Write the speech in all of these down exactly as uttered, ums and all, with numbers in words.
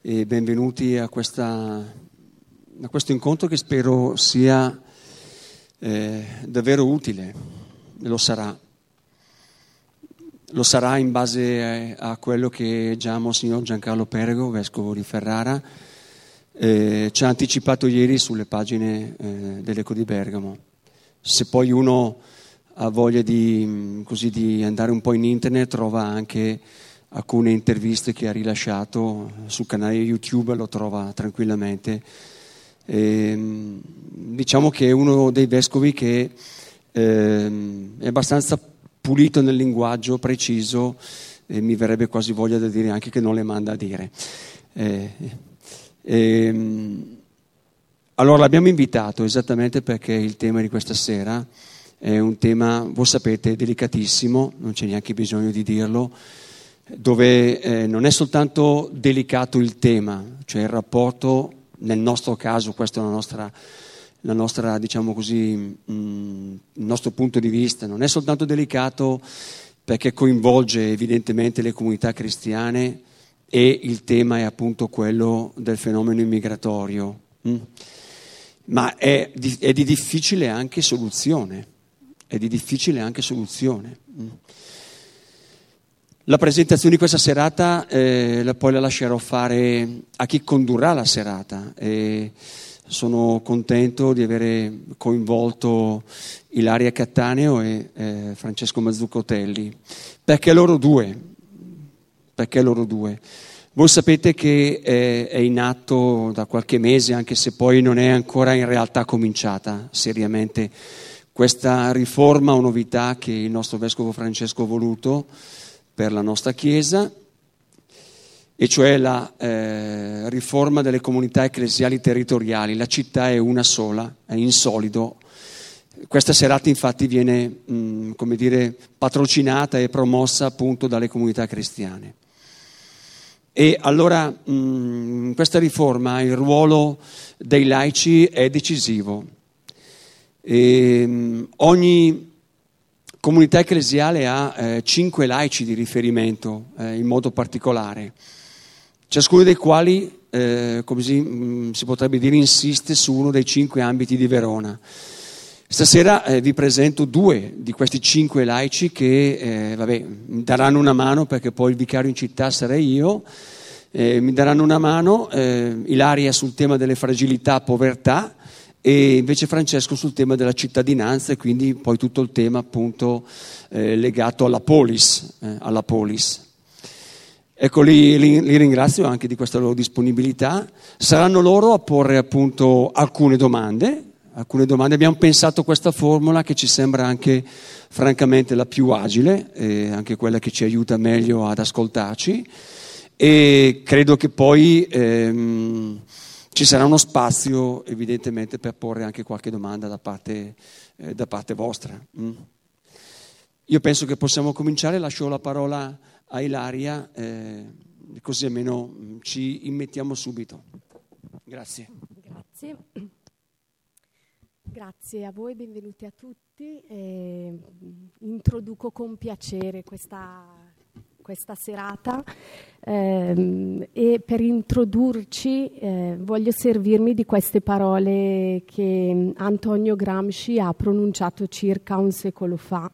e benvenuti a, questa, a questo incontro che spero sia eh, davvero utile, lo sarà. Lo sarà in base a quello che già Monsignor Giancarlo Perego, vescovo di Ferrara, eh, ci ha anticipato ieri sulle pagine eh, dell'Eco di Bergamo. Se poi uno ha voglia di, così, di andare un po' in internet, trova anche alcune interviste che ha rilasciato sul canale YouTube, lo trova tranquillamente. E, diciamo che è uno dei vescovi che eh, è abbastanza pulito nel linguaggio, preciso, e mi verrebbe quasi voglia di dire anche che non le manda a dire. Eh, eh, allora l'abbiamo invitato esattamente perché il tema di questa sera è un tema, voi sapete, delicatissimo, non c'è neanche bisogno di dirlo, dove eh, non è soltanto delicato il tema, cioè il rapporto, nel nostro caso, questa è la nostra la nostra, diciamo così, mh, il nostro punto di vista, non è soltanto delicato perché coinvolge evidentemente le comunità cristiane e il tema è appunto quello del fenomeno immigratorio, mh? ma è di, è di difficile anche soluzione, è di difficile anche soluzione. Mh? La presentazione di questa serata eh, la, poi la lascerò fare a chi condurrà la serata. E, sono contento di avere coinvolto Ilaria Cattaneo e eh, Francesco Mazzuccotelli. Perché loro due? Perché loro due? Voi sapete che eh, è in atto da qualche mese, anche se poi non è ancora in realtà cominciata seriamente, questa riforma o novità che il nostro Vescovo Francesco ha voluto per la nostra Chiesa, e cioè la eh, riforma delle comunità ecclesiali territoriali. La città è una sola, è in solido. Questa serata infatti viene, mh, come dire, patrocinata e promossa appunto dalle comunità cristiane. E allora mh, in questa riforma il ruolo dei laici è decisivo. E, mh, ogni comunità ecclesiale ha eh, cinque laici di riferimento eh, in modo particolare, ciascuno dei quali, eh, come si, mh, si potrebbe dire, insiste su uno dei cinque ambiti di Verona. Stasera eh, vi presento due di questi cinque laici che eh, vabbè, mi daranno una mano, perché poi il vicario in città sarei io, eh, mi daranno una mano, eh, Ilaria sul tema delle fragilità, povertà, e invece Francesco sul tema della cittadinanza, e quindi poi tutto il tema appunto eh, legato alla polis, eh, alla polis. Ecco, li, li, li ringrazio anche di questa loro disponibilità. Saranno loro a porre appunto alcune domande, alcune domande. Abbiamo pensato questa formula che ci sembra anche francamente la più agile, e anche quella che ci aiuta meglio ad ascoltarci, e credo che poi ehm, ci sarà uno spazio evidentemente per porre anche qualche domanda da parte, eh, da parte vostra. Mm. Io penso che possiamo cominciare, lascio la parola a Ilaria, eh, così almeno ci immettiamo subito. Grazie. Grazie. Grazie a voi, benvenuti a tutti. Eh, introduco con piacere questa, questa serata eh, e per introdurci eh, voglio servirmi di queste parole che Antonio Gramsci ha pronunciato circa un secolo fa.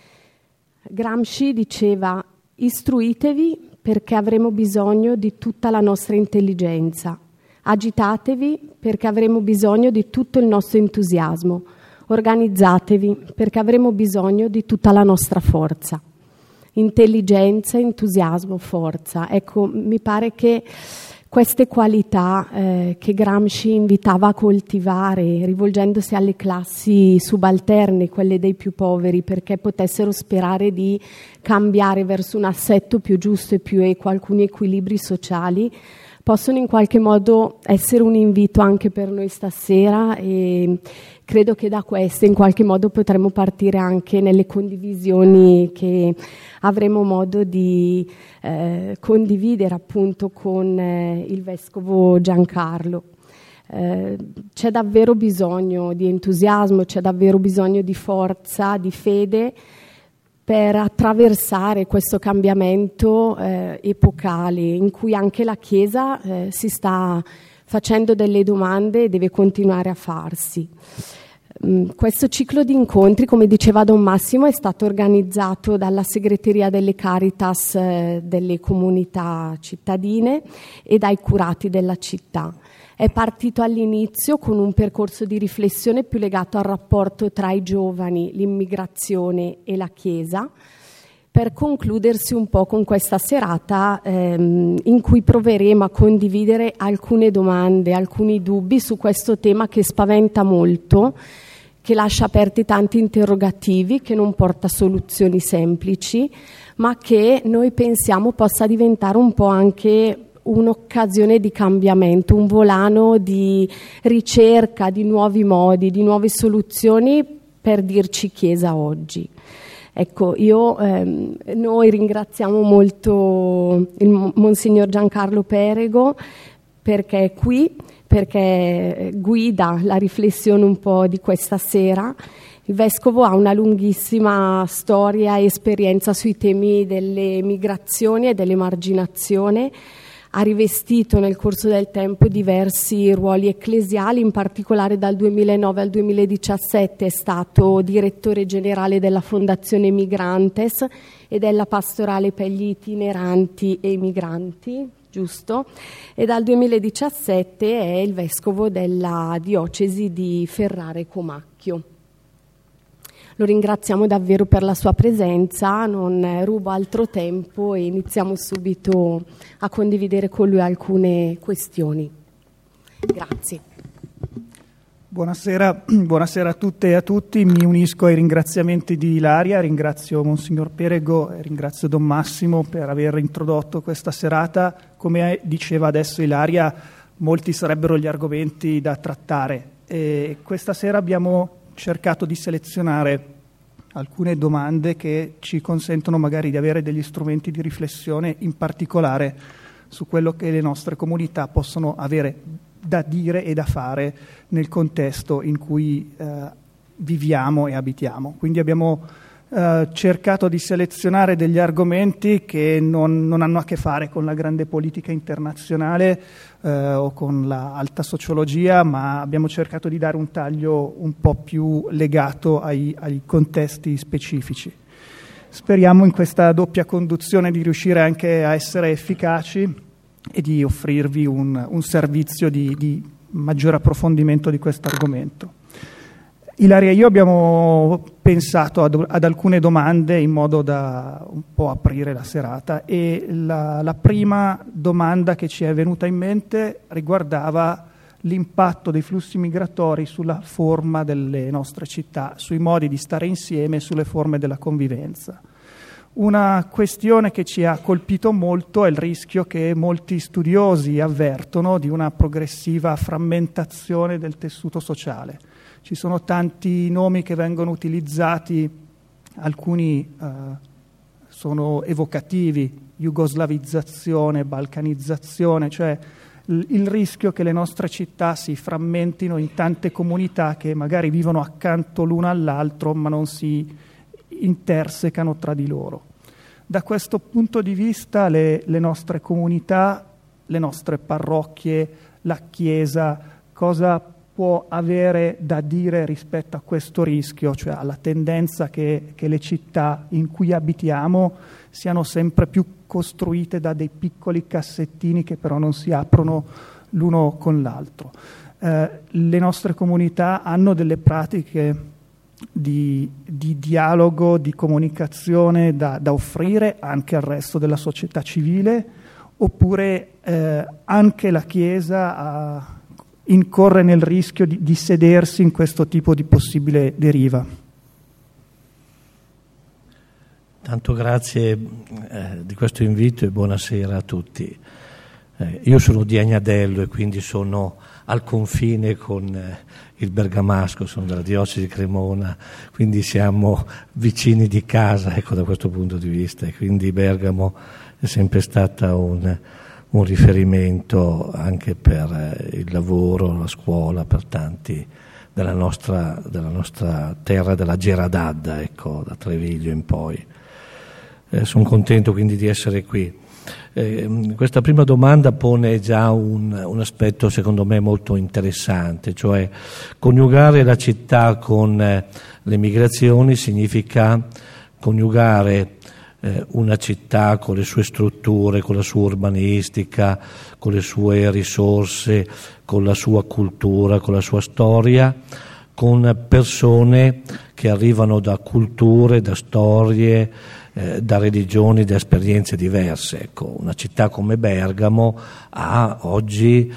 Gramsci diceva: istruitevi perché avremo bisogno di tutta la nostra intelligenza. Agitatevi perché avremo bisogno di tutto il nostro entusiasmo. Organizzatevi perché avremo bisogno di tutta la nostra forza. Intelligenza, entusiasmo, forza. Ecco, mi pare che queste qualità eh, che Gramsci invitava a coltivare, rivolgendosi alle classi subalterne, quelle dei più poveri, perché potessero sperare di cambiare verso un assetto più giusto e più equo, alcuni equilibri sociali, possono in qualche modo essere un invito anche per noi stasera, e credo che da queste in qualche modo potremo partire anche nelle condivisioni che avremo modo di eh, condividere appunto con eh, il Vescovo Giancarlo. Eh, c'è davvero bisogno di entusiasmo, c'è davvero bisogno di forza, di fede, per attraversare questo cambiamento eh, epocale in cui anche la Chiesa eh, si sta facendo delle domande e deve continuare a farsi. Um, questo ciclo di incontri, come diceva Don Massimo, è stato organizzato dalla segreteria delle Caritas eh, delle comunità cittadine e dai curati della città. È partito all'inizio con un percorso di riflessione più legato al rapporto tra i giovani, l'immigrazione e la Chiesa, per concludersi un po' con questa serata ehm, in cui proveremo a condividere alcune domande, alcuni dubbi su questo tema che spaventa molto, che lascia aperti tanti interrogativi, che non porta soluzioni semplici, ma che noi pensiamo possa diventare un po' anche un'occasione di cambiamento, un volano di ricerca di nuovi modi, di nuove soluzioni per dirci Chiesa oggi. Ecco, io, ehm, noi ringraziamo molto il Monsignor Giancarlo Perego perché è qui, perché guida la riflessione un po' di questa sera. Il Vescovo ha una lunghissima storia e esperienza sui temi delle migrazioni e dell'emarginazione. Ha rivestito nel corso del tempo diversi ruoli ecclesiali, in particolare dal duemilanove al duemiladiciassette è stato direttore generale della Fondazione Migrantes e della Pastorale per gli itineranti e i migranti, giusto? E dal duemiladiciassette è il vescovo della diocesi di Ferrare-Comacchio. Lo ringraziamo davvero per la sua presenza, non rubo altro tempo e iniziamo subito a condividere con lui alcune questioni. Grazie. Buonasera, buonasera a tutte e a tutti, mi unisco ai ringraziamenti di Ilaria, ringrazio Monsignor Perego e ringrazio Don Massimo per aver introdotto questa serata. Come diceva adesso Ilaria, molti sarebbero gli argomenti da trattare e questa sera abbiamo cercato di selezionare alcune domande che ci consentono magari di avere degli strumenti di riflessione, in particolare su quello che le nostre comunità possono avere da dire e da fare nel contesto in cui eh, viviamo e abitiamo. Quindi abbiamo eh, cercato di selezionare degli argomenti che non, non hanno a che fare con la grande politica internazionale eh, o con la alta sociologia, ma abbiamo cercato di dare un taglio un po' più legato ai, ai contesti specifici. Speriamo in questa doppia conduzione di riuscire anche a essere efficaci e di offrirvi un, un servizio di, di maggiore approfondimento di questo argomento. Ilaria e io abbiamo pensato ad, ad alcune domande in modo da un po' aprire la serata e la, la prima domanda che ci è venuta in mente riguardava l'impatto dei flussi migratori sulla forma delle nostre città, sui modi di stare insieme, sulle forme della convivenza. Una questione che ci ha colpito molto è il rischio che molti studiosi avvertono di una progressiva frammentazione del tessuto sociale. Ci sono tanti nomi che vengono utilizzati, alcuni eh, sono evocativi, jugoslavizzazione, balcanizzazione, cioè l- il rischio che le nostre città si frammentino in tante comunità che magari vivono accanto l'una all'altro ma non si intersecano tra di loro. Da questo punto di vista le, le nostre comunità, le nostre parrocchie, la Chiesa, cosa può avere da dire rispetto a questo rischio, cioè alla tendenza che, che le città in cui abitiamo siano sempre più costruite da dei piccoli cassettini che però non si aprono l'uno con l'altro. Eh, le nostre comunità hanno delle pratiche Di, di dialogo, di comunicazione da, da offrire anche al resto della società civile, oppure eh, anche la Chiesa a, incorre nel rischio di, di sedersi in questo tipo di possibile deriva? Tanto grazie eh, di questo invito e buonasera a tutti. Eh, io sono di Agnadello e quindi sono al confine con eh, il Bergamasco, sono della diocesi di Cremona, quindi siamo vicini di casa, ecco, da questo punto di vista, e quindi Bergamo è sempre stata un, un riferimento anche per il lavoro, la scuola, per tanti della nostra, della nostra terra, della Geradadda, ecco, da Treviglio in poi. Eh, sono contento quindi di essere qui. Eh, questa prima domanda pone già un, un aspetto secondo me molto interessante, cioè coniugare la città con eh, le migrazioni significa coniugare eh, una città con le sue strutture, con la sua urbanistica, con le sue risorse, con la sua cultura, con la sua storia, con persone che arrivano da culture, da storie, eh, da religioni, da esperienze diverse. Ecco, una città come Bergamo ha oggi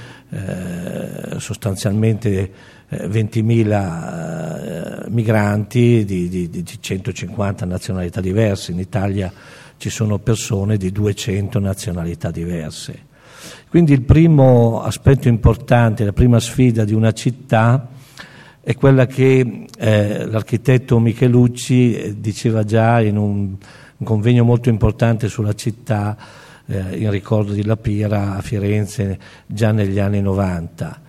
eh, sostanzialmente eh, ventimila eh, migranti di, di, di centocinquanta nazionalità diverse. In Italia ci sono persone di duecento nazionalità diverse. Quindi il primo aspetto importante, la prima sfida di una città è quella che eh, l'architetto Michelucci diceva già in un, un convegno molto importante sulla città eh, in ricordo di La Pira a Firenze già negli anni novanta.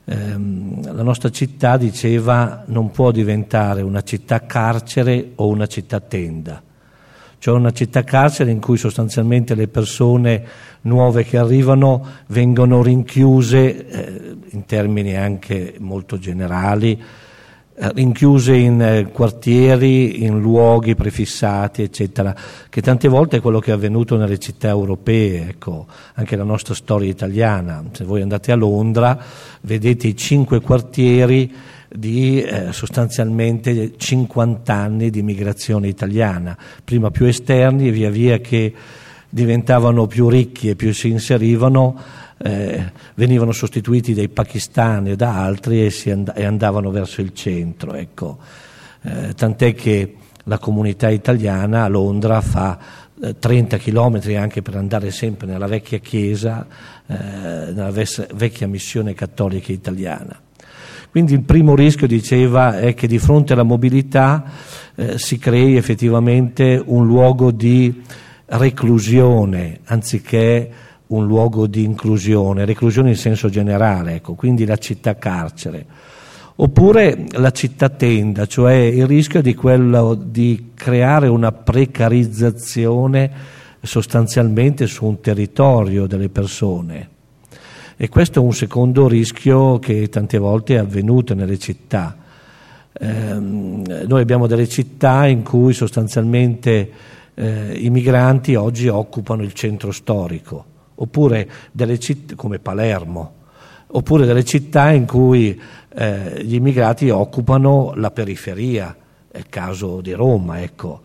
Ehm, la nostra città, diceva, non può diventare una città carcere o una città tenda, cioè una città carcere in cui sostanzialmente le persone nuove che arrivano vengono rinchiuse, eh, in termini anche molto generali, eh, rinchiuse in eh, quartieri, in luoghi prefissati, eccetera, che tante volte è quello che è avvenuto nelle città europee, ecco, anche la nostra storia italiana. Se voi andate a Londra, vedete i cinque quartieri di eh, sostanzialmente cinquanta anni di migrazione italiana, prima più esterni e via via che diventavano più ricchi e più si inserivano eh, venivano sostituiti dai pakistani e da altri e, si and- e andavano verso il centro, ecco. Eh, tant'è che la comunità italiana a Londra fa eh, trenta chilometri anche per andare sempre nella vecchia chiesa, eh, nella ves- vecchia missione cattolica italiana. Quindi il primo rischio, diceva, è che di fronte alla mobilità eh, si crei effettivamente un luogo di reclusione anziché un luogo di inclusione, reclusione in senso generale, ecco, quindi la città carcere. Oppure la città tenda, cioè il rischio di quello di creare una precarizzazione sostanzialmente su un territorio delle persone. E questo è un secondo rischio che tante volte è avvenuto nelle città. Eh, noi abbiamo delle città in cui sostanzialmente eh, i migranti oggi occupano il centro storico, oppure delle città come Palermo, oppure delle città in cui eh, gli immigrati occupano la periferia, è il caso di Roma, ecco.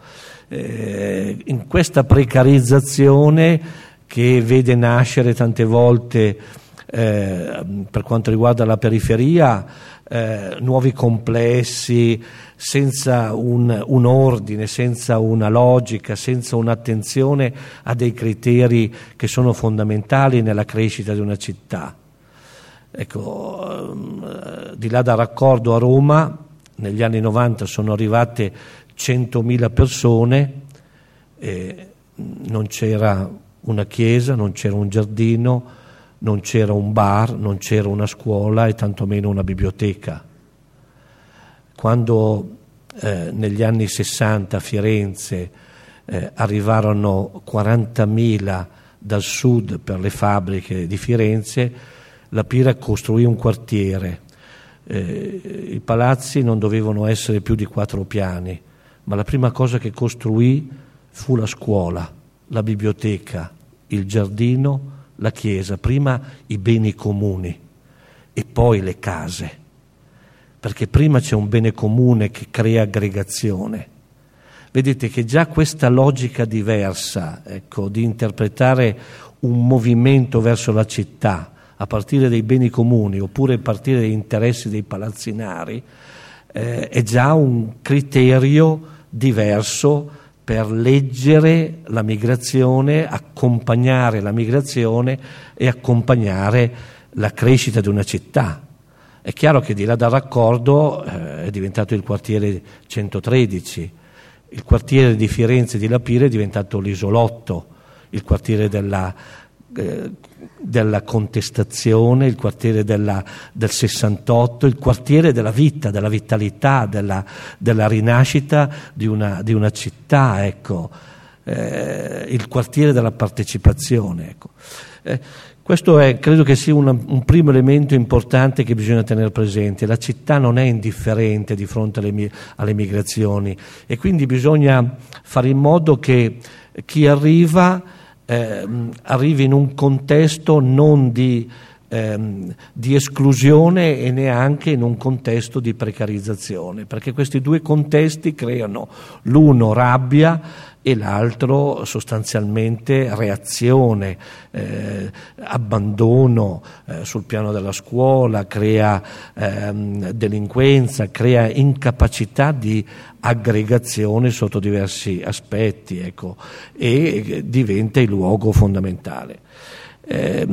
Eh, in questa precarizzazione che vede nascere tante volte Eh, per quanto riguarda la periferia, eh, nuovi complessi senza un, un ordine, senza una logica, senza un'attenzione a dei criteri che sono fondamentali nella crescita di una città. Ecco, ehm, di là da Raccordo a Roma, negli anni novanta sono arrivate centomila persone, e non c'era una chiesa, non c'era un giardino, non c'era un bar, non c'era una scuola e tantomeno una biblioteca. Quando eh, negli anni sessanta a Firenze eh, arrivarono quarantamila dal sud per le fabbriche di Firenze, La Pira costruì un quartiere. Eh, i palazzi non dovevano essere più di quattro piani, ma la prima cosa che costruì fu la scuola, la biblioteca, il giardino, la chiesa, prima i beni comuni e poi le case, perché prima c'è un bene comune che crea aggregazione. Vedete che già questa logica diversa, ecco, di interpretare un movimento verso la città a partire dai beni comuni oppure a partire dagli interessi dei palazzinari eh, è già un criterio diverso per leggere la migrazione, accompagnare la migrazione e accompagnare la crescita di una città. È chiaro che di là dal Raccordo eh, è diventato il quartiere centotredici, il quartiere di Firenze di La Pira è diventato l'isolotto, il quartiere della, eh, della contestazione, il quartiere della, del sessantotto, il quartiere della vita, della vitalità, della, della rinascita di una, di una città, ecco. eh, il quartiere della partecipazione. Ecco. Eh, questo è, credo che sia una, un primo elemento importante che bisogna tenere presente. La città non è indifferente di fronte alle, alle migrazioni e quindi bisogna fare in modo che chi arriva eh, arrivi in un contesto non di Ehm, di esclusione e neanche in un contesto di precarizzazione, perché questi due contesti creano l'uno rabbia e l'altro sostanzialmente reazione, eh, abbandono eh, sul piano della scuola, crea ehm, delinquenza, crea incapacità di aggregazione sotto diversi aspetti, ecco, e diventa il luogo fondamentale. Eh,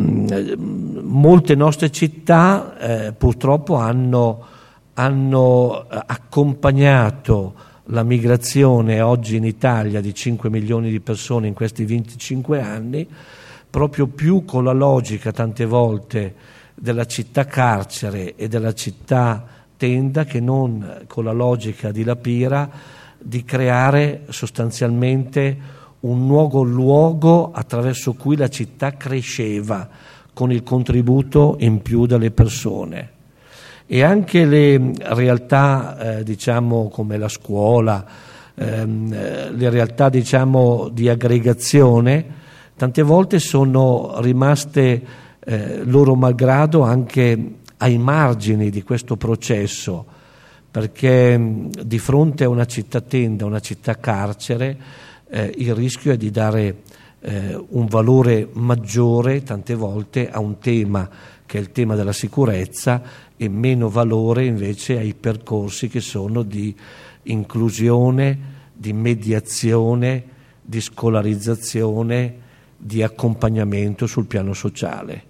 molte nostre città eh, purtroppo hanno, hanno accompagnato la migrazione oggi in Italia di cinque milioni di persone in questi venticinque anni proprio più con la logica tante volte della città carcere e della città tenda che non con la logica di La Pira di creare sostanzialmente un nuovo luogo attraverso cui la città cresceva con il contributo in più delle persone. E anche le realtà, eh, diciamo, come la scuola, ehm, le realtà, diciamo, di aggregazione, tante volte sono rimaste eh, loro malgrado anche ai margini di questo processo, perché mh, di fronte a una città tenda, una città carcere, Eh, il rischio è di dare eh, un valore maggiore tante volte a un tema che è il tema della sicurezza e meno valore invece ai percorsi che sono di inclusione, di mediazione, di scolarizzazione, di accompagnamento sul piano sociale.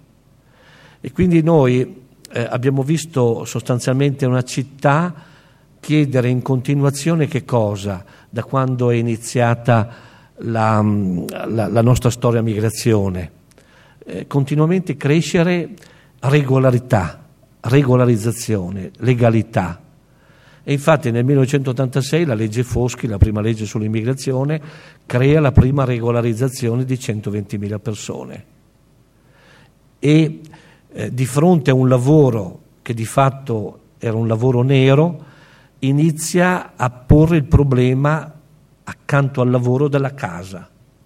E quindi noi eh, abbiamo visto sostanzialmente una città chiedere in continuazione che cosa? Da quando è iniziata la, la, la nostra storia migrazione? Eh, continuamente crescere regolarità, regolarizzazione, legalità. E infatti nel millenovecentottantasei la legge Foschi, la prima legge sull'immigrazione, crea la prima regolarizzazione di centoventimila persone. E eh, di fronte a un lavoro che di fatto era un lavoro nero, inizia a porre il problema accanto al lavoro della casa.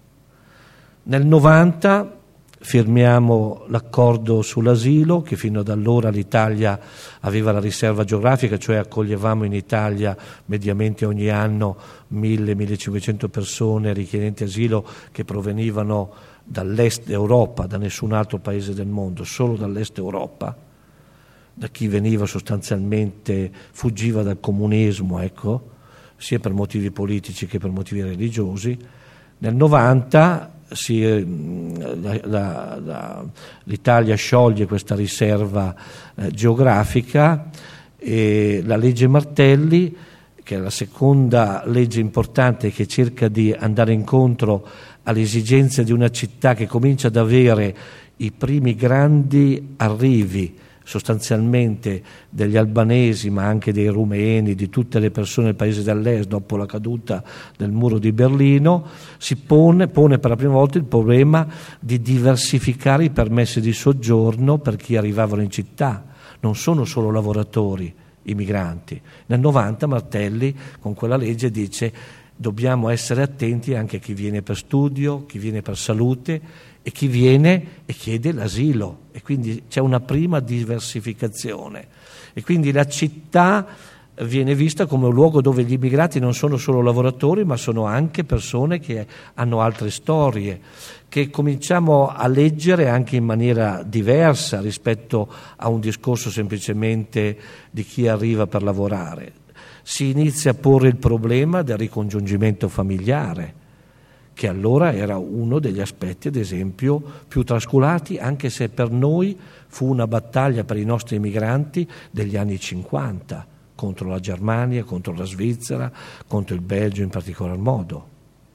Nel novanta firmiamo l'accordo sull'asilo, che fino ad allora l'Italia aveva la riserva geografica, cioè accoglievamo in Italia mediamente ogni anno mille millecinquecento persone richiedenti asilo che provenivano dall'est Europa, da nessun altro paese del mondo, solo dall'est Europa, da chi veniva sostanzialmente, fuggiva dal comunismo, ecco, sia per motivi politici che per motivi religiosi. Nel novanta si, la, la, la, l'Italia scioglie questa riserva eh, geografica e la legge Martelli, che è la seconda legge importante che cerca di andare incontro alle esigenze di una città che comincia ad avere i primi grandi arrivi sostanzialmente degli albanesi, ma anche dei rumeni, di tutte le persone del paese dell'est dopo la caduta del muro di Berlino, si pone, pone per la prima volta il problema di diversificare i permessi di soggiorno per chi arrivavano in città. Non sono solo lavoratori i migranti. Nel novanta Martelli con quella legge dice dobbiamo essere attenti anche a chi viene per studio, chi viene per salute e chi viene e chiede l'asilo, e quindi c'è una prima diversificazione e quindi la città viene vista come un luogo dove gli immigrati non sono solo lavoratori ma sono anche persone che hanno altre storie, che cominciamo a leggere anche in maniera diversa rispetto a un discorso semplicemente di chi arriva per lavorare. Si inizia a porre il problema del ricongiungimento familiare, che allora era uno degli aspetti, ad esempio, più trascurati, anche se per noi fu una battaglia per i nostri emigranti degli anni cinquanta, contro la Germania, contro la Svizzera, contro il Belgio in particolar modo.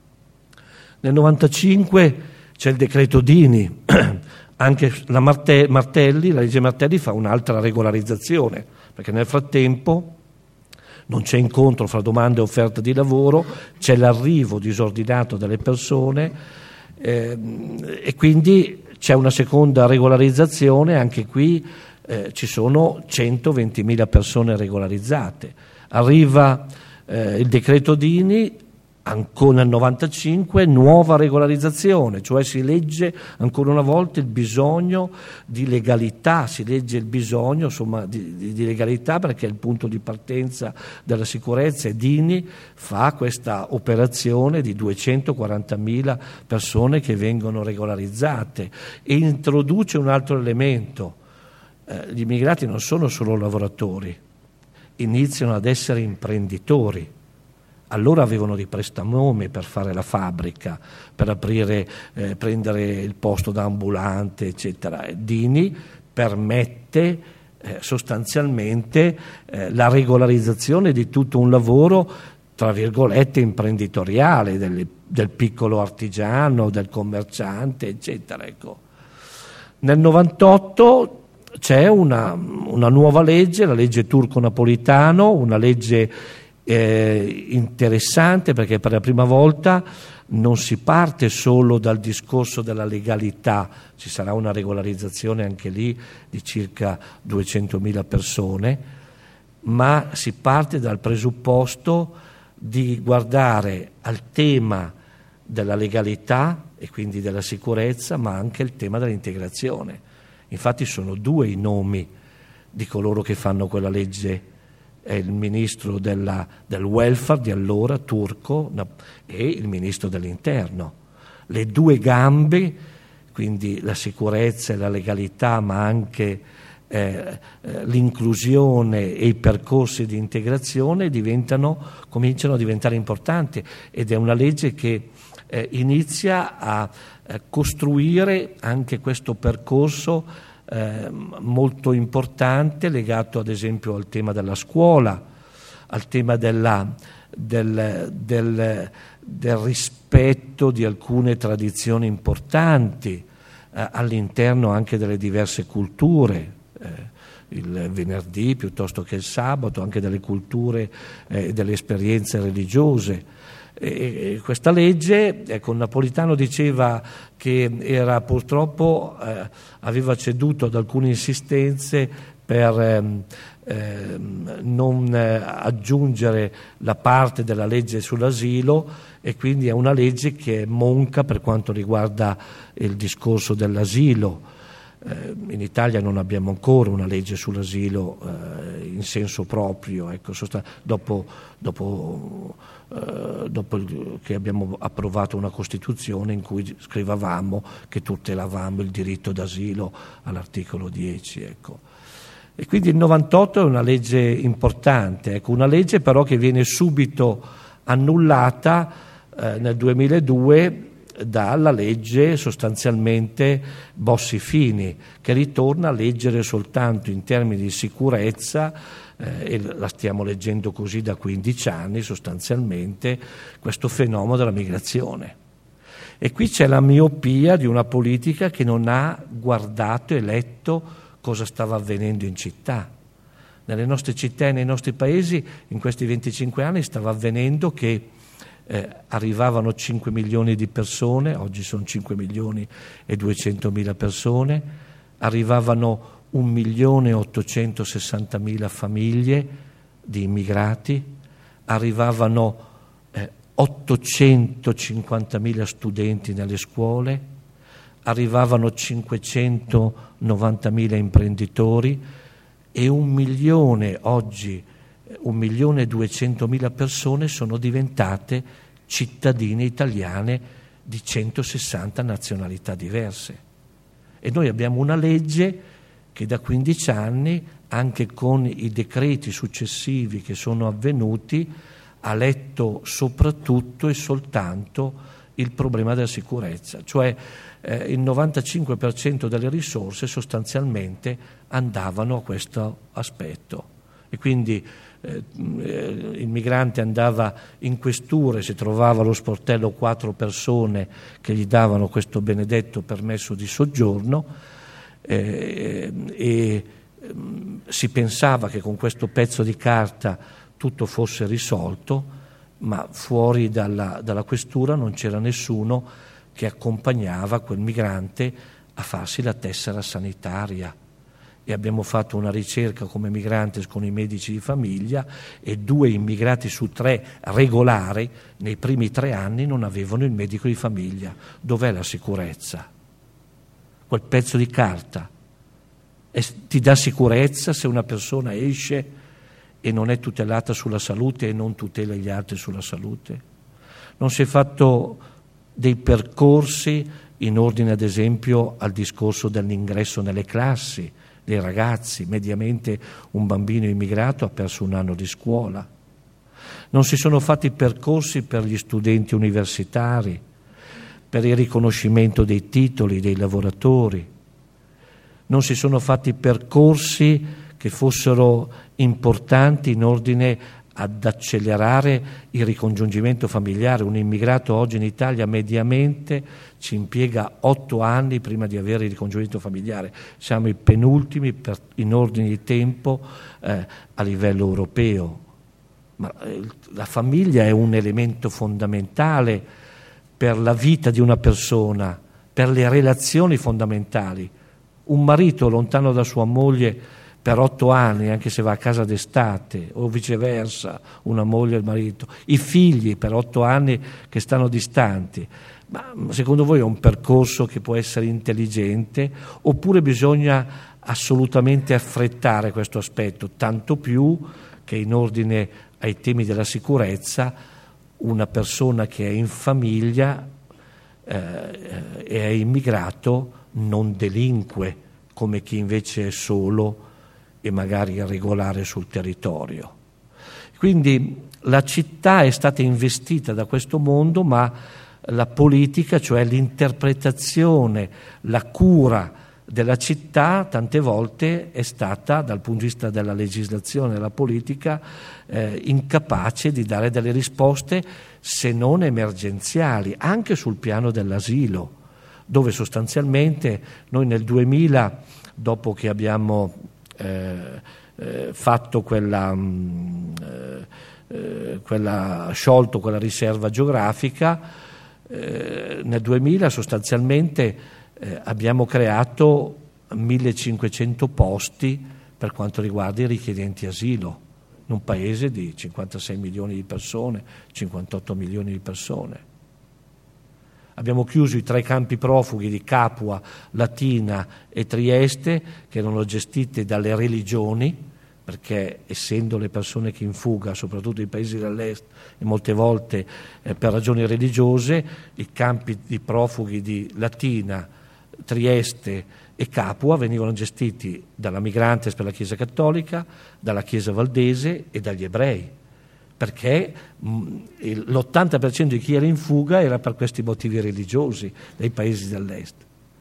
Nel novantacinque c'è il decreto Dini, anche la Martelli, la legge Martelli fa un'altra regolarizzazione, perché nel frattempo non c'è incontro fra domanda e offerta di lavoro, c'è l'arrivo disordinato delle persone eh, e quindi c'è una seconda regolarizzazione, anche qui eh, ci sono centoventimila persone regolarizzate. Arriva eh, il decreto Dini, ancora nel novantacinque, nuova regolarizzazione, cioè si legge ancora una volta il bisogno di legalità, si legge il bisogno insomma, di, di, di legalità, perché è il punto di partenza della sicurezza, e Dini fa questa operazione di duecentoquarantamila persone che vengono regolarizzate e introduce un altro elemento: eh, gli immigrati non sono solo lavoratori, iniziano ad essere imprenditori. Allora avevano dei prestanome per fare la fabbrica, per aprire, eh, prendere il posto da ambulante, eccetera. Dini permette eh, sostanzialmente eh, la regolarizzazione di tutto un lavoro, tra virgolette, imprenditoriale, del, del piccolo artigiano, del commerciante, eccetera. Ecco. Nel novantotto c'è una, una nuova legge, la legge Turco-Napolitano, una legge Eh, interessante, perché per la prima volta non si parte solo dal discorso della legalità, ci sarà una regolarizzazione anche lì di circa duecentomila persone, ma si parte dal presupposto di guardare al tema della legalità e quindi della sicurezza, ma anche il tema dell'integrazione. Infatti sono due i nomi di coloro che fanno quella legge: è il ministro della, del welfare di allora, Turco, e il ministro dell'interno. Le due gambe, quindi la sicurezza e la legalità, ma anche eh, l'inclusione e i percorsi di integrazione diventano, cominciano a diventare importanti, ed è una legge che eh, inizia a eh, costruire anche questo percorso Eh, molto importante, legato ad esempio al tema della scuola, al tema della, del, del, del rispetto di alcune tradizioni importanti eh, all'interno anche delle diverse culture, eh, il venerdì piuttosto che il sabato, anche delle culture e eh, delle esperienze religiose. E questa legge, ecco, Napolitano diceva che era purtroppo eh, aveva ceduto ad alcune insistenze per ehm, ehm, non eh, aggiungere la parte della legge sull'asilo, e quindi è una legge che è monca per quanto riguarda il discorso dell'asilo. Eh, in Italia non abbiamo ancora una legge sull'asilo eh, in senso proprio, ecco, sost- dopo, dopo, eh, dopo il, che abbiamo approvato una Costituzione in cui scrivevamo che tutelavamo il diritto d'asilo all'articolo dieci. Ecco. E quindi il novantotto è una legge importante, ecco, una legge però che viene subito annullata eh, nel duemiladue dalla legge sostanzialmente Bossi-Fini, che ritorna a leggere soltanto in termini di sicurezza, eh, e la stiamo leggendo così da quindici anni sostanzialmente, questo fenomeno della migrazione. E qui c'è la miopia di una politica che non ha guardato e letto cosa stava avvenendo in città. Nelle nostre città e nei nostri paesi in questi venticinque anni stava avvenendo che Eh, arrivavano cinque milioni di persone, oggi sono cinque milioni e duecentomila persone, arrivavano un milione e ottocentosessantamila famiglie di immigrati, arrivavano eh, ottocentocinquantamila studenti nelle scuole, arrivavano cinquecentonovantamila imprenditori e un milione oggi un milione e duecentomila persone sono diventate cittadine italiane di centosessanta nazionalità diverse. E noi abbiamo una legge che da quindici anni, anche con i decreti successivi che sono avvenuti, ha letto soprattutto e soltanto il problema della sicurezza, cioè eh, il novantacinque per cento delle risorse sostanzialmente andavano a questo aspetto. E quindi Eh, il migrante andava in questura e si trovava allo sportello quattro persone che gli davano questo benedetto permesso di soggiorno eh, e eh, si pensava che con questo pezzo di carta tutto fosse risolto, ma fuori dalla, dalla questura non c'era nessuno che accompagnava quel migrante a farsi la tessera sanitaria. E abbiamo fatto una ricerca come Migrantes con i medici di famiglia e due immigrati su tre regolari nei primi tre anni non avevano il medico di famiglia. Dov'è la sicurezza? Quel pezzo di carta e ti dà sicurezza se una persona esce e non è tutelata sulla salute e non tutela gli altri sulla salute? Non si è fatto dei percorsi in ordine ad esempio al discorso dell'ingresso nelle classi dei ragazzi. Mediamente un bambino immigrato ha perso un anno di scuola. Non si sono fatti percorsi per gli studenti universitari, per il riconoscimento dei titoli dei lavoratori. Non si sono fatti percorsi che fossero importanti in ordine ad accelerare il ricongiungimento familiare. Un immigrato oggi in Italia mediamente ci impiega otto anni prima di avere il ricongiungimento familiare. Siamo i penultimi per, in ordine di tempo eh, a livello europeo. Ma eh, la famiglia è un elemento fondamentale per la vita di una persona, per le relazioni fondamentali. Un marito lontano da sua moglie per otto anni, anche se va a casa d'estate, o viceversa, una moglie e il marito, i figli per otto anni che stanno distanti. Ma secondo voi è un percorso che può essere intelligente oppure bisogna assolutamente affrettare questo aspetto, tanto più che in ordine ai temi della sicurezza una persona che è in famiglia eh, e è immigrato non delinque come chi invece è solo e magari irregolare sul territorio. Quindi la città è stata investita da questo mondo, ma la politica, cioè l'interpretazione, la cura della città, tante volte è stata, dal punto di vista della legislazione e della politica, eh, incapace di dare delle risposte se non emergenziali, anche sul piano dell'asilo, dove sostanzialmente noi nel duemila, dopo che abbiamo Eh, eh, fatto quella, mh, eh, quella sciolto quella riserva geografica, eh, nel duemila sostanzialmente eh, abbiamo creato millecinquecento posti per quanto riguarda i richiedenti asilo in un paese di cinquantasei milioni di persone, cinquantotto milioni di persone. Abbiamo chiuso i tre campi profughi di Capua, Latina e Trieste, che erano gestiti dalle religioni, perché essendo le persone che in fuga, soprattutto i paesi dell'est, e molte volte eh, per ragioni religiose, i campi di profughi di Latina, Trieste e Capua venivano gestiti dalla Migrantes per la Chiesa Cattolica, dalla Chiesa Valdese e dagli ebrei, perché l'ottanta per cento di chi era in fuga era per questi motivi religiosi dai paesi dell'est.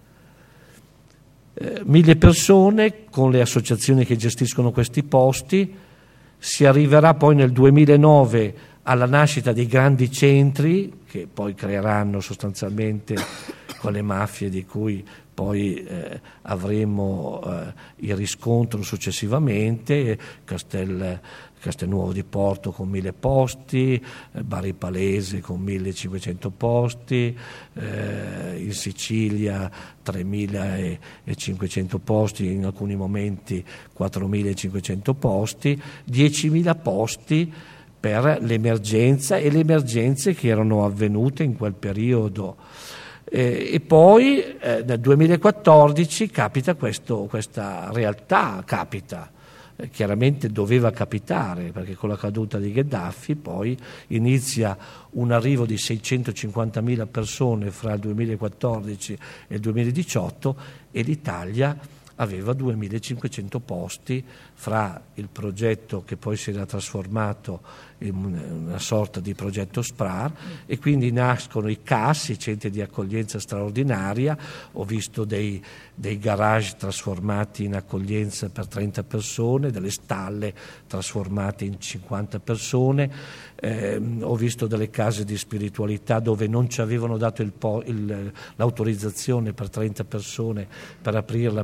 Eh, mille persone con le associazioni che gestiscono questi posti. Si arriverà poi nel duemilanove alla nascita dei grandi centri che poi creeranno sostanzialmente quelle mafie di cui poi eh, avremo eh, il riscontro successivamente, Castel, Castelnuovo di Porto con mille posti, eh, Bari Palese con millecinquecento posti, eh, in Sicilia tremilacinquecento posti, in alcuni momenti quattromilacinquecento posti, diecimila posti per l'emergenza e le emergenze che erano avvenute in quel periodo. Eh, e poi eh, nel duemilaquattordici capita questo, questa realtà, capita, eh, chiaramente doveva capitare, perché con la caduta di Gheddafi poi inizia un arrivo di seicentocinquantamila persone fra il duemilaquattordici e il duemiladiciotto e l'Italia aveva duemilacinquecento posti fra il progetto che poi si era trasformato in una sorta di progetto SPRAR, e quindi nascono i C A S, i centri di accoglienza straordinaria. Ho visto dei, dei garage trasformati in accoglienza per trenta persone, delle stalle trasformate in cinquanta persone, eh, ho visto delle case di spiritualità dove non ci avevano dato il po- il, l'autorizzazione per trenta persone, per aprirla per trenta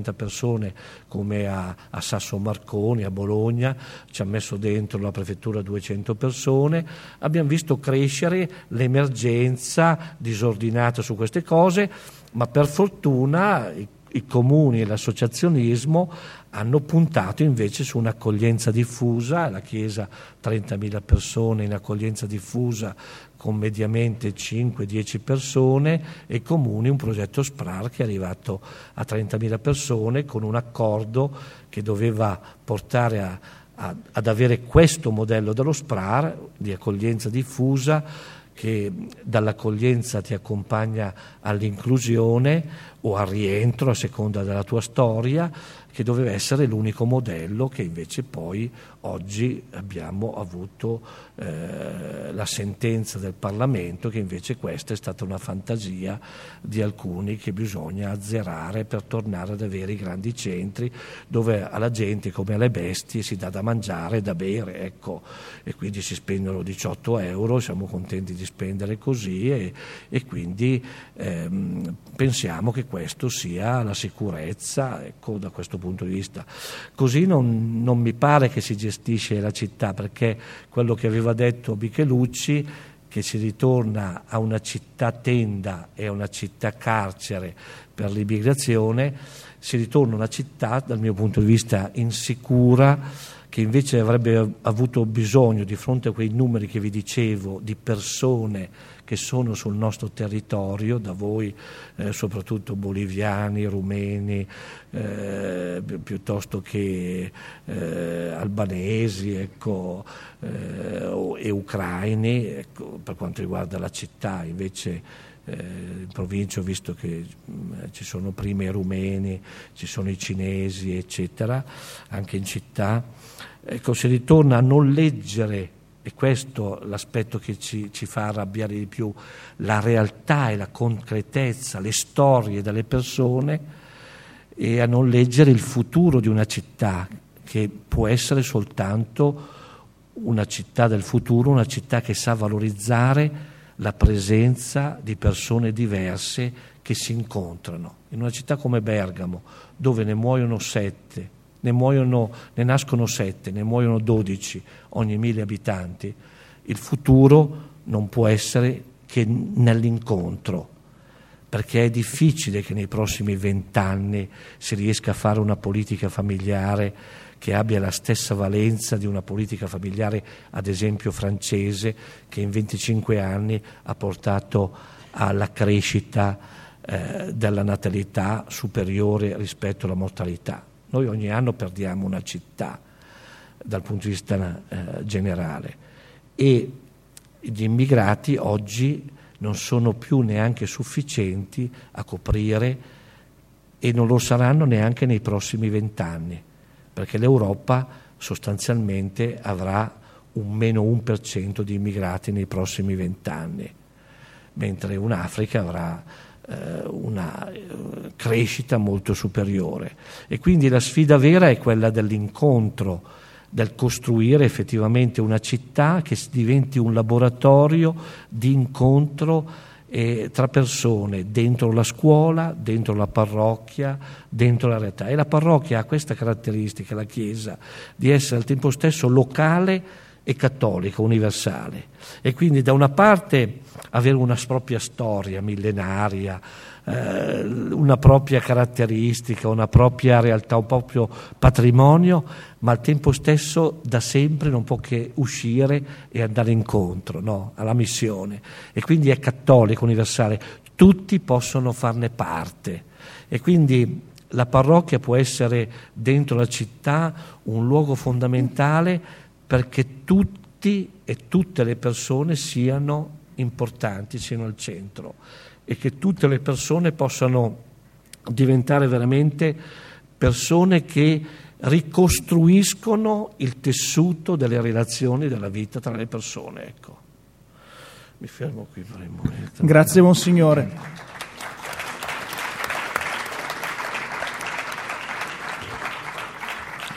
duecento persone come a, a Sasso Marconi, a Bologna, ci ha messo dentro la prefettura duecento persone, abbiamo visto crescere l'emergenza disordinata su queste cose, ma per fortuna i, i comuni e l'associazionismo hanno puntato invece su un'accoglienza diffusa, la Chiesa trentamila persone in accoglienza diffusa con mediamente cinque dieci persone, e i comuni un progetto SPRAR che è arrivato a trentamila persone con un accordo che doveva portare a, a, ad avere questo modello dello SPRAR di accoglienza diffusa, che dall'accoglienza ti accompagna all'inclusione o al rientro a seconda della tua storia, che doveva essere l'unico modello, che invece poi oggi abbiamo avuto eh, la sentenza del Parlamento che invece questa è stata una fantasia di alcuni che bisogna azzerare per tornare ad avere i grandi centri dove alla gente come alle bestie si dà da mangiare e da bere, ecco, e quindi si spendono diciotto euro, siamo contenti di spendere così e, e quindi ehm, pensiamo che questo sia la sicurezza, ecco, da questo punto di vista. Così non, non mi pare che si gestisce la città, perché quello che aveva detto Michelucci, che si ritorna a una città tenda e a una città carcere per l'immigrazione, si ritorna a una città dal mio punto di vista insicura, che invece avrebbe avuto bisogno, di fronte a quei numeri che vi dicevo, di persone che sono sul nostro territorio, da voi eh, soprattutto boliviani, rumeni, eh, piuttosto che eh, albanesi, ecco, eh, e ucraini, ecco, per quanto riguarda la città. Invece eh, in provincia ho visto che mh, ci sono prima i rumeni, ci sono i cinesi, eccetera, anche in città. Ecco, si ritorna a non leggere, e questo è l'aspetto che ci, ci fa arrabbiare di più, la realtà e la concretezza, le storie delle persone, e a non leggere il futuro di una città che può essere soltanto una città del futuro, una città che sa valorizzare la presenza di persone diverse che si incontrano. In una città come Bergamo, dove ne muoiono sette, Ne, muoiono, ne nascono sette, ne muoiono dodici ogni mille abitanti, il futuro non può essere che nell'incontro, perché è difficile che nei prossimi vent'anni si riesca a fare una politica familiare che abbia la stessa valenza di una politica familiare, ad esempio francese, che in venticinque anni ha portato alla crescita eh, della natalità superiore rispetto alla mortalità. Noi ogni anno perdiamo una città dal punto di vista eh, generale, e gli immigrati oggi non sono più neanche sufficienti a coprire, e non lo saranno neanche nei prossimi vent'anni, perché l'Europa sostanzialmente avrà un meno un per cento di immigrati nei prossimi vent'anni, mentre un'Africa avrà una crescita molto superiore. E quindi la sfida vera è quella dell'incontro, del costruire effettivamente una città che diventi un laboratorio di incontro eh, tra persone, dentro la scuola, dentro la parrocchia, dentro la realtà. E la parrocchia ha questa caratteristica, la Chiesa, di essere al tempo stesso locale e cattolica, universale, e quindi da una parte avere una propria storia millenaria, eh, una propria caratteristica, una propria realtà, un proprio patrimonio, ma al tempo stesso da sempre non può che uscire e andare incontro, no, alla missione, e quindi è cattolica, universale, tutti possono farne parte, e quindi la parrocchia può essere dentro la città un luogo fondamentale perché tutti e tutte le persone siano importanti, siano al centro, e che tutte le persone possano diventare veramente persone che ricostruiscono il tessuto delle relazioni della vita tra le persone. Ecco. Mi fermo qui per il momento. Grazie Monsignore.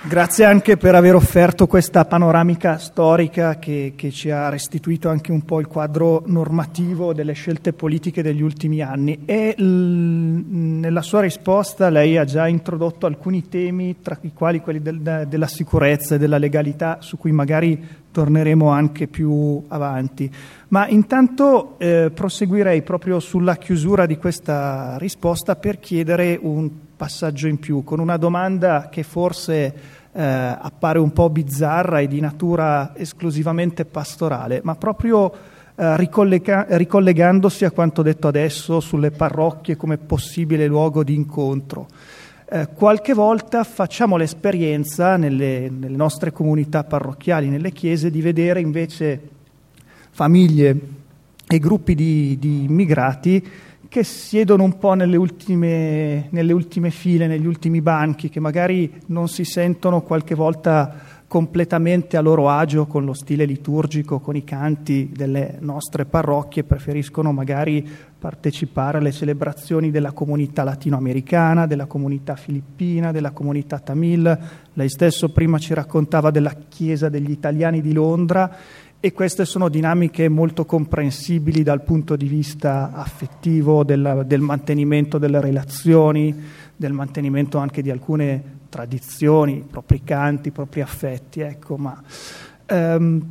Grazie anche per aver offerto questa panoramica storica che, che ci ha restituito anche un po' il quadro normativo delle scelte politiche degli ultimi anni. E l- nella sua risposta lei ha già introdotto alcuni temi, tra i quali quelli del, della sicurezza e della legalità, su cui magari torneremo anche più avanti. Ma intanto eh, proseguirei proprio sulla chiusura di questa risposta per chiedere un passaggio in più, con una domanda che forse eh, appare un po' bizzarra e di natura esclusivamente pastorale, ma proprio eh, ricollega- ricollegandosi a quanto detto adesso sulle parrocchie come possibile luogo di incontro. Eh, qualche volta facciamo l'esperienza nelle, nelle nostre comunità parrocchiali, nelle chiese, di vedere invece famiglie e gruppi di, di immigrati che siedono un po' nelle ultime, nelle ultime file, negli ultimi banchi, che magari non si sentono qualche volta completamente a loro agio con lo stile liturgico, con i canti delle nostre parrocchie, preferiscono magari partecipare alle celebrazioni della comunità latinoamericana, della comunità filippina, della comunità tamil. Lei stesso prima ci raccontava della Chiesa degli Italiani di Londra, e queste sono dinamiche molto comprensibili dal punto di vista affettivo, del, del mantenimento delle relazioni, del mantenimento anche di alcune tradizioni, i propri canti, i propri affetti. Ecco, ma ehm,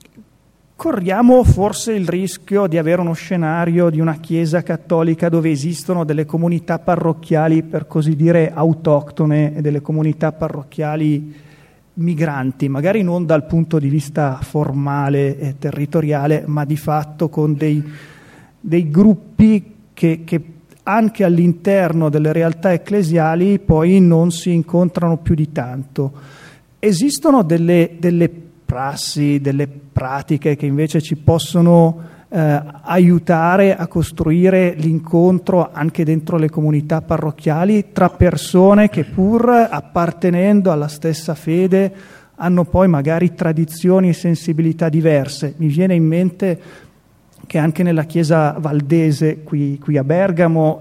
corriamo forse il rischio di avere uno scenario di una Chiesa cattolica dove esistono delle comunità parrocchiali, per così dire, autoctone, e delle comunità parrocchiali migranti, magari non dal punto di vista formale e territoriale, ma di fatto con dei, dei gruppi che, che anche all'interno delle realtà ecclesiali poi non si incontrano più di tanto. Esistono delle, delle prassi, delle pratiche che invece ci possono eh, aiutare a costruire l'incontro anche dentro le comunità parrocchiali tra persone che, pur appartenendo alla stessa fede, hanno poi magari tradizioni e sensibilità diverse. Mi viene in mente che anche nella chiesa valdese qui, qui a Bergamo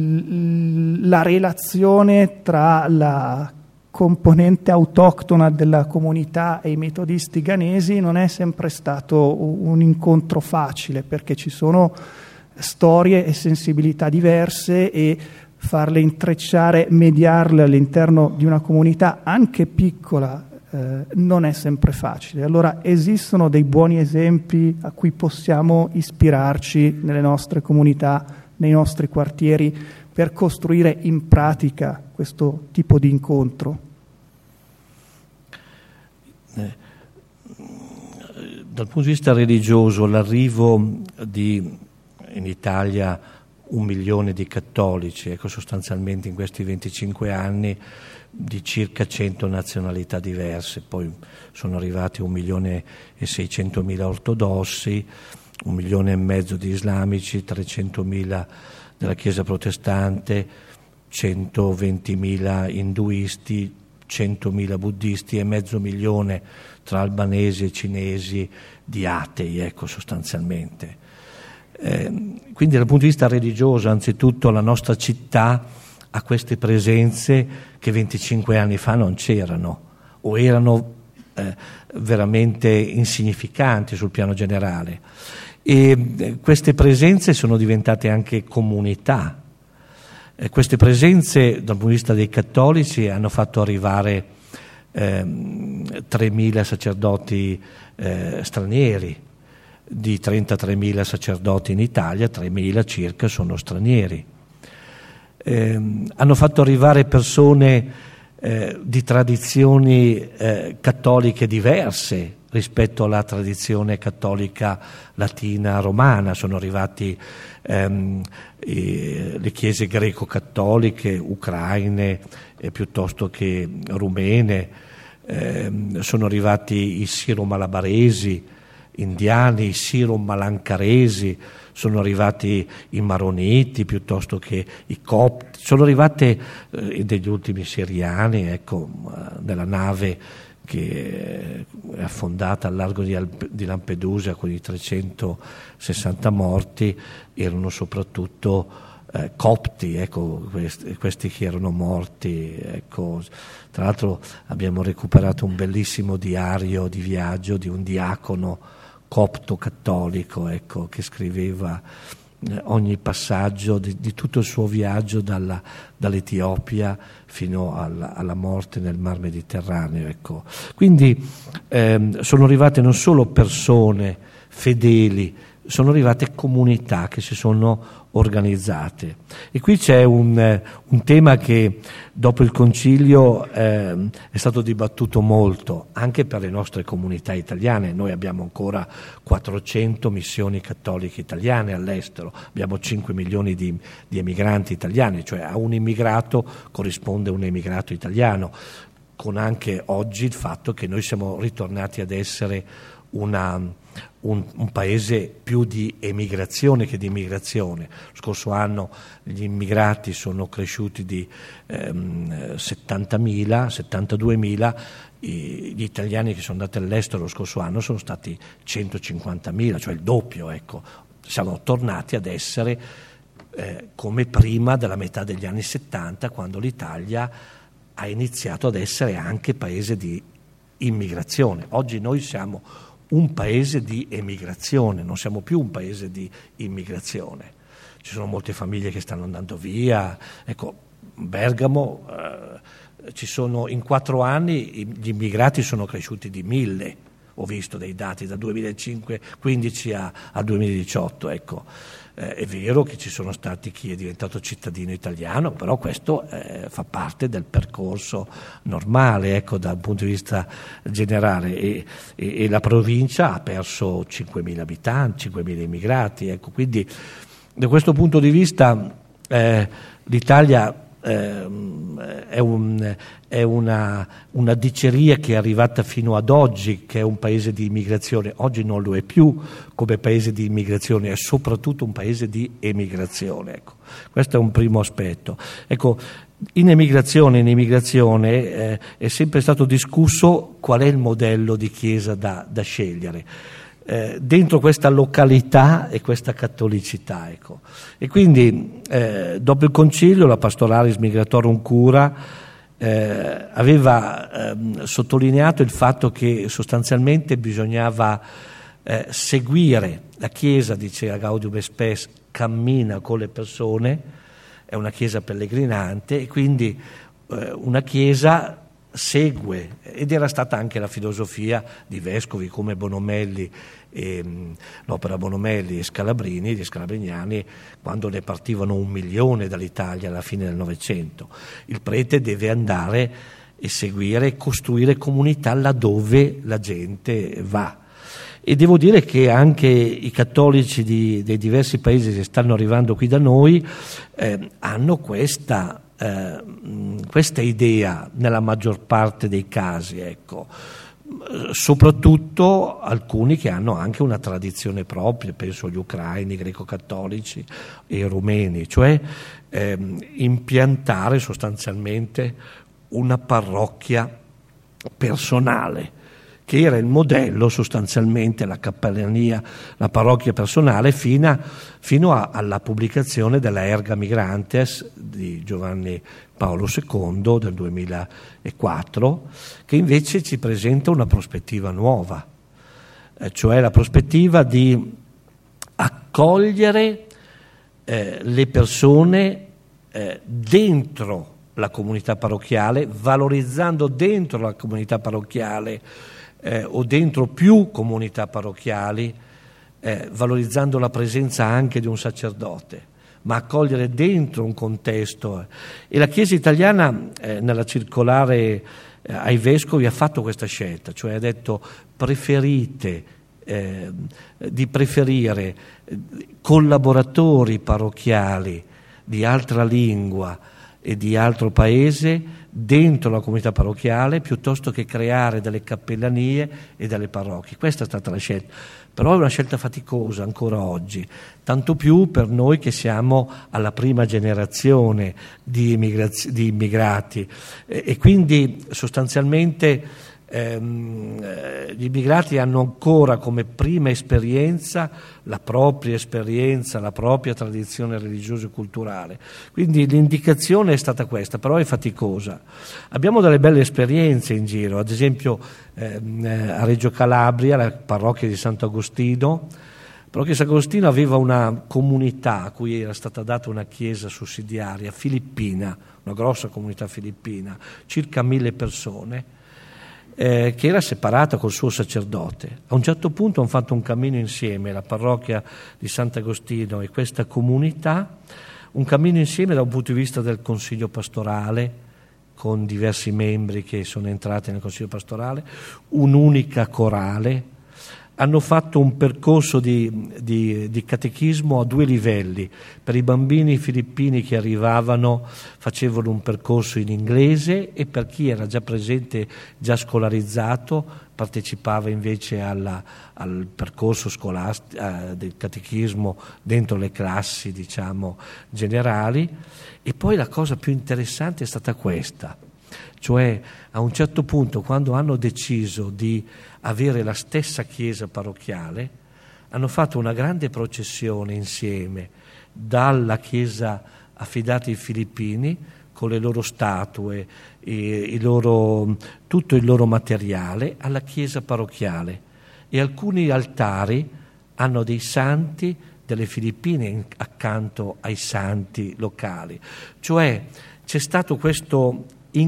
l- la relazione tra la componente autoctona della comunità e i metodisti ghanesi non è sempre stato un incontro facile, perché ci sono storie e sensibilità diverse, e farle intrecciare, mediarle all'interno di una comunità anche piccola eh, non è sempre facile. Allora esistono dei buoni esempi a cui possiamo ispirarci nelle nostre comunità, nei nostri quartieri, per costruire in pratica questo tipo di incontro? Eh, dal punto di vista religioso, l'arrivo di in Italia un milione di cattolici, ecco, sostanzialmente in questi venticinque anni, di circa cento nazionalità diverse, poi sono arrivati un milione e seicentomila ortodossi, un milione e mezzo di islamici, trecentomila della Chiesa protestante, centoventimila induisti, centomila buddisti e mezzo milione tra albanesi e cinesi di atei, ecco, sostanzialmente. Eh, quindi dal punto di vista religioso, anzitutto, la nostra città ha queste presenze che venticinque anni fa non c'erano, o erano eh, veramente insignificanti sul piano generale. E eh, queste presenze sono diventate anche comunità. Eh, queste presenze, dal punto di vista dei cattolici, hanno fatto arrivare eh, tremila sacerdoti eh, stranieri. Di trentatremila sacerdoti in Italia, tremila circa sono stranieri. Eh, hanno fatto arrivare persone eh, di tradizioni eh, cattoliche diverse rispetto alla tradizione cattolica latina romana. Sono arrivati ehm, eh, le chiese greco-cattoliche, ucraine eh, piuttosto che rumene, eh, sono arrivati i siro-malabaresi, indiani, i siro-malancaresi, sono arrivati i maroniti piuttosto che i copti, sono arrivate eh, degli ultimi siriani, ecco, nella nave che è affondata al largo di, Alp- di Lampedusa con i trecentosessanta morti, erano soprattutto eh, copti, ecco, questi, questi che erano morti, ecco. Tra l'altro abbiamo recuperato un bellissimo diario di viaggio di un diacono copto cattolico, ecco, che scriveva ogni passaggio di, di tutto il suo viaggio dalla, dall'Etiopia fino alla, alla morte nel Mar Mediterraneo, ecco. Quindi ehm, sono arrivate non solo persone fedeli, sono arrivate comunità che si sono organizzate. E qui c'è un, un tema che dopo il concilio eh, è stato dibattuto molto, anche per le nostre comunità italiane. Noi abbiamo ancora quattrocento missioni cattoliche italiane all'estero, abbiamo cinque milioni di, di emigranti italiani, cioè a un immigrato corrisponde un emigrato italiano, con anche oggi il fatto che noi siamo ritornati ad essere una Un, un paese più di emigrazione che di immigrazione. Lo scorso anno gli immigrati sono cresciuti di ehm, settantamila, settantaduemila, gli italiani che sono andati all'estero lo scorso anno sono stati centocinquantamila, cioè il doppio, ecco. Siamo tornati ad essere eh, come prima della metà degli anni settanta, quando l'Italia ha iniziato ad essere anche paese di immigrazione. Oggi noi siamo un paese di emigrazione, non siamo più un paese di immigrazione. Ci sono molte famiglie che stanno andando via. Ecco, Bergamo, eh, ci sono in quattro anni gli immigrati sono cresciuti di mille, ho visto dei dati da duemilaquindici a, a duemiladiciotto, ecco. Eh, è vero che ci sono stati chi è diventato cittadino italiano, però questo eh, fa parte del percorso normale, ecco, dal punto di vista generale, e, e, e la provincia ha perso cinquemila abitanti, cinquemila immigrati, ecco. Quindi da questo punto di vista eh, l'Italia eh, è, un, è una, una diceria che è arrivata fino ad oggi, che è un paese di immigrazione. Oggi non lo è più come paese di immigrazione, è soprattutto un paese di emigrazione, ecco. Questo è un primo aspetto. Ecco, in emigrazione, in immigrazione eh, è sempre stato discusso qual è il modello di chiesa da, da scegliere. Eh, dentro questa località e questa cattolicità, ecco. E quindi eh, dopo il concilio la Pastoralis Migratorum Cura eh, aveva eh, sottolineato il fatto che sostanzialmente bisognava eh, seguire la Chiesa, diceva Gaudium et Spes, cammina con le persone, è una Chiesa pellegrinante, e quindi eh, una Chiesa segue, ed era stata anche la filosofia di vescovi come Bonomelli, e, mh, l'opera Bonomelli e Scalabrini, gli scalabrignani, quando ne partivano un milione dall'Italia alla fine del Novecento. Il prete deve andare e seguire e costruire comunità laddove la gente va. E devo dire che anche i cattolici di, dei diversi paesi che stanno arrivando qui da noi eh, hanno questa Eh, questa idea nella maggior parte dei casi, ecco. Soprattutto alcuni che hanno anche una tradizione propria, penso agli ucraini, greco-cattolici e i rumeni, cioè ehm, impiantare sostanzialmente una parrocchia personale, che era il modello sostanzialmente, la cappellania, la parrocchia personale, fino, a, fino a, alla pubblicazione della Erga Migrantes di Giovanni Paolo secondo del duemilaquattro, che invece ci presenta una prospettiva nuova, eh, cioè la prospettiva di accogliere eh, le persone eh, dentro la comunità parrocchiale, valorizzando dentro la comunità parrocchiale Eh, o dentro più comunità parrocchiali, eh, valorizzando la presenza anche di un sacerdote, ma accogliere dentro un contesto. E la Chiesa italiana eh, nella circolare eh, ai vescovi ha fatto questa scelta, cioè ha detto preferite eh, di preferire collaboratori parrocchiali di altra lingua e di altro paese dentro la comunità parrocchiale, piuttosto che creare delle cappellanie e delle parrocchie. Questa è stata la scelta, però è una scelta faticosa ancora oggi, tanto più per noi che siamo alla prima generazione di, immigraz- di immigrati e, e quindi sostanzialmente ehm, eh, gli immigrati hanno ancora come prima esperienza la propria esperienza, la propria tradizione religiosa e culturale. Quindi l'indicazione è stata questa, però è faticosa. Abbiamo delle belle esperienze in giro, ad esempio ehm, a Reggio Calabria, la parrocchia di Sant'Agostino. La parrocchia di Sant'Agostino aveva una comunità a cui era stata data una chiesa sussidiaria filippina, una grossa comunità filippina, circa mille persone, eh, che era separata col suo sacerdote. A un certo punto hanno fatto un cammino insieme, la parrocchia di Sant'Agostino e questa comunità, un cammino insieme da un punto di vista del consiglio pastorale, con diversi membri che sono entrati nel consiglio pastorale, un'unica corale. Hanno fatto un percorso di, di, di catechismo a due livelli. Per i bambini filippini che arrivavano facevano un percorso in inglese, e per chi era già presente, già scolarizzato, partecipava invece alla, al percorso scolastico eh, del catechismo dentro le classi, diciamo, generali. E poi la cosa più interessante è stata questa, cioè a un certo punto, quando hanno deciso di avere la stessa chiesa parrocchiale, hanno fatto una grande processione insieme dalla chiesa affidata ai filippini, con le loro statue, e i loro, tutto il loro materiale, alla chiesa parrocchiale, e alcuni altari hanno dei santi delle Filippine accanto ai santi locali. Cioè c'è stato questo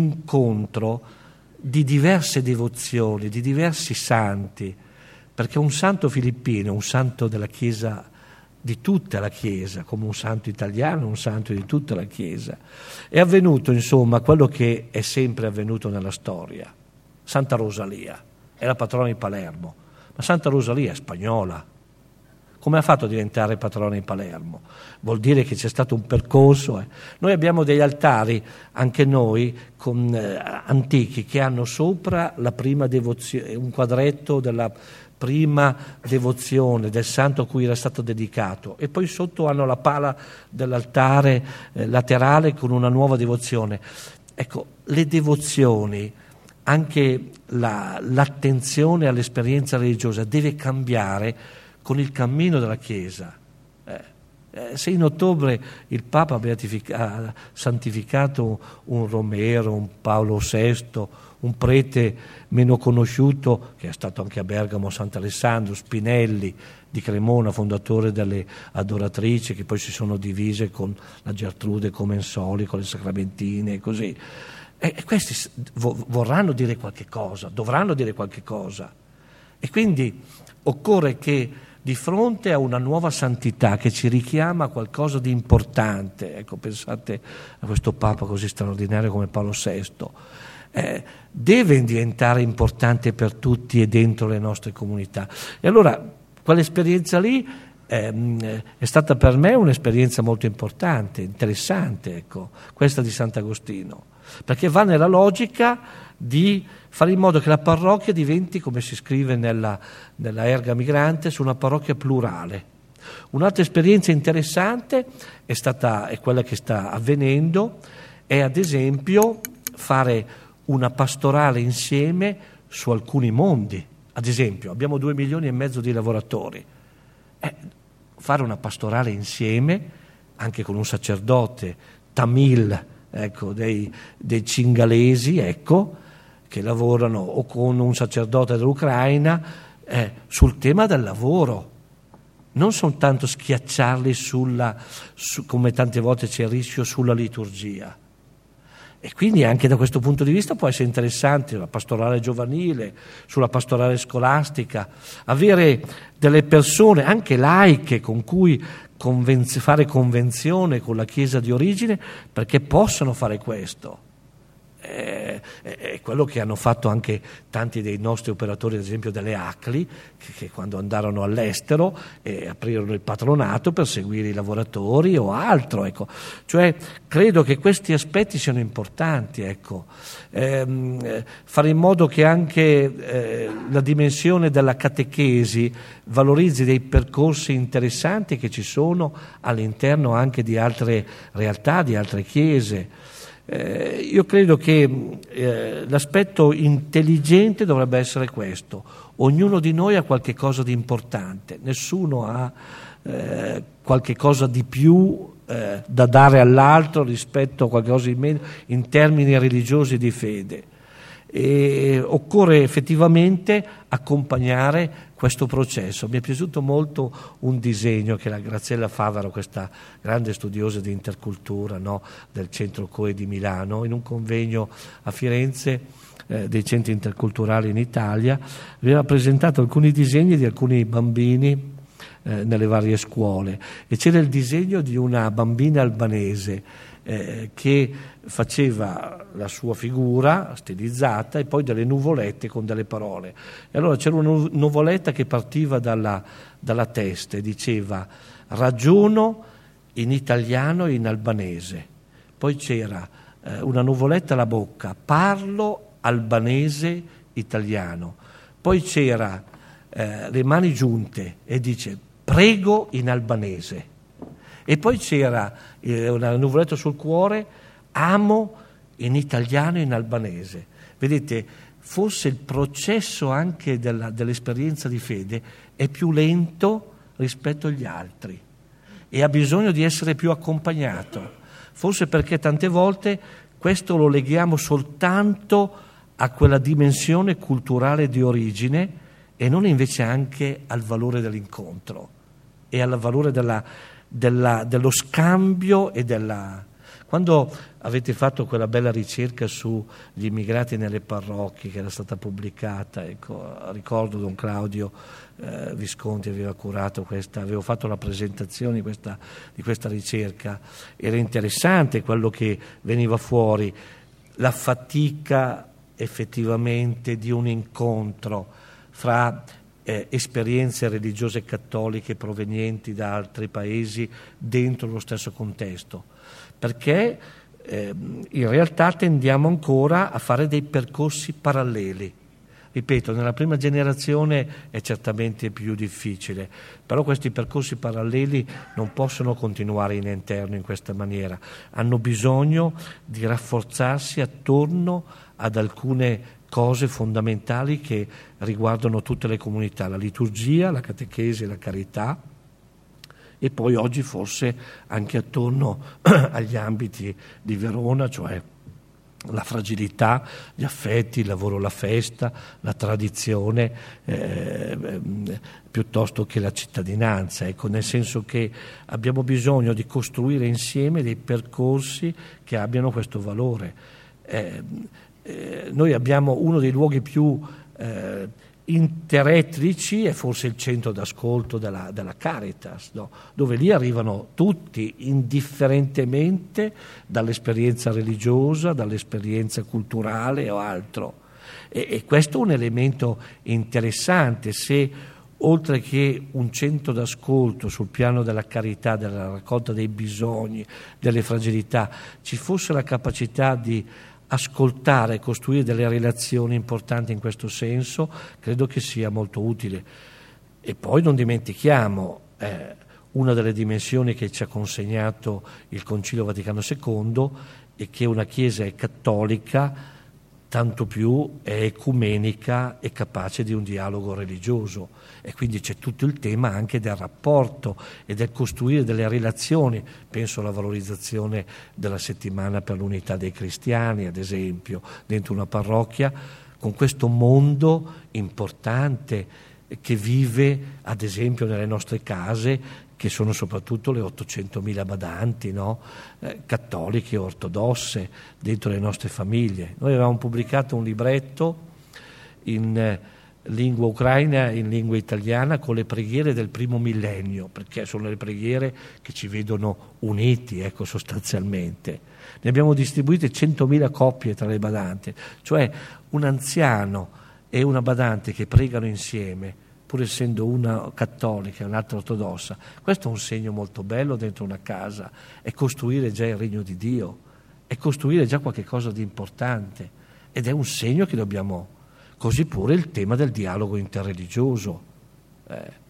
incontro di diverse devozioni, di diversi santi, perché un santo filippino è un santo della Chiesa, di tutta la Chiesa, come un santo italiano, un santo di tutta la Chiesa. È avvenuto, insomma, quello che è sempre avvenuto nella storia. Santa Rosalia è la patrona di Palermo, ma Santa Rosalia è spagnola. Come ha fatto a diventare patrona di Palermo? Vuol dire che c'è stato un percorso. Eh. Noi abbiamo degli altari, anche noi, con, eh, antichi, che hanno sopra la prima devozione, un quadretto della prima devozione del santo a cui era stato dedicato, e poi sotto hanno la pala dell'altare eh, laterale con una nuova devozione. Ecco, le devozioni, anche la, l'attenzione all'esperienza religiosa deve cambiare con il cammino della Chiesa. Eh, eh, se in ottobre il Papa ha, ha santificato un Romero, un Paolo sesto, un prete meno conosciuto, che è stato anche a Bergamo, Sant'Alessandro, Spinelli di Cremona, fondatore delle Adoratrici, che poi si sono divise con la Gertrude Comensoli, con le Sacramentine e così. E, e questi vo- vorranno dire qualche cosa, dovranno dire qualche cosa. E quindi occorre che di fronte a una nuova santità che ci richiama a qualcosa di importante, ecco, pensate a questo Papa così straordinario come Paolo sesto, eh, deve diventare importante per tutti e dentro le nostre comunità. E allora quell'esperienza lì eh, è stata per me un'esperienza molto importante, interessante, ecco, questa di Sant'Agostino, perché va nella logica di fare in modo che la parrocchia diventi, come si scrive nella, nella Erga Migrante, su una parrocchia plurale. Un'altra esperienza interessante è stata, è quella che sta avvenendo, è ad esempio fare una pastorale insieme su alcuni mondi. Ad esempio, abbiamo due milioni e mezzo di lavoratori. Eh, fare una pastorale insieme, anche con un sacerdote tamil, ecco, dei, dei cingalesi, ecco, che lavorano, o con un sacerdote dell'Ucraina, eh, sul tema del lavoro. Non soltanto schiacciarli sulla, su, come tante volte c'è il rischio, sulla liturgia. E quindi anche da questo punto di vista può essere interessante la pastorale giovanile, sulla pastorale scolastica, avere delle persone, anche laiche, con cui convenz- fare convenzione con la Chiesa di origine, perché possano fare questo. È, è quello che hanno fatto anche tanti dei nostri operatori, ad esempio delle A C L I, che, che quando andarono all'estero eh, aprirono il patronato per seguire i lavoratori o altro, ecco. Cioè credo che questi aspetti siano importanti, ecco. Ehm, fare in modo che anche eh, la dimensione della catechesi valorizzi dei percorsi interessanti che ci sono all'interno anche di altre realtà, di altre chiese. Eh, io credo che eh, l'aspetto intelligente dovrebbe essere questo: ognuno di noi ha qualche cosa di importante, nessuno ha eh, qualche cosa di più eh, da dare all'altro rispetto a qualcosa di meno in termini religiosi di fede. E occorre effettivamente accompagnare questo processo. Mi è piaciuto molto un disegno che la Graziella Favaro, questa grande studiosa di intercultura, no, del Centro Coe di Milano, in un convegno a Firenze eh, dei centri interculturali in Italia, aveva presentato alcuni disegni di alcuni bambini eh, nelle varie scuole, e c'era il disegno di una bambina albanese Eh, che faceva la sua figura stilizzata e poi delle nuvolette con delle parole. E allora c'era una nuvoletta che partiva dalla, dalla testa e diceva: ragiono in italiano e in albanese. Poi c'era eh, una nuvoletta alla bocca: parlo albanese italiano. Poi c'era eh, le mani giunte e dice: prego in albanese. E poi c'era eh, una nuvoletta sul cuore: amo in italiano e in albanese. Vedete, forse il processo anche della, dell'esperienza di fede è più lento rispetto agli altri e ha bisogno di essere più accompagnato, forse perché tante volte questo lo leghiamo soltanto a quella dimensione culturale di origine e non invece anche al valore dell'incontro e al valore della Della, dello scambio e della... Quando avete fatto quella bella ricerca sugli immigrati nelle parrocchie che era stata pubblicata, ecco, ricordo Don Claudio eh, Visconti aveva curato questa, avevo fatto la presentazione di questa, di questa ricerca, era interessante quello che veniva fuori, la fatica effettivamente di un incontro fra Eh, esperienze religiose cattoliche provenienti da altri paesi dentro lo stesso contesto, perché eh, in realtà tendiamo ancora a fare dei percorsi paralleli. Ripeto, nella prima generazione è certamente più difficile, però questi percorsi paralleli non possono continuare in eterno in questa maniera, hanno bisogno di rafforzarsi attorno ad alcune cose fondamentali che riguardano tutte le comunità: la liturgia, la catechesi, la carità, e poi oggi forse anche attorno agli ambiti di Verona, cioè la fragilità, gli affetti, il lavoro, la festa, la tradizione, eh, piuttosto che la cittadinanza, ecco, nel senso che abbiamo bisogno di costruire insieme dei percorsi che abbiano questo valore. Eh, Eh, noi abbiamo uno dei luoghi più eh, interetnici, è forse il centro d'ascolto della, della Caritas, no? Dove lì arrivano tutti indifferentemente dall'esperienza religiosa, dall'esperienza culturale o altro, e, e questo è un elemento interessante. Se oltre che un centro d'ascolto sul piano della carità, della raccolta dei bisogni, delle fragilità, ci fosse la capacità di ascoltare e costruire delle relazioni importanti in questo senso, credo che sia molto utile. E poi non dimentichiamo eh, una delle dimensioni che ci ha consegnato il Concilio Vaticano secondo è che una Chiesa è cattolica, tanto più è ecumenica e capace di un dialogo religioso, e quindi c'è tutto il tema anche del rapporto e del costruire delle relazioni. Penso alla valorizzazione della settimana per l'unità dei cristiani, ad esempio, dentro una parrocchia, con questo mondo importante che vive, ad esempio, nelle nostre case, che sono soprattutto le ottocentomila badanti, no? eh, cattoliche, ortodosse, dentro le nostre famiglie. Noi avevamo pubblicato un libretto in eh, lingua ucraina e in lingua italiana con le preghiere del primo millennio, perché sono le preghiere che ci vedono uniti, ecco, sostanzialmente. Ne abbiamo distribuite centomila copie tra le badanti, cioè un anziano e una badante che pregano insieme, pur essendo una cattolica e un'altra ortodossa. Questo è un segno molto bello dentro una casa, è costruire già il regno di Dio, è costruire già qualche cosa di importante, ed è un segno che dobbiamo, così pure il tema del dialogo interreligioso. Eh,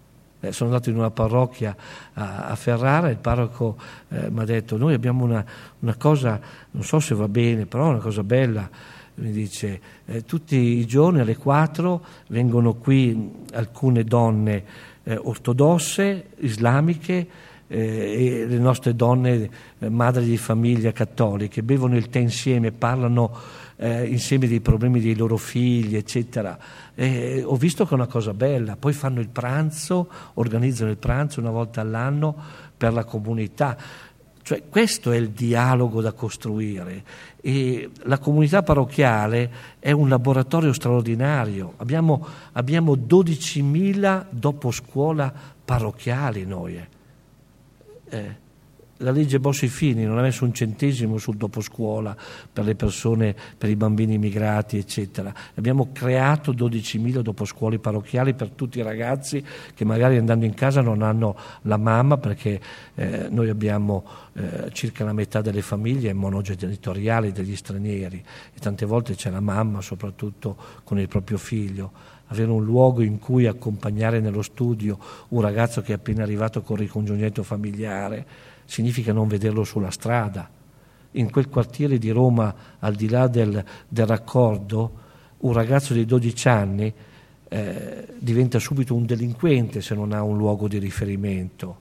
Eh, sono andato in una parrocchia a, a Ferrara e il parroco eh, mi ha detto: noi abbiamo una, una cosa, non so se va bene, però è una cosa bella. Mi dice, eh, tutti i giorni alle quattro vengono qui alcune donne eh, ortodosse, islamiche, eh, e le nostre donne eh, madri di famiglia cattoliche, bevono il tè insieme, parlano eh, insieme dei problemi dei loro figli, eccetera. Eh, ho visto che è una cosa bella. Poi fanno il pranzo, organizzano il pranzo una volta all'anno per la comunità. Cioè, questo è il dialogo da costruire, e la comunità parrocchiale è un laboratorio straordinario. Abbiamo, abbiamo dodicimila doposcuola parrocchiali noi. Eh. Eh. La legge Bossi-Fini non ha messo un centesimo sul doposcuola per le persone, per i bambini immigrati, eccetera. Abbiamo creato dodicimila doposcuole parrocchiali per tutti i ragazzi che magari andando in casa non hanno la mamma, perché eh, noi abbiamo eh, circa la metà delle famiglie monogenitoriali degli stranieri, e tante volte c'è la mamma, soprattutto con il proprio figlio. Avere un luogo in cui accompagnare nello studio un ragazzo che è appena arrivato con ricongiungimento familiare significa non vederlo sulla strada. In quel quartiere di Roma, al di là del, del raccordo, un ragazzo di dodici anni eh, diventa subito un delinquente se non ha un luogo di riferimento.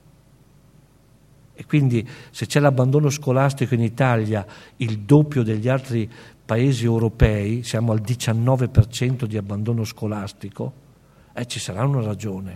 E quindi, se c'è l'abbandono scolastico in Italia il doppio degli altri paesi europei, siamo al diciannove per cento di abbandono scolastico, eh, ci sarà una ragione.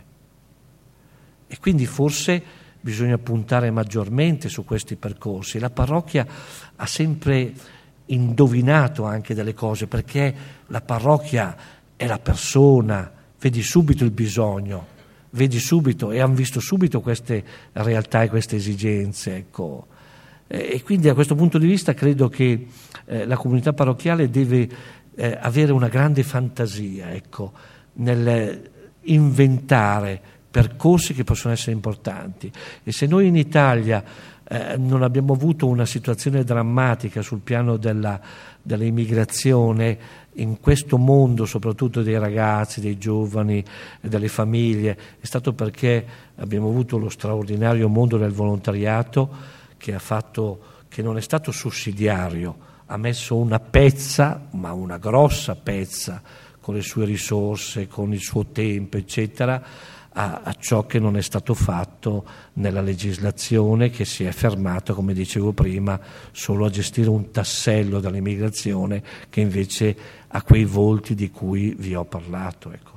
E quindi forse bisogna puntare maggiormente su questi percorsi. La parrocchia ha sempre indovinato anche delle cose, perché la parrocchia è la persona, vedi subito il bisogno, vedi subito, e hanno visto subito queste realtà e queste esigenze, ecco. E quindi da questo punto di vista credo che eh, la comunità parrocchiale deve eh, avere una grande fantasia, ecco, nel inventare percorsi che possono essere importanti. E se noi in Italia eh, non abbiamo avuto una situazione drammatica sul piano della, dell'immigrazione in questo mondo, soprattutto dei ragazzi, dei giovani, delle famiglie, è stato perché abbiamo avuto lo straordinario mondo del volontariato, che ha fatto, che non è stato sussidiario, ha messo una pezza, ma una grossa pezza, con le sue risorse, con il suo tempo, eccetera, a, a ciò che non è stato fatto nella legislazione, che si è fermata, come dicevo prima, solo a gestire un tassello dell'immigrazione, che invece ha quei volti di cui vi ho parlato. Ecco.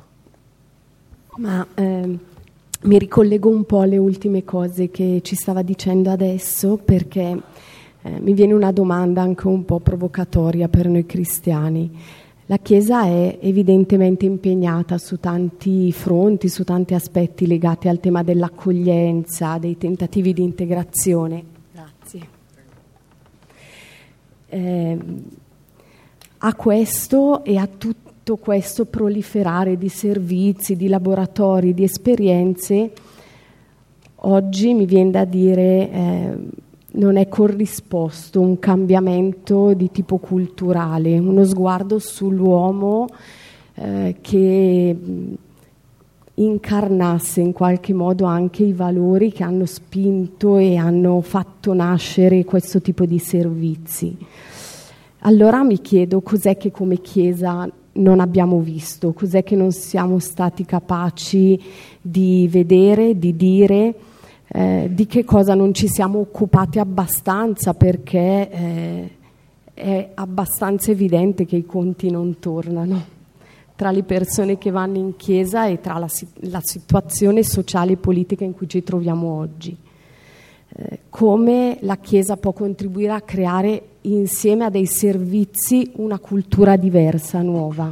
Ma ehm, mi ricollego un po' alle ultime cose che ci stava dicendo adesso, perché eh, mi viene una domanda anche un po' provocatoria per noi cristiani. La Chiesa è evidentemente impegnata su tanti fronti, su tanti aspetti legati al tema dell'accoglienza, dei tentativi di integrazione. Grazie. Eh, a questo e a tutto questo proliferare di servizi, di laboratori, di esperienze, oggi mi viene da dire eh, non è corrisposto un cambiamento di tipo culturale, uno sguardo sull'uomo eh, che incarnasse in qualche modo anche i valori che hanno spinto e hanno fatto nascere questo tipo di servizi. Allora mi chiedo cos'è che come Chiesa non abbiamo visto, cos'è che non siamo stati capaci di vedere, di dire, Eh, di che cosa non ci siamo occupati abbastanza, perché eh, è abbastanza evidente che i conti non tornano tra le persone che vanno in chiesa e tra la, la situazione sociale e politica in cui ci troviamo oggi. Eh, come la Chiesa può contribuire a creare insieme a dei servizi una cultura diversa, nuova?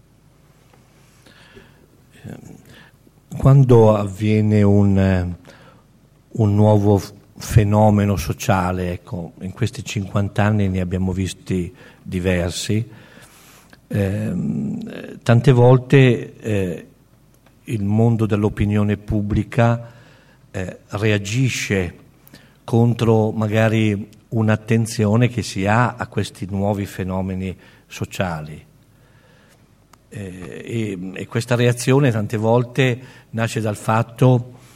Quando avviene un un nuovo fenomeno sociale, ecco, in questi cinquanta anni ne abbiamo visti diversi, eh, tante volte eh, il mondo dell'opinione pubblica eh, reagisce contro magari un'attenzione che si ha a questi nuovi fenomeni sociali. Eh, e, e questa reazione tante volte nasce dal fatto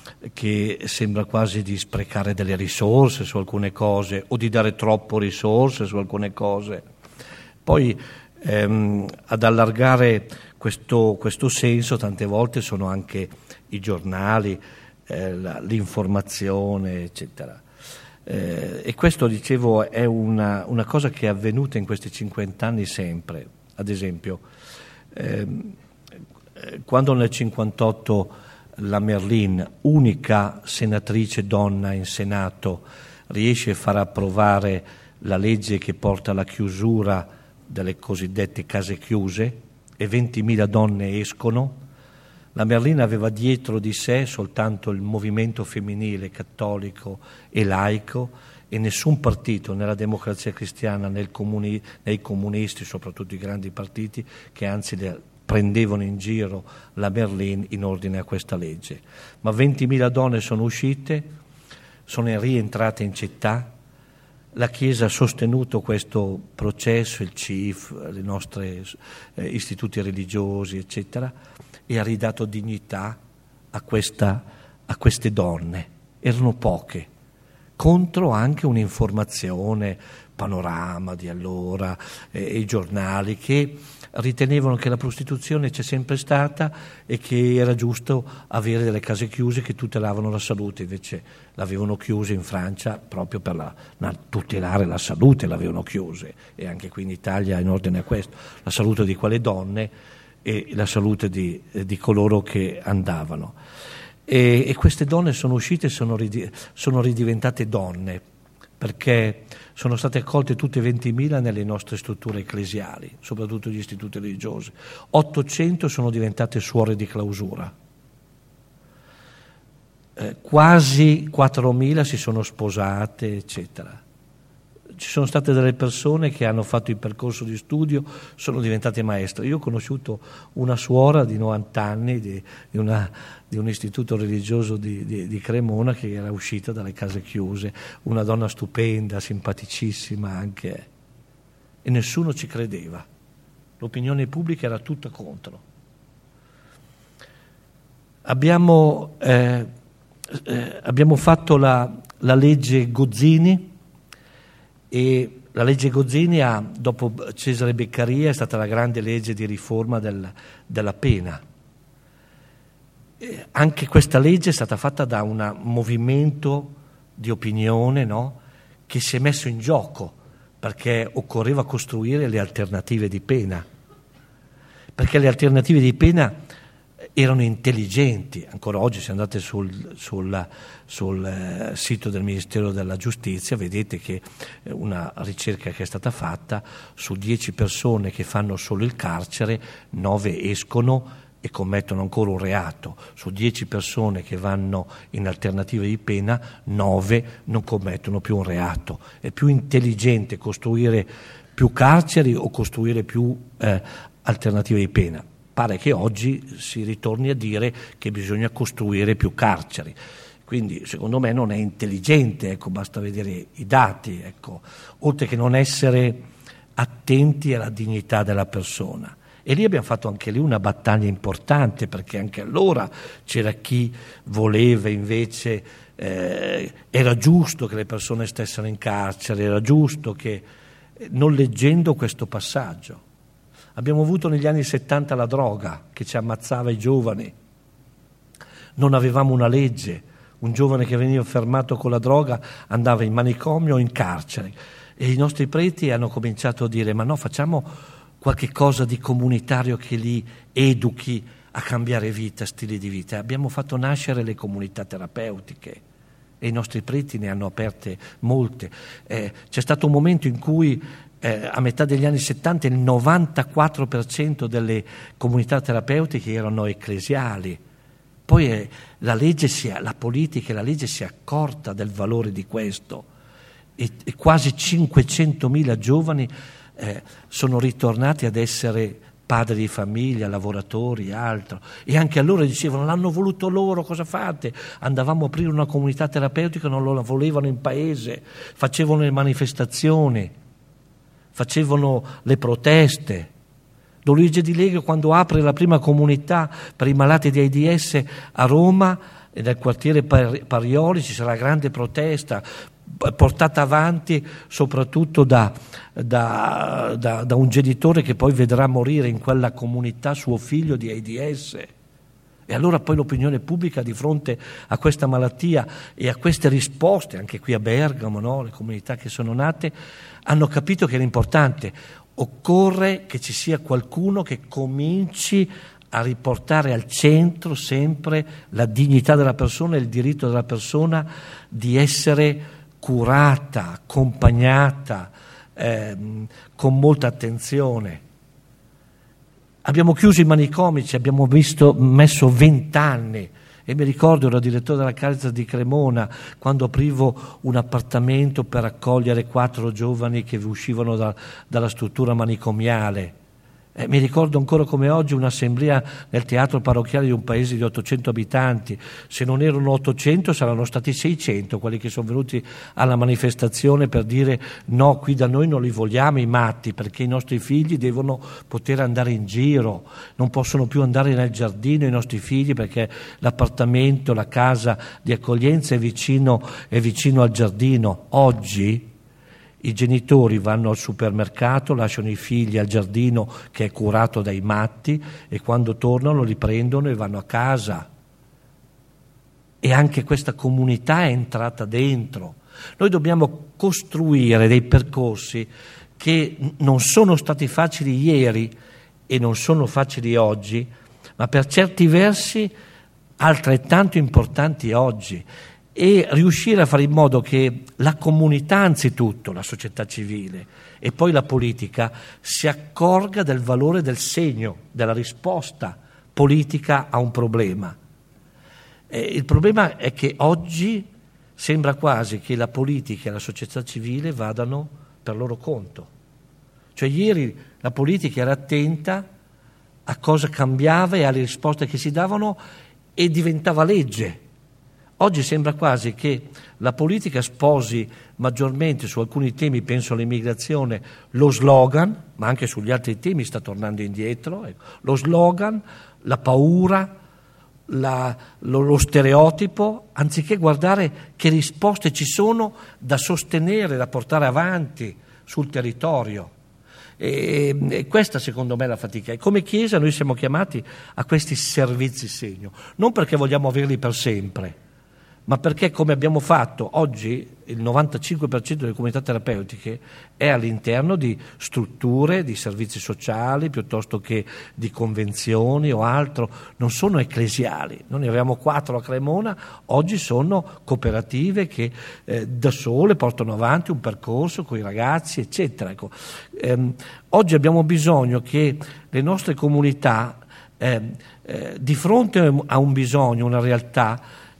che sembra quasi di sprecare delle risorse su alcune cose o di dare troppo risorse su alcune cose. Poi ehm, ad allargare questo, questo senso tante volte sono anche i giornali, eh, la, l'informazione, eccetera. Eh, e questo, dicevo, è una, una cosa che è avvenuta in questi cinquanta anni sempre. Ad esempio, ehm, quando nel cinquantotto la Merlin, unica senatrice donna in Senato, riesce a far approvare la legge che porta alla chiusura delle cosiddette case chiuse e ventimila donne escono, la Merlin aveva dietro di sé soltanto il movimento femminile cattolico e laico e nessun partito nella Democrazia Cristiana, nel comuni, nei comunisti, soprattutto i grandi partiti, che anzi le prendevano in giro la Merlin in ordine a questa legge. Ma ventimila donne sono uscite, sono rientrate in città, la Chiesa ha sostenuto questo processo, il C I F, i nostri eh, istituti religiosi, eccetera, e ha ridato dignità a, questa, a queste donne. Erano poche, contro anche un'informazione, Panorama di allora, eh, i giornali che ritenevano che la prostituzione c'è sempre stata e che era giusto avere delle case chiuse che tutelavano la salute, invece l'avevano chiuse in Francia proprio per la, la, tutelare la salute, l'avevano chiuse, e anche qui in Italia in ordine a questo, la salute di quelle donne e la salute di, di coloro che andavano. E, e queste donne sono uscite e sono, ridi, sono ridiventate donne, perché sono state accolte tutte ventimila nelle nostre strutture ecclesiali, soprattutto gli istituti religiosi. ottocento sono diventate suore di clausura. Eh, quasi quattromila si sono sposate, eccetera. Ci sono state delle persone che hanno fatto il percorso di studio, sono diventate maestre. Io ho conosciuto una suora di novanta anni di, di, una, di un istituto religioso di, di, di Cremona, che era uscita dalle case chiuse, una donna stupenda, simpaticissima anche, e nessuno ci credeva. L'opinione pubblica era tutta contro. Abbiamo, eh, eh, abbiamo fatto la, la legge Gozzini, e la legge Gozzini, ha, dopo Cesare Beccaria, è stata la grande legge di riforma del, della pena. E anche questa legge è stata fatta da un movimento di opinione, no? Che si è messo in gioco perché occorreva costruire le alternative di pena, perché le alternative di pena erano intelligenti. Ancora oggi, se andate sul, sul, sul eh, sito del Ministero della Giustizia, vedete che una ricerca che è stata fatta, su dieci persone che fanno solo il carcere, nove escono e commettono ancora un reato. Su dieci persone che vanno in alternative di pena, nove non commettono più un reato. È più intelligente costruire più carceri o costruire più eh, alternative di pena? Pare che oggi si ritorni a dire che bisogna costruire più carceri. Quindi secondo me non è intelligente, ecco, basta vedere i dati, ecco, oltre che non essere attenti alla dignità della persona. E lì abbiamo fatto anche lì una battaglia importante, perché anche allora c'era chi voleva invece, eh, era giusto che le persone stessero in carcere, era giusto che, non leggendo questo passaggio. Abbiamo avuto negli anni settanta la droga che ci ammazzava i giovani, non avevamo una legge, un giovane che veniva fermato con la droga andava in manicomio o in carcere, e i nostri preti hanno cominciato a dire: ma no, facciamo qualche cosa di comunitario che li educhi a cambiare vita, stili di vita. Abbiamo fatto nascere le comunità terapeutiche e i nostri preti ne hanno aperte molte. Eh, c'è stato un momento in cui Eh, a metà degli anni settanta il novantaquattro per cento delle comunità terapeutiche erano ecclesiali. Poi eh, la legge si è, la politica e la legge si è accorta del valore di questo, e, e quasi cinquecentomila giovani eh, sono ritornati ad essere padri di famiglia, lavoratori e altro, e anche a loro dicevano: l'hanno voluto loro, cosa fate? Andavamo a aprire una comunità terapeutica, non lo volevano in paese, facevano le manifestazioni, facevano le proteste. Don Luigi Di Lega, quando apre la prima comunità per i malati di AIDS a Roma, e nel quartiere Parioli ci sarà grande protesta, portata avanti soprattutto da, da, da, da un genitore che poi vedrà morire in quella comunità suo figlio di AIDS. E allora poi l'opinione pubblica di fronte a questa malattia e a queste risposte, anche qui a Bergamo, no? Le comunità che sono nate, hanno capito che era importante. Occorre che ci sia qualcuno che cominci a riportare al centro sempre la dignità della persona e il diritto della persona di essere curata, accompagnata, ehm, con molta attenzione. Abbiamo chiuso i manicomi, ci abbiamo visto messo vent'anni e mi ricordo, ero direttore della Caritas di Cremona, quando aprivo un appartamento per accogliere quattro giovani che uscivano da, dalla struttura manicomiale. Eh, mi ricordo ancora come oggi un'assemblea nel teatro parrocchiale di un paese di ottocento abitanti. Se non erano ottocento saranno stati seicento quelli che sono venuti alla manifestazione per dire no, qui da noi non li vogliamo i matti, perché i nostri figli devono poter andare in giro, non possono più andare nel giardino i nostri figli perché l'appartamento, la casa di accoglienza è vicino, è vicino al giardino. Oggi i genitori vanno al supermercato, lasciano i figli al giardino che è curato dai matti e quando tornano li prendono e vanno a casa. E anche questa comunità è entrata dentro. Noi dobbiamo costruire dei percorsi che non sono stati facili ieri e non sono facili oggi, ma per certi versi altrettanto importanti oggi. E riuscire a fare in modo che la comunità, anzitutto la società civile e poi la politica, si accorga del valore del segno, della risposta politica a un problema. E il problema è che oggi sembra quasi che la politica e la società civile vadano per loro conto. Cioè ieri la politica era attenta a cosa cambiava e alle risposte che si davano e diventava legge. Oggi sembra quasi che la politica sposi maggiormente su alcuni temi, penso all'immigrazione, lo slogan, ma anche sugli altri temi sta tornando indietro, ecco, lo slogan, la paura, la, lo, lo stereotipo, anziché guardare che risposte ci sono da sostenere, da portare avanti sul territorio. E, e questa secondo me è la fatica. E come Chiesa noi siamo chiamati a questi servizi segno, non perché vogliamo averli per sempre, ma perché, come abbiamo fatto oggi, il novantacinque per cento delle comunità terapeutiche è all'interno di strutture, di servizi sociali, piuttosto che di convenzioni o altro, non sono ecclesiali. Noi ne avevamo quattro a Cremona, oggi sono cooperative che eh, da sole portano avanti un percorso con i ragazzi, eccetera. Ecco, ehm, oggi abbiamo bisogno che le nostre comunità, eh, eh, di fronte a un bisogno, una realtà,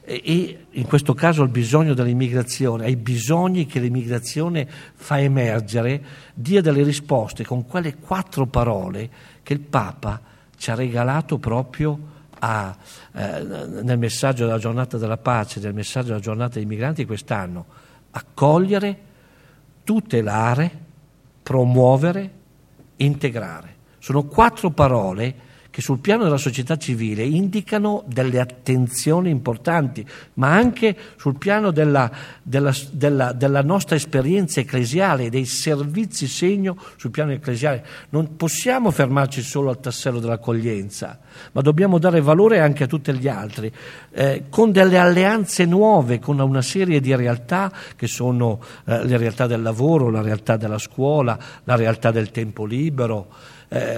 e in questo caso il bisogno dell'immigrazione, ai bisogni che l'immigrazione fa emergere, dia delle risposte con quelle quattro parole che il Papa ci ha regalato proprio a, eh, nel messaggio della giornata della pace, nel messaggio della giornata dei migranti quest'anno: accogliere, tutelare, promuovere, integrare. Sono quattro parole che sul piano della società civile indicano delle attenzioni importanti, ma anche sul piano della, della, della, della nostra esperienza ecclesiale, dei servizi segno sul piano ecclesiale. Non possiamo fermarci solo al tassello dell'accoglienza, ma dobbiamo dare valore anche a tutti gli altri, eh, con delle alleanze nuove, con una serie di realtà che sono eh, le realtà del lavoro, la realtà della scuola, la realtà del tempo libero,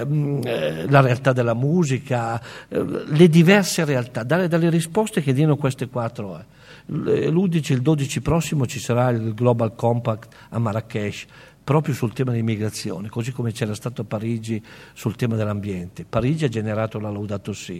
la realtà della musica, le diverse realtà, dare delle risposte che diano queste quattro. L'undici e il dodici prossimo ci sarà il Global Compact a Marrakesh, proprio sul tema dell'immigrazione, così come c'era stato a Parigi sul tema dell'ambiente. Parigi ha generato la Laudato Si,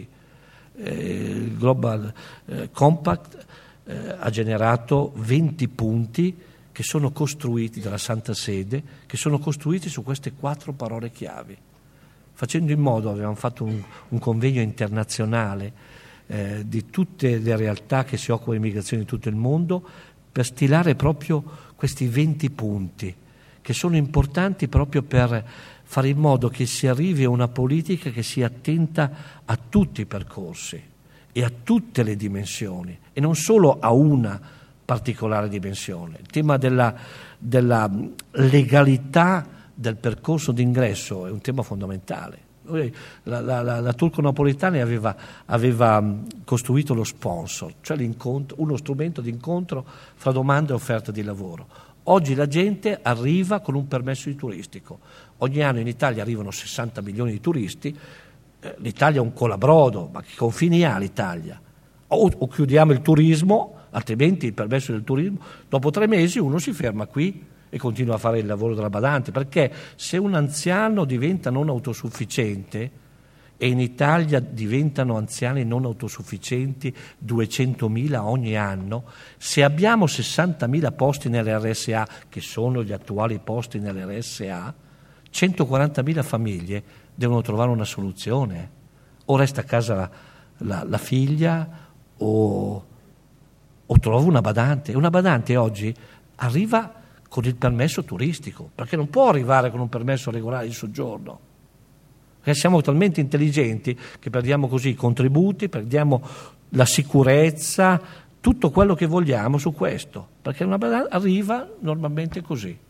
il Global Compact ha generato venti punti che sono costruiti dalla Santa Sede, che sono costruiti su queste quattro parole chiavi. Facendo in modo, avevamo fatto un, un convegno internazionale eh, di tutte le realtà che si occupano di immigrazione in tutto il mondo, per stilare proprio questi venti punti, che sono importanti proprio per fare in modo che si arrivi a una politica che sia attenta a tutti i percorsi e a tutte le dimensioni e non solo a una particolare dimensione. Il tema della, della legalità del percorso d'ingresso è un tema fondamentale. La, la, la, la Turco Napolitani aveva, aveva costruito lo sponsor, cioè l'incontro, uno strumento di incontro fra domanda e offerta di lavoro. Oggi la gente arriva con un permesso di turistico. Ogni anno in Italia arrivano sessanta milioni di turisti. Eh, L'Italia è un colabrodo, ma che confini ha l'Italia? O, o chiudiamo il turismo, altrimenti il permesso del turismo, dopo tre mesi uno si ferma qui e continua a fare il lavoro della badante, perché se un anziano diventa non autosufficiente, e in Italia diventano anziani non autosufficienti duecentomila ogni anno, se abbiamo sessantamila posti nell'R S A, che sono gli attuali posti nell'R S A, centoquarantamila famiglie devono trovare una soluzione. O resta a casa la, la, la figlia o, o trova una badante. E una badante oggi arriva con il permesso turistico, perché non può arrivare con un permesso regolare di soggiorno. Perché siamo talmente intelligenti che perdiamo così i contributi, perdiamo la sicurezza, tutto quello che vogliamo su questo, perché una badante arriva normalmente così.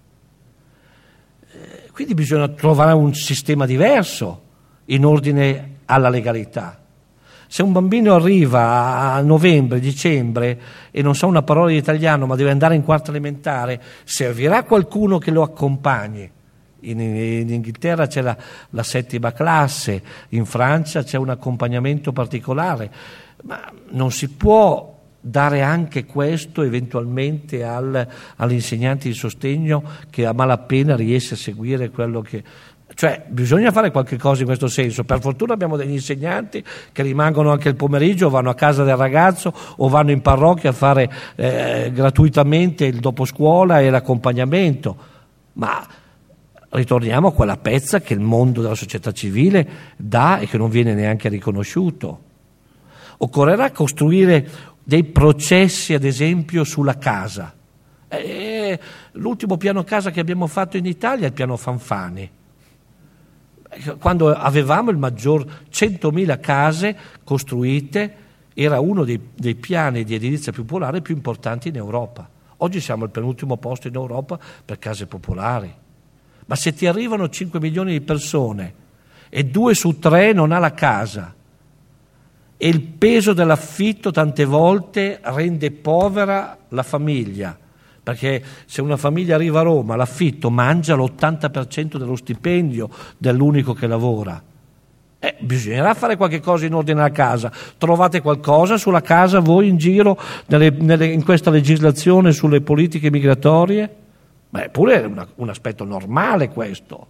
Eh, quindi bisogna trovare un sistema diverso in ordine alla legalità. Se un bambino arriva a novembre, dicembre e non sa una parola di italiano ma deve andare in quarta elementare, servirà qualcuno che lo accompagni. In, in Inghilterra c'è la, la settima classe, in Francia c'è un accompagnamento particolare, ma non si può dare anche questo eventualmente al, all'insegnante di sostegno che a malapena riesce a seguire quello che... Cioè bisogna fare qualche cosa in questo senso. Per fortuna abbiamo degli insegnanti che rimangono anche il pomeriggio, vanno a casa del ragazzo o vanno in parrocchia a fare eh, gratuitamente il doposcuola e l'accompagnamento, ma ritorniamo a quella pezza che il mondo della società civile dà e che non viene neanche riconosciuto. Occorrerà costruire dei processi, ad esempio, sulla casa. E l'ultimo piano casa che abbiamo fatto in Italia è il piano Fanfani. Quando avevamo il maggior centomila case costruite, era uno dei, dei piani di edilizia popolare più importanti in Europa. Oggi siamo al penultimo posto in Europa per case popolari. Ma se ti arrivano cinque milioni di persone e due su tre non ha la casa e il peso dell'affitto tante volte rende povera la famiglia, perché se una famiglia arriva a Roma, l'affitto mangia l'ottanta per cento dello stipendio dell'unico che lavora. Eh, bisognerà fare qualche cosa in ordine alla casa. Trovate qualcosa sulla casa voi in giro nelle, nelle, in questa legislazione sulle politiche migratorie? Beh, pure è una, un aspetto normale questo.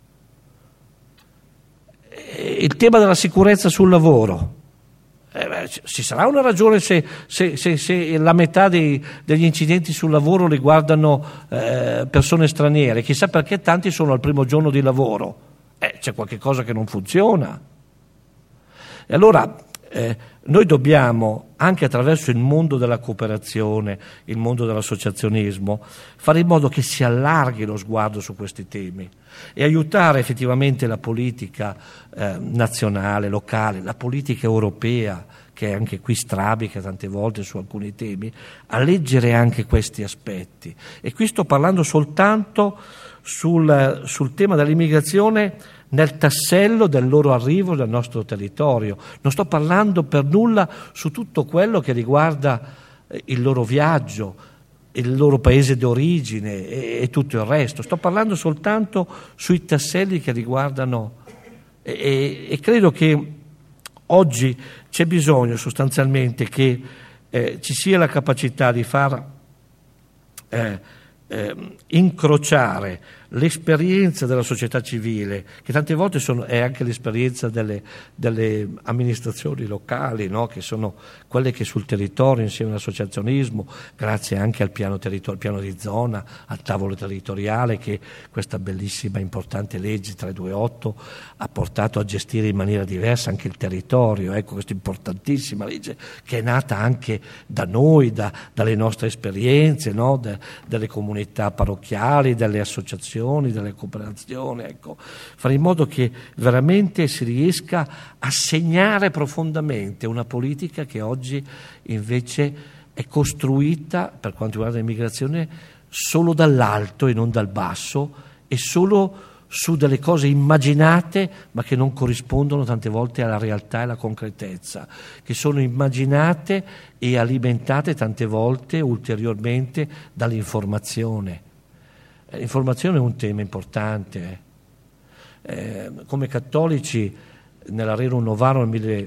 E il tema della sicurezza sul lavoro. Eh beh, ci sarà una ragione se, se, se, se la metà dei, degli incidenti sul lavoro riguardano eh, persone straniere, chissà perché tanti sono al primo giorno di lavoro. Eh, c'è qualche cosa che non funziona. E allora eh, noi dobbiamo, anche attraverso il mondo della cooperazione, il mondo dell'associazionismo, fare in modo che si allarghi lo sguardo su questi temi e aiutare effettivamente la politica eh, nazionale, locale, la politica europea, che anche qui strabica tante volte su alcuni temi, a leggere anche questi aspetti. E qui sto parlando soltanto sul, sul tema dell'immigrazione nel tassello del loro arrivo nel nostro territorio. Non sto parlando per nulla su tutto quello che riguarda il loro viaggio, il loro paese d'origine e, e tutto il resto. Sto parlando soltanto sui tasselli che riguardano e, e, e credo che oggi c'è bisogno sostanzialmente che eh, ci sia la capacità di far eh, eh, incrociare l'esperienza della società civile, che tante volte sono, è anche l'esperienza delle, delle amministrazioni locali, no? Che sono quelle che sul territorio, insieme all'associazionismo, grazie anche al piano, territor- piano di zona, al tavolo territoriale, che questa bellissima e importante legge trecentoventotto ha portato a gestire in maniera diversa anche il territorio. Ecco, questa importantissima legge che è nata anche da noi, da, dalle nostre esperienze, no? De, delle comunità parrocchiali, delle associazioni associazioni, delle cooperazioni, ecco, fare in modo che veramente si riesca a segnare profondamente una politica che oggi invece è costruita, per quanto riguarda l'immigrazione, solo dall'alto e non dal basso, e solo su delle cose immaginate ma che non corrispondono tante volte alla realtà e alla concretezza, che sono immaginate e alimentate tante volte ulteriormente dall'informazione. L'informazione è un tema importante. Eh, come cattolici, nella Rerum Novarum nel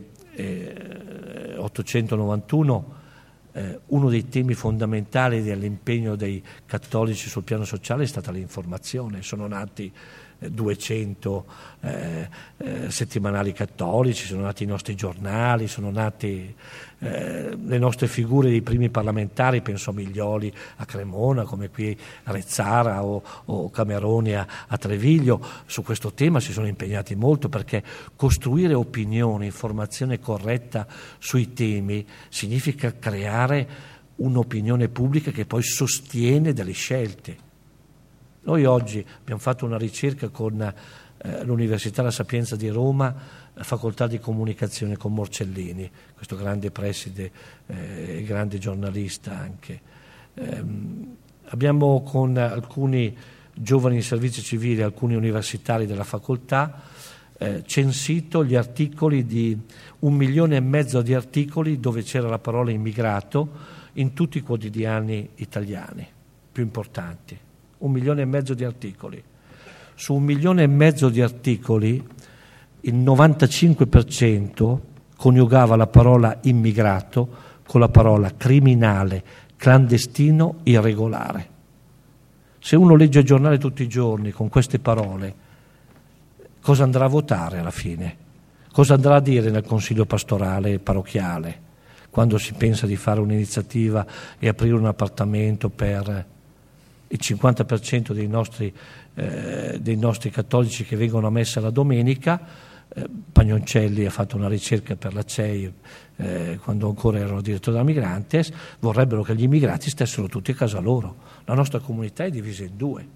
milleottocentonovantuno, eh, uno dei temi fondamentali dell'impegno dei cattolici sul piano sociale è stata l'informazione. Sono nati duecento eh, eh, settimanali cattolici, sono nati i nostri giornali, sono nati eh, le nostre figure dei primi parlamentari, penso a Miglioli a Cremona, come qui a Rezzara, o, o Cameroni a, a Treviglio. Su questo tema si sono impegnati molto, perché costruire opinione, informazione corretta sui temi significa creare un'opinione pubblica che poi sostiene delle scelte. Noi oggi abbiamo fatto una ricerca con eh, l'Università La Sapienza di Roma, la facoltà di comunicazione, con Morcellini, questo grande preside e eh, grande giornalista anche. Eh, abbiamo con alcuni giovani in servizio civile, alcuni universitari della facoltà, eh, censito gli articoli di un milione e mezzo di articoli dove c'era la parola immigrato in tutti i quotidiani italiani più importanti. Un milione e mezzo di articoli. Su un milione e mezzo di articoli il novantacinque per cento coniugava la parola immigrato con la parola criminale, clandestino, irregolare. Se uno legge il giornale tutti i giorni con queste parole, cosa andrà a votare alla fine? Cosa andrà a dire nel consiglio pastorale parrocchiale quando si pensa di fare un'iniziativa e aprire un appartamento per il cinquanta per cento dei nostri, eh, dei nostri cattolici che vengono a messa la domenica? eh, Pagnoncelli ha fatto una ricerca per la C E I eh, quando ancora ero direttore della Migrantes, vorrebbero che gli immigrati stessero tutti a casa loro. La nostra comunità è divisa in due.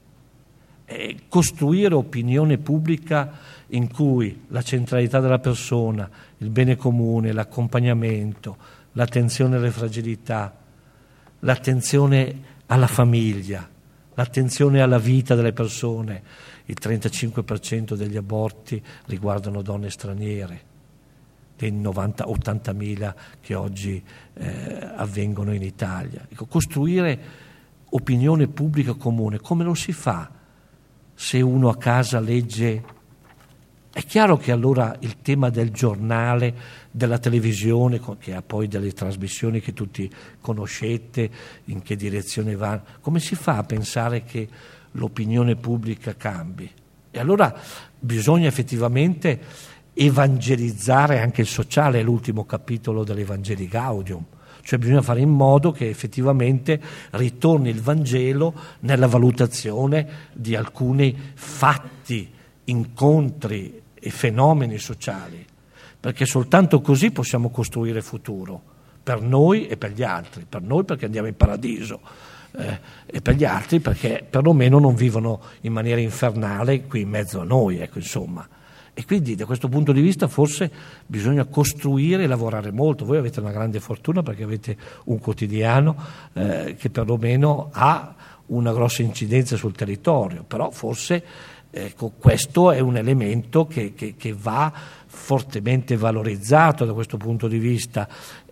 E costruire opinione pubblica in cui la centralità della persona, il bene comune, l'accompagnamento, l'attenzione alle fragilità, l'attenzione alla famiglia, l'attenzione alla vita delle persone. Il trentacinque per cento degli aborti riguardano donne straniere, dei novanta ottantamila che oggi eh, avvengono in Italia. Ecco, costruire opinione pubblica comune, come lo si fa se uno a casa legge? È chiaro che allora il tema del giornale, della televisione, che ha poi delle trasmissioni che tutti conoscete, in che direzione va, come si fa a pensare che l'opinione pubblica cambi? E allora bisogna effettivamente evangelizzare anche il sociale, è l'ultimo capitolo dell'Evangelii Gaudium, cioè bisogna fare in modo che effettivamente ritorni il Vangelo nella valutazione di alcuni fatti, incontri e fenomeni sociali, perché soltanto così possiamo costruire futuro per noi e per gli altri. Per noi perché andiamo in paradiso, eh, e per gli altri perché perlomeno non vivono in maniera infernale qui in mezzo a noi, ecco, insomma. E quindi da questo punto di vista forse bisogna costruire e lavorare molto. Voi avete una grande fortuna perché avete un quotidiano eh, che perlomeno ha una grossa incidenza sul territorio, però forse ecco, questo è un elemento che, che, che va fortemente valorizzato da questo punto di vista,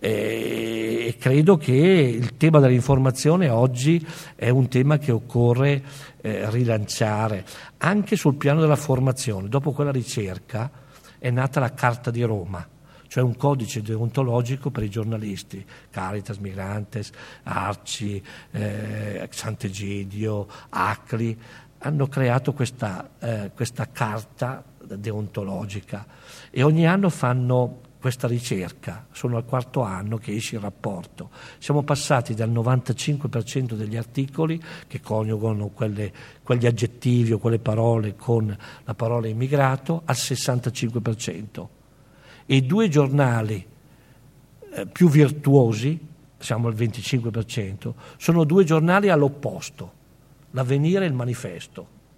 e, e credo che il tema dell'informazione oggi è un tema che occorre eh, rilanciare anche sul piano della formazione. Dopo quella ricerca è nata la Carta di Roma, cioè un codice deontologico per i giornalisti. Caritas, Migrantes, Arci, eh, Sant'Egidio, Acli hanno creato questa, eh, questa carta deontologica e ogni anno fanno questa ricerca. Sono al quarto anno che esce il rapporto. Siamo passati dal novantacinque per cento degli articoli che coniugano quelle, quegli aggettivi o quelle parole con la parola immigrato al sessantacinque per cento. E i due giornali eh, più virtuosi, siamo al venticinque per cento, sono due giornali all'opposto, l'Avvenire e il Manifesto.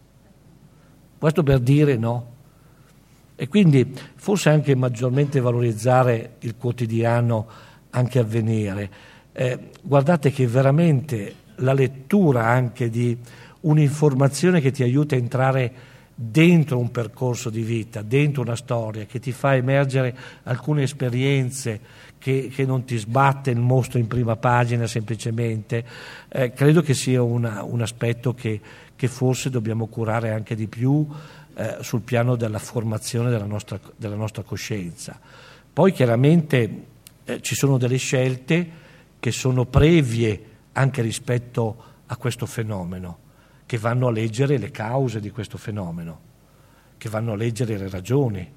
Questo per dire no. E quindi forse anche maggiormente valorizzare il quotidiano anche Avvenire. Eh, guardate che veramente la lettura anche di un'informazione che ti aiuta a entrare dentro un percorso di vita, dentro una storia, che ti fa emergere alcune esperienze, che, che non ti sbatte il mostro in prima pagina semplicemente, eh, credo che sia una, un aspetto che, che forse dobbiamo curare anche di più eh, sul piano della formazione della nostra, della nostra coscienza. Poi chiaramente eh, ci sono delle scelte che sono previe anche rispetto a questo fenomeno, che vanno a leggere le cause di questo fenomeno, che vanno a leggere le ragioni,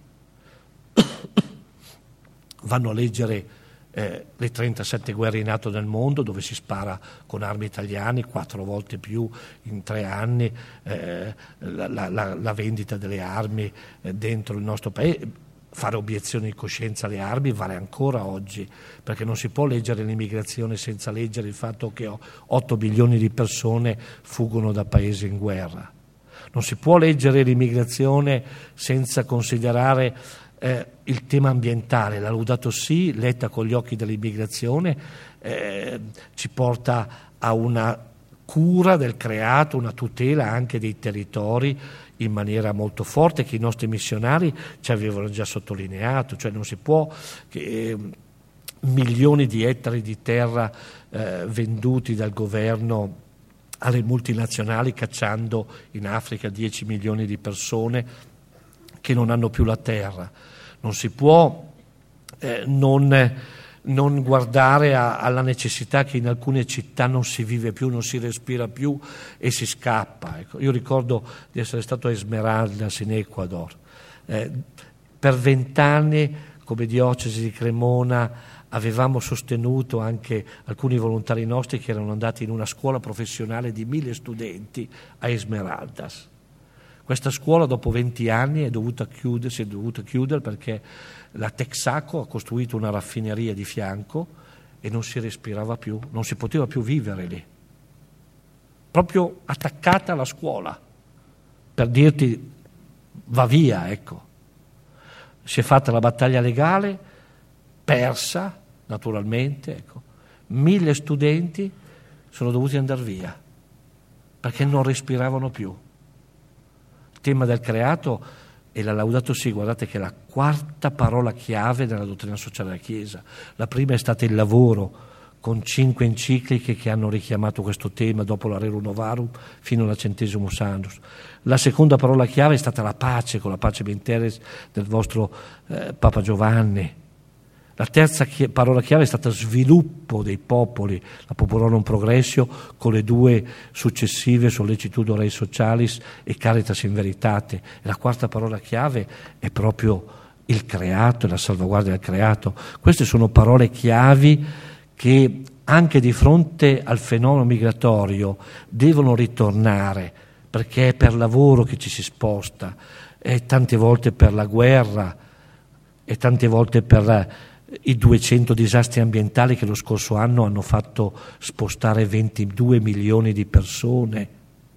vanno a leggere eh, le trentasette guerre in atto nel mondo, dove si spara con armi italiane quattro volte più in tre anni, eh, la, la, la vendita delle armi eh, dentro il nostro paese. Fare obiezioni di coscienza alle armi vale ancora oggi, perché non si può leggere l'immigrazione senza leggere il fatto che otto milioni di persone fuggono da paesi in guerra. Non si può leggere l'immigrazione senza considerare eh, il tema ambientale. La Laudato Si, letta con gli occhi dell'immigrazione, eh, ci porta a una cura del creato, una tutela anche dei territori in maniera molto forte, che i nostri missionari ci avevano già sottolineato. Cioè non si può che eh, milioni di ettari di terra eh, venduti dal governo alle multinazionali, cacciando in Africa dieci milioni di persone che non hanno più la terra. Non si può eh, non, non guardare a, alla necessità che in alcune città non si vive più, non si respira più e si scappa. Ecco, io ricordo di essere stato a Esmeraldas in Ecuador. Eh, per vent'anni come diocesi di Cremona avevamo sostenuto anche alcuni volontari nostri che erano andati in una scuola professionale di mille studenti a Esmeraldas. Questa scuola dopo venti anni è dovuta chiudere, si è dovuta chiudere perché la Texaco ha costruito una raffineria di fianco e non si respirava più, non si poteva più vivere lì. Proprio attaccata alla scuola, per dirti va via, ecco. Si è fatta la battaglia legale, persa naturalmente, ecco. Mille studenti sono dovuti andare via perché non respiravano più. Il tema del creato e la Laudato Si, guardate che è la quarta parola chiave della dottrina sociale della Chiesa. La prima è stata il lavoro, con cinque encicliche che hanno richiamato questo tema dopo la Rerum Novarum fino alla Centesimus Annus. La seconda parola chiave è stata la pace, con la Pacem in Terris del vostro eh, Papa Giovanni. La terza chi- parola chiave è stata sviluppo dei popoli, la Populorum Progressio, con le due successive Sollecitudo Rei Socialis e Caritas in Veritate. E la quarta parola chiave è proprio il creato e la salvaguardia del creato. Queste sono parole chiavi che anche di fronte al fenomeno migratorio devono ritornare, perché è per lavoro che ci si sposta, è tante volte per la guerra, e tante volte per i duecento disastri ambientali che lo scorso anno hanno fatto spostare ventidue milioni di persone,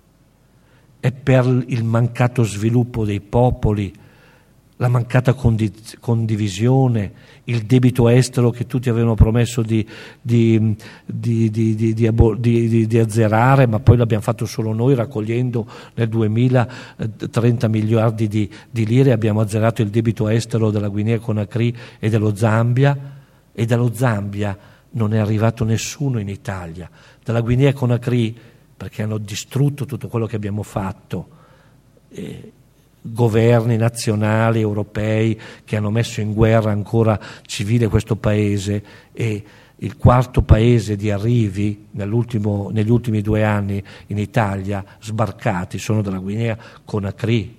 è per il mancato sviluppo dei popoli, la mancata condiz- condivisione, il debito estero che tutti avevano promesso di, di, di, di, di, di, di, di azzerare, ma poi l'abbiamo fatto solo noi, raccogliendo nel duemila trenta miliardi di, di lire. Abbiamo azzerato il debito estero della Guinea Conakry e dello Zambia, e dallo Zambia non è arrivato nessuno in Italia. Dalla Guinea Conakry, perché hanno distrutto tutto quello che abbiamo fatto, eh, governi nazionali, europei, che hanno messo in guerra ancora civile questo paese, e il quarto paese di arrivi nell'ultimo, negli ultimi due anni in Italia sbarcati sono dalla Guinea Conakry.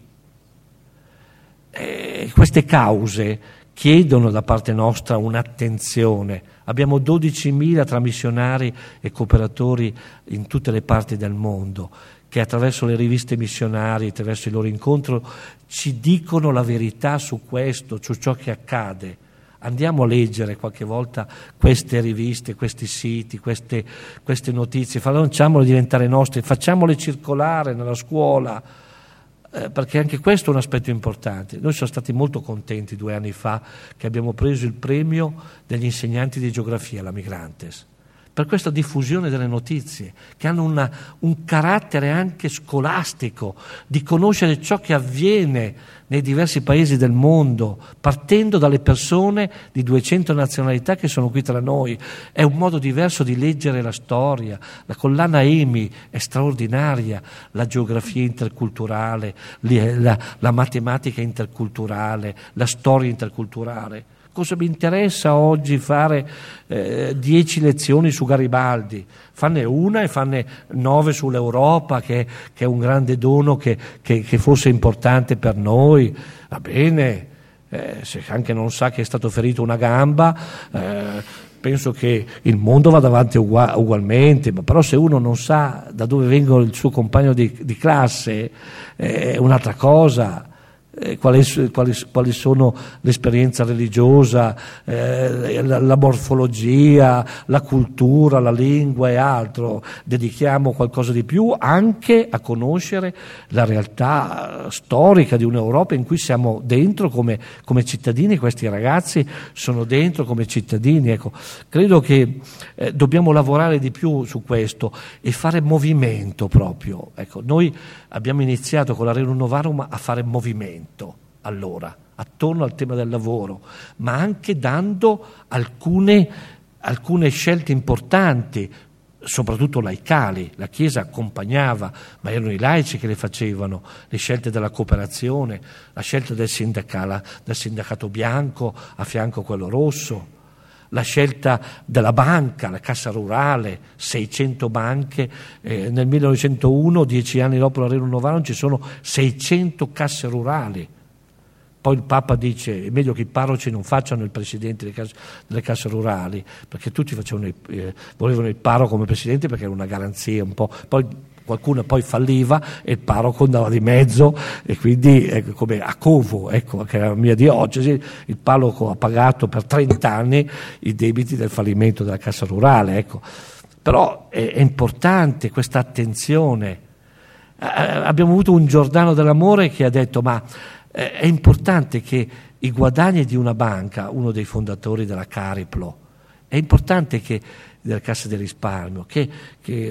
E queste cause chiedono da parte nostra un'attenzione. Abbiamo dodicimila tra missionari e cooperatori in tutte le parti del mondo, che attraverso le riviste missionarie, attraverso il loro incontro, ci dicono la verità su questo, su ciò che accade. Andiamo a leggere qualche volta queste riviste, questi siti, queste, queste notizie, facciamole diventare nostre, facciamole circolare nella scuola, eh, perché anche questo è un aspetto importante. Noi siamo stati molto contenti due anni fa che abbiamo preso il premio degli insegnanti di geografia, la Migrantes, per questa diffusione delle notizie, che hanno una, un carattere anche scolastico, di conoscere ciò che avviene nei diversi paesi del mondo, partendo dalle persone di duecento nazionalità che sono qui tra noi. È un modo diverso di leggere la storia. La collana E M I è straordinaria, la geografia interculturale, la, la matematica interculturale, la storia interculturale. Cosa mi interessa oggi fare eh, dieci lezioni su Garibaldi? Fanne una e fanne nove sull'Europa, che, che è un grande dono che, che, che fosse importante per noi. Va bene, eh, se anche non sa che è stato ferito una gamba, eh, penso che il mondo va avanti ugual- ugualmente, ma però se uno non sa da dove venga il suo compagno di, di classe, eh, è un'altra cosa. Quali, quali, quali sono l'esperienza religiosa, eh, la, la morfologia, la cultura, la lingua e altro. Dedichiamo qualcosa di più anche a conoscere la realtà storica di un'Europa in cui siamo dentro come, come cittadini. Questi ragazzi sono dentro come cittadini. Ecco, credo che eh, dobbiamo lavorare di più su questo e fare movimento proprio. Ecco, noi abbiamo iniziato con la Rerum Novarum a fare movimento allora, attorno al tema del lavoro, ma anche dando alcune, alcune scelte importanti, soprattutto laicali. La Chiesa accompagnava, ma erano i laici che le facevano, le scelte della cooperazione, la scelta del, sindacala, del sindacato bianco a fianco a quello rosso, la scelta della banca, la Cassa Rurale, seicento banche, eh, nel millenovecentouno, dieci anni dopo la Rerum Novarum, ci sono seicento casse rurali. Poi il Papa dice è meglio che i parroci non facciano il presidente delle casse, delle casse rurali, perché tutti facevano il, eh, volevano il parroco come presidente perché era una garanzia un po'. Poi qualcuno poi falliva e il parroco andava di mezzo, e quindi ecco, come a Covo, ecco, che era la mia diocesi, il parroco ha pagato per trenta anni i debiti del fallimento della Cassa Rurale. Ecco. Però è, è importante questa attenzione. Eh, abbiamo avuto un Giordano dell'Amore che ha detto ma eh, è importante che i guadagni di una banca, uno dei fondatori della Cariplo, è importante che della Cassa di Risparmio, che, che,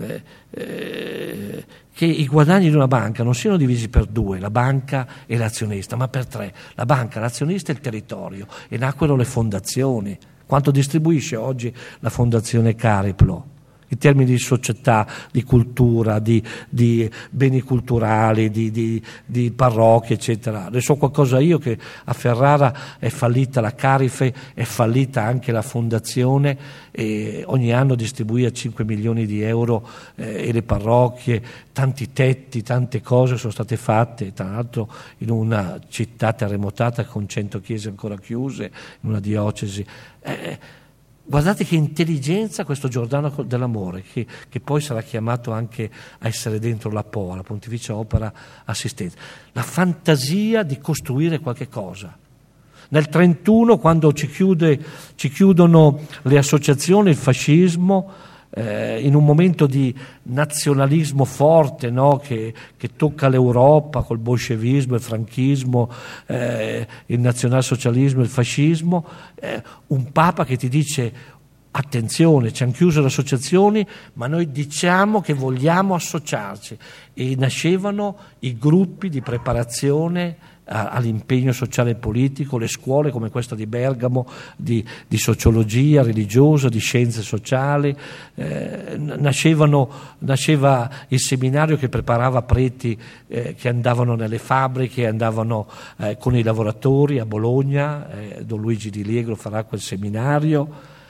eh, che i guadagni di una banca non siano divisi per due, la banca e l'azionista, ma per tre, la banca, l'azionista e il territorio, e nacquero le fondazioni. Quanto distribuisce oggi la fondazione Cariplo? In termini di società, di cultura, di, di beni culturali, di, di, di parrocchie, eccetera. Ne so qualcosa io che a Ferrara è fallita la Carife, è fallita anche la fondazione, e ogni anno distribuì a cinque milioni di euro eh, e le parrocchie, tanti tetti, tante cose sono state fatte, tra l'altro in una città terremotata con cento chiese ancora chiuse, in una diocesi. Eh, Guardate che intelligenza questo Giordano dell'Amore, che, che poi sarà chiamato anche a essere dentro la P O A, la Pontificia Opera Assistenza. La fantasia di costruire qualche cosa. Nel trentuno, quando ci, chiude, ci chiudono le associazioni, il fascismo, eh, in un momento di nazionalismo forte, no? che, che tocca l'Europa col bolscevismo, il franchismo, eh, il nazionalsocialismo, il fascismo, eh, un Papa che ti dice attenzione, ci hanno chiuso le associazioni, ma noi diciamo che vogliamo associarci, e nascevano i gruppi di preparazione all'impegno sociale e politico, le scuole come questa di Bergamo di, di sociologia religiosa, di scienze sociali, eh, nascevano, nasceva il seminario che preparava preti eh, che andavano nelle fabbriche, andavano eh, con i lavoratori a Bologna, eh, Don Luigi Di Liegro farà quel seminario.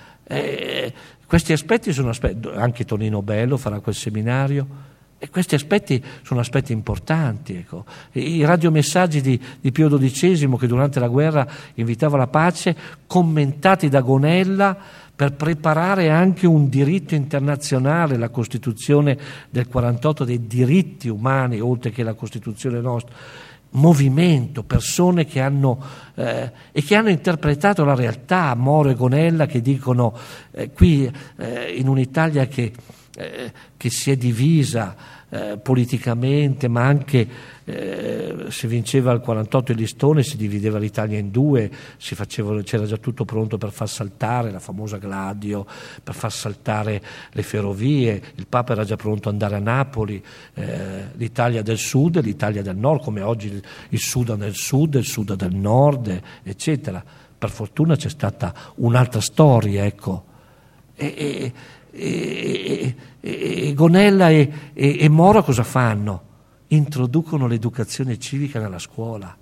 Eh, questi aspetti sono aspetti, anche Tonino Bello farà quel seminario. E questi aspetti sono aspetti importanti. Ecco. I radiomessaggi di, di Pio dodicesimo, che durante la guerra invitava alla pace, commentati da Gonella per preparare anche un diritto internazionale, la Costituzione del quarantotto dei diritti umani, oltre che la Costituzione nostra. Movimento, persone che hanno eh, e che hanno interpretato la realtà, Moro e Gonella, che dicono eh, qui eh, in un'Italia che, eh, che si è divisa, eh, politicamente, ma anche eh, se vinceva il quarantotto il listone si divideva l'Italia in due, si faceva, c'era già tutto pronto per far saltare la famosa Gladio, per far saltare le ferrovie, il Papa era già pronto ad andare a Napoli, eh, l'Italia del Sud e l'Italia del Nord, come oggi il, il Sudan del Sud, il Sudan del Nord, eccetera. Per fortuna c'è stata un'altra storia, ecco. E, e, e, e, e Gonella e, e, e Mora cosa fanno? Introducono l'educazione civica nella scuola.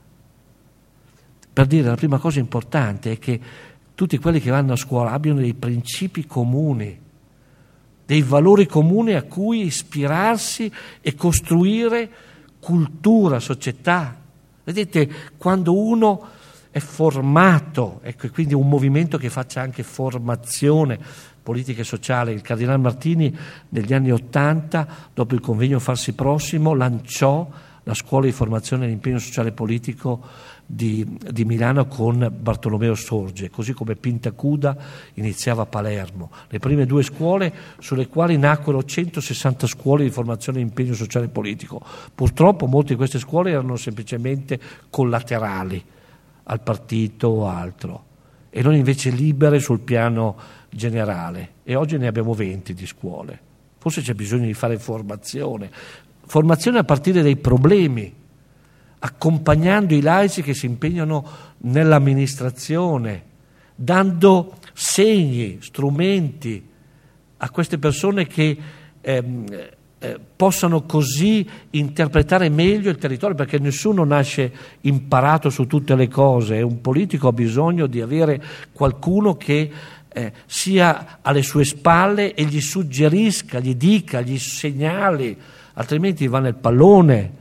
Per dire, la prima cosa importante è che tutti quelli che vanno a scuola abbiano dei principi comuni, dei valori comuni a cui ispirarsi e costruire cultura, società. Vedete, quando uno è formato, ecco, quindi un movimento che faccia anche formazione politica e sociale. Il Cardinal Martini negli anni Ottanta, dopo il convegno Farsi Prossimo, lanciò la scuola di formazione dell'impegno sociale e politico di, di Milano con Bartolomeo Sorge, così come Pintacuda iniziava a Palermo. Le prime due scuole sulle quali nacquero centosessanta scuole di formazione dell'impegno sociale e politico. Purtroppo molte di queste scuole erano semplicemente collaterali al partito o altro, e non invece libere sul piano generale. E oggi ne abbiamo venti di scuole. Forse c'è bisogno di fare formazione, formazione a partire dai problemi, accompagnando i laici che si impegnano nell'amministrazione, dando segni, strumenti a queste persone che ehm, eh, possano così interpretare meglio il territorio, perché nessuno nasce imparato su tutte le cose, e un politico ha bisogno di avere qualcuno che eh, sia alle sue spalle e gli suggerisca, gli dica, gli segnali, altrimenti va nel pallone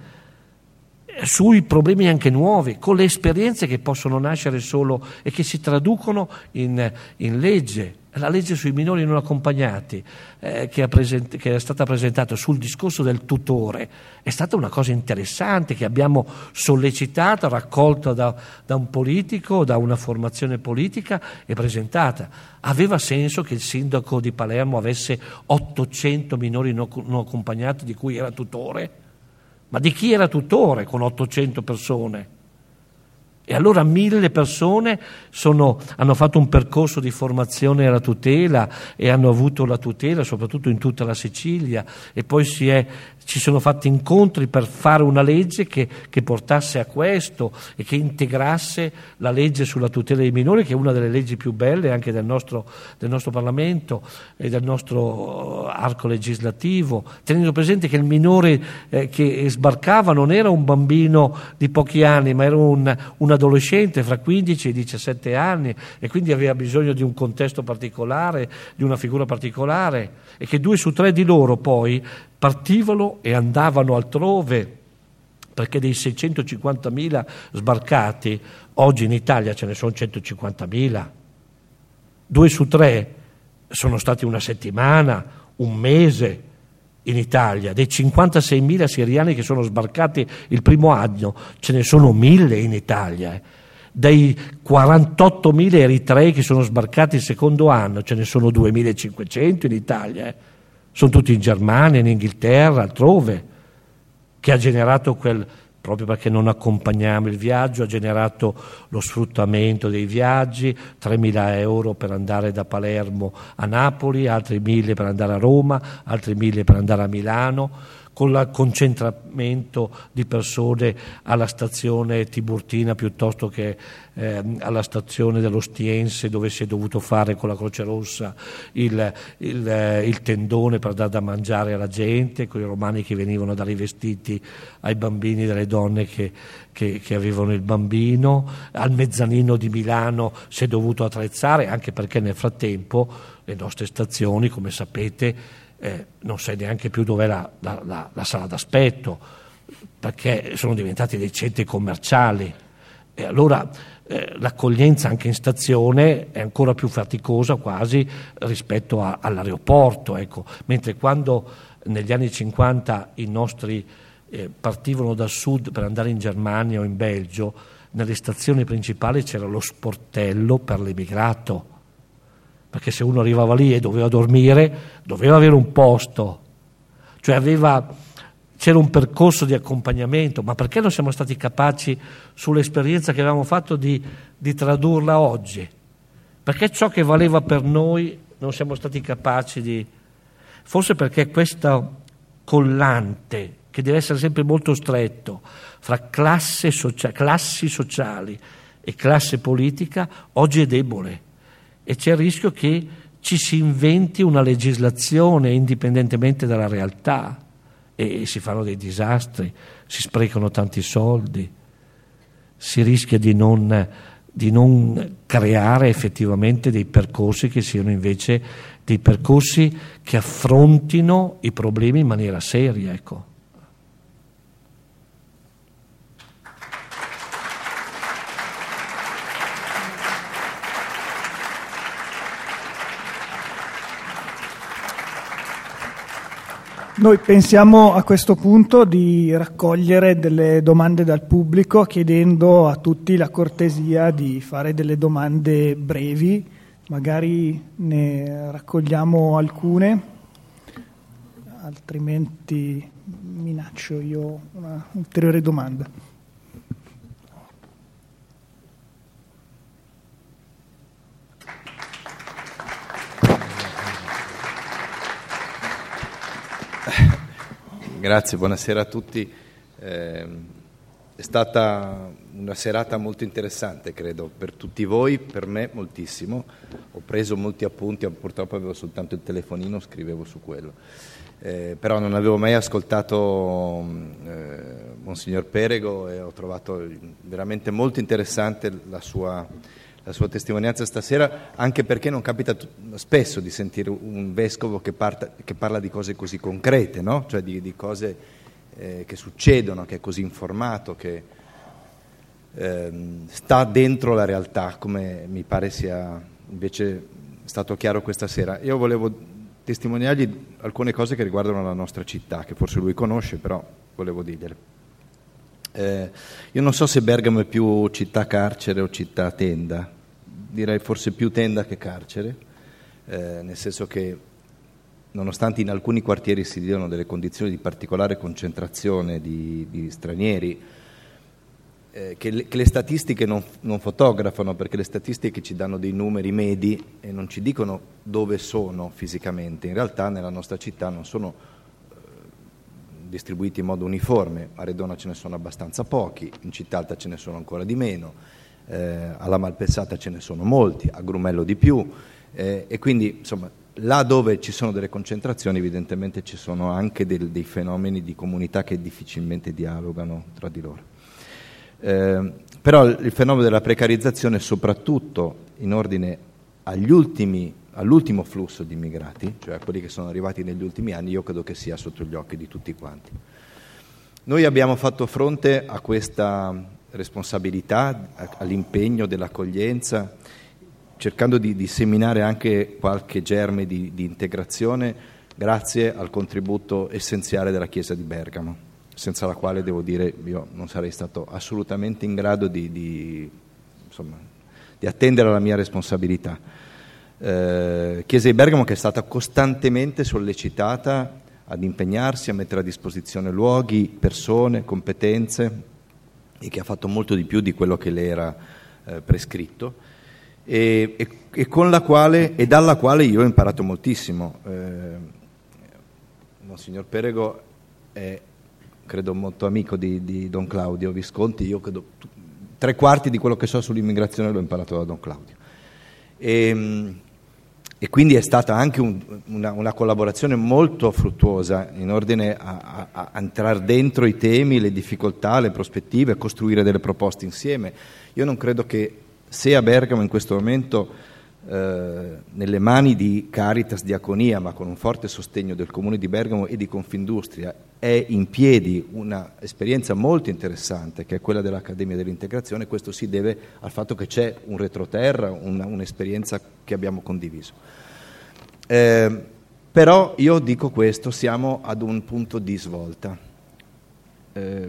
sui problemi anche nuovi, con le esperienze che possono nascere solo e che si traducono in, in legge. La legge sui minori non accompagnati eh, che, present- che è stata presentata sul discorso del tutore è stata una cosa interessante che abbiamo sollecitata, raccolta da, da un politico, da una formazione politica e presentata. Aveva senso che il sindaco di Palermo avesse ottocento minori non, non accompagnati di cui era tutore? Ma di chi era tutore con ottocento persone? E allora mille persone sono, hanno fatto un percorso di formazione alla tutela e hanno avuto la tutela soprattutto in tutta la Sicilia, e poi si è, ci sono fatti incontri per fare una legge che, che portasse a questo e che integrasse la legge sulla tutela dei minori, che è una delle leggi più belle anche del nostro, del nostro Parlamento e del nostro arco legislativo, tenendo presente che il minore eh, che sbarcava non era un bambino di pochi anni, ma era un, un adolescente fra quindici e diciassette anni, e quindi aveva bisogno di un contesto particolare, di una figura particolare, e che due su tre di loro poi partivano e andavano altrove, perché dei seicentocinquantamila sbarcati oggi in Italia ce ne sono centocinquantamila. Due su tre sono stati una settimana, un mese in Italia. Dei cinquantaseimila siriani che sono sbarcati il primo anno ce ne sono mille in Italia. Dei quarantottomila eritrei che sono sbarcati il secondo anno ce ne sono duemilacinquecento in Italia. Sono tutti in Germania, in Inghilterra, altrove, che ha generato quel, proprio perché non accompagniamo il viaggio, ha generato lo sfruttamento dei viaggi, tremila euro per andare da Palermo a Napoli, altri mille per andare a Roma, altri mille per andare a Milano, con il concentramento di persone alla stazione Tiburtina piuttosto che eh, alla stazione dell'Ostiense, dove si è dovuto fare con la Croce Rossa il, il, eh, il tendone per dare da mangiare alla gente, con i romani che venivano a dare i vestiti ai bambini delle donne che, che, che avevano il bambino. Al mezzanino di Milano si è dovuto attrezzare, anche perché nel frattempo le nostre stazioni, come sapete, Eh, non sai neanche più dov'è la, la, la, la sala d'aspetto, perché sono diventati dei centri commerciali, e allora eh, l'accoglienza anche in stazione è ancora più faticosa quasi rispetto a, all'aeroporto, ecco. Mentre quando negli anni cinquanta i nostri eh, partivano dal sud per andare in Germania o in Belgio, nelle stazioni principali c'era lo sportello per l'emigrato, perché se uno arrivava lì e doveva dormire, doveva avere un posto, cioè aveva c'era un percorso di accompagnamento, ma perché non siamo stati capaci sull'esperienza che avevamo fatto di, di tradurla oggi? Perché ciò che valeva per noi non siamo stati capaci di... Forse perché questo collante, che deve essere sempre molto stretto, fra classe socia- classi sociali e classe politica, oggi è debole e c'è il rischio che ci si inventi una legislazione indipendentemente dalla realtà e si fanno dei disastri, si sprecano tanti soldi, si rischia di non, di non creare effettivamente dei percorsi che siano invece dei percorsi che affrontino i problemi in maniera seria, ecco. Noi pensiamo a questo punto di raccogliere delle domande dal pubblico, chiedendo a tutti la cortesia di fare delle domande brevi, magari ne raccogliamo alcune, altrimenti minaccio io una ulteriore domanda. Grazie, buonasera a tutti. Eh, è stata una serata molto interessante, credo, per tutti voi, per me moltissimo. Ho preso molti appunti, purtroppo avevo soltanto il telefonino, scrivevo su quello. Eh, però non avevo mai ascoltato eh, Monsignor Perego e ho trovato veramente molto interessante la sua... la sua testimonianza stasera, anche perché non capita t- spesso di sentire un vescovo che, parta, che parla di cose così concrete, no? Cioè di, di cose eh, che succedono, che è così informato, che eh, sta dentro la realtà, come mi pare sia invece stato chiaro questa sera. Io volevo testimoniargli alcune cose che riguardano la nostra città, che forse lui conosce, però volevo dirgliele. Eh, io non so se Bergamo è più città carcere o città tenda, direi forse più tenda che carcere, eh, nel senso che nonostante in alcuni quartieri si diano delle condizioni di particolare concentrazione di, di stranieri, eh, che, le, che le statistiche non, non fotografano, perché le statistiche ci danno dei numeri medi e non ci dicono dove sono fisicamente. In realtà nella nostra città non sono distribuiti in modo uniforme, a Redona ce ne sono abbastanza pochi, in Città Alta ce ne sono ancora di meno, eh, alla Malpensata ce ne sono molti, a Grumello di più, eh, e quindi insomma là dove ci sono delle concentrazioni evidentemente ci sono anche del, dei fenomeni di comunità che difficilmente dialogano tra di loro. Eh, però il fenomeno della precarizzazione, soprattutto in ordine agli ultimi all'ultimo flusso di immigrati, cioè a quelli che sono arrivati negli ultimi anni, io credo che sia sotto gli occhi di tutti quanti. Noi abbiamo fatto fronte a questa responsabilità, all'impegno dell'accoglienza, cercando di disseminare anche qualche germe di, di integrazione grazie al contributo essenziale della Chiesa di Bergamo, senza la quale, devo dire, io non sarei stato assolutamente in grado di, di, insomma, di attendere la mia responsabilità. Eh, Chiesa di Bergamo che è stata costantemente sollecitata ad impegnarsi, a mettere a disposizione luoghi, persone, competenze, e che ha fatto molto di più di quello che le era eh, prescritto, e, e, e con la quale e dalla quale io ho imparato moltissimo. Eh, Monsignor Perego è, credo, molto amico di, di Don Claudio Visconti. Io credo tre quarti di quello che so sull'immigrazione l'ho imparato da Don Claudio. E, E quindi è stata anche un, una, una collaborazione molto fruttuosa in ordine a, a, a entrare dentro i temi, le difficoltà, le prospettive, a costruire delle proposte insieme. Io non credo che se a Bergamo in questo momento, eh, nelle mani di Caritas Diaconia, ma con un forte sostegno del Comune di Bergamo e di Confindustria, è in piedi una esperienza molto interessante, che è quella dell'Accademia dell'Integrazione, questo si deve al fatto che c'è un retroterra, una, un'esperienza che abbiamo condiviso. Eh, però io dico questo, siamo ad un punto di svolta. Eh,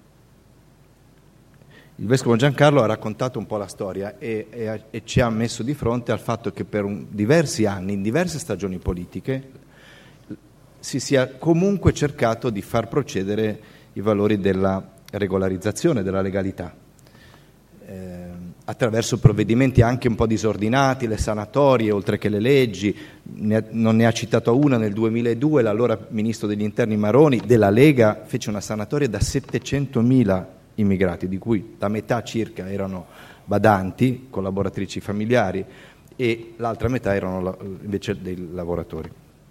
il Vescovo Giancarlo ha raccontato un po' la storia e, e, e ci ha messo di fronte al fatto che per un, diversi anni, in diverse stagioni politiche, si sia comunque cercato di far procedere i valori della regolarizzazione, della legalità, eh, attraverso provvedimenti anche un po' disordinati, le sanatorie, oltre che le leggi. Ne ha, non ne ha citato una nel duemiladue, l'allora ministro degli interni Maroni, della Lega, fece una sanatoria da settecentomila immigrati, di cui la metà circa erano badanti, collaboratrici familiari, e l'altra metà erano la, invece dei lavoratori.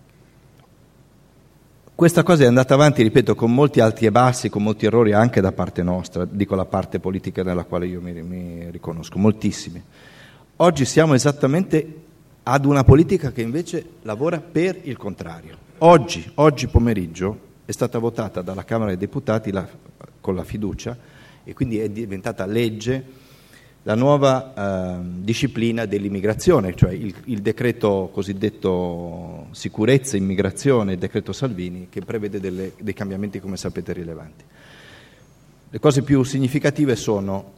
Questa cosa è andata avanti, ripeto, con molti alti e bassi, con molti errori anche da parte nostra, dico la parte politica nella quale io mi, mi riconosco, moltissimi. Oggi siamo esattamente ad una politica che invece lavora per il contrario. Oggi, oggi pomeriggio è stata votata dalla Camera dei Deputati la, con la fiducia, e quindi è diventata legge la nuova eh, disciplina dell'immigrazione, cioè il, il decreto cosiddetto sicurezza, immigrazione, il decreto Salvini, che prevede delle, dei cambiamenti, come sapete, rilevanti. Le cose più significative sono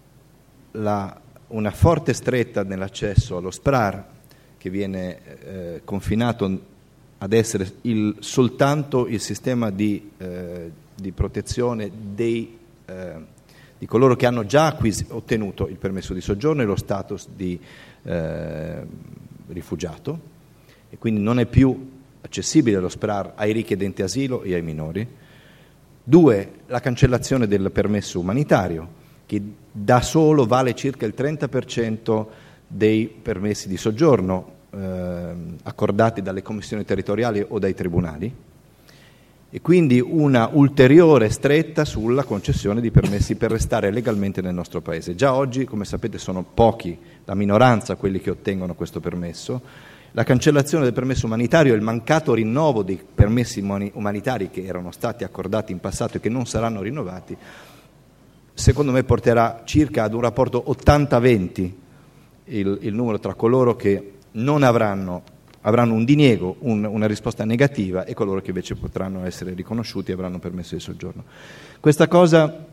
la, una forte stretta nell'accesso allo S P R A R, che viene eh, confinato ad essere il, soltanto il sistema di, eh, di protezione dei eh, di coloro che hanno già acquis- ottenuto il permesso di soggiorno e lo status di eh, rifugiato, e quindi non è più accessibile lo S P R A R ai richiedenti asilo e ai minori. Due, la cancellazione del permesso umanitario, che da solo vale circa il trenta per cento dei permessi di soggiorno eh, accordati dalle commissioni territoriali o dai tribunali, e quindi una ulteriore stretta sulla concessione di permessi per restare legalmente nel nostro Paese. Già oggi, come sapete, sono pochi, la minoranza, quelli che ottengono questo permesso. La cancellazione del permesso umanitario e il mancato rinnovo dei permessi umanitari che erano stati accordati in passato e che non saranno rinnovati, secondo me porterà circa ad un rapporto ottanta venti il, il numero tra coloro che non avranno avranno un diniego, un, una risposta negativa, e coloro che invece potranno essere riconosciuti e avranno permesso di soggiorno. Questa cosa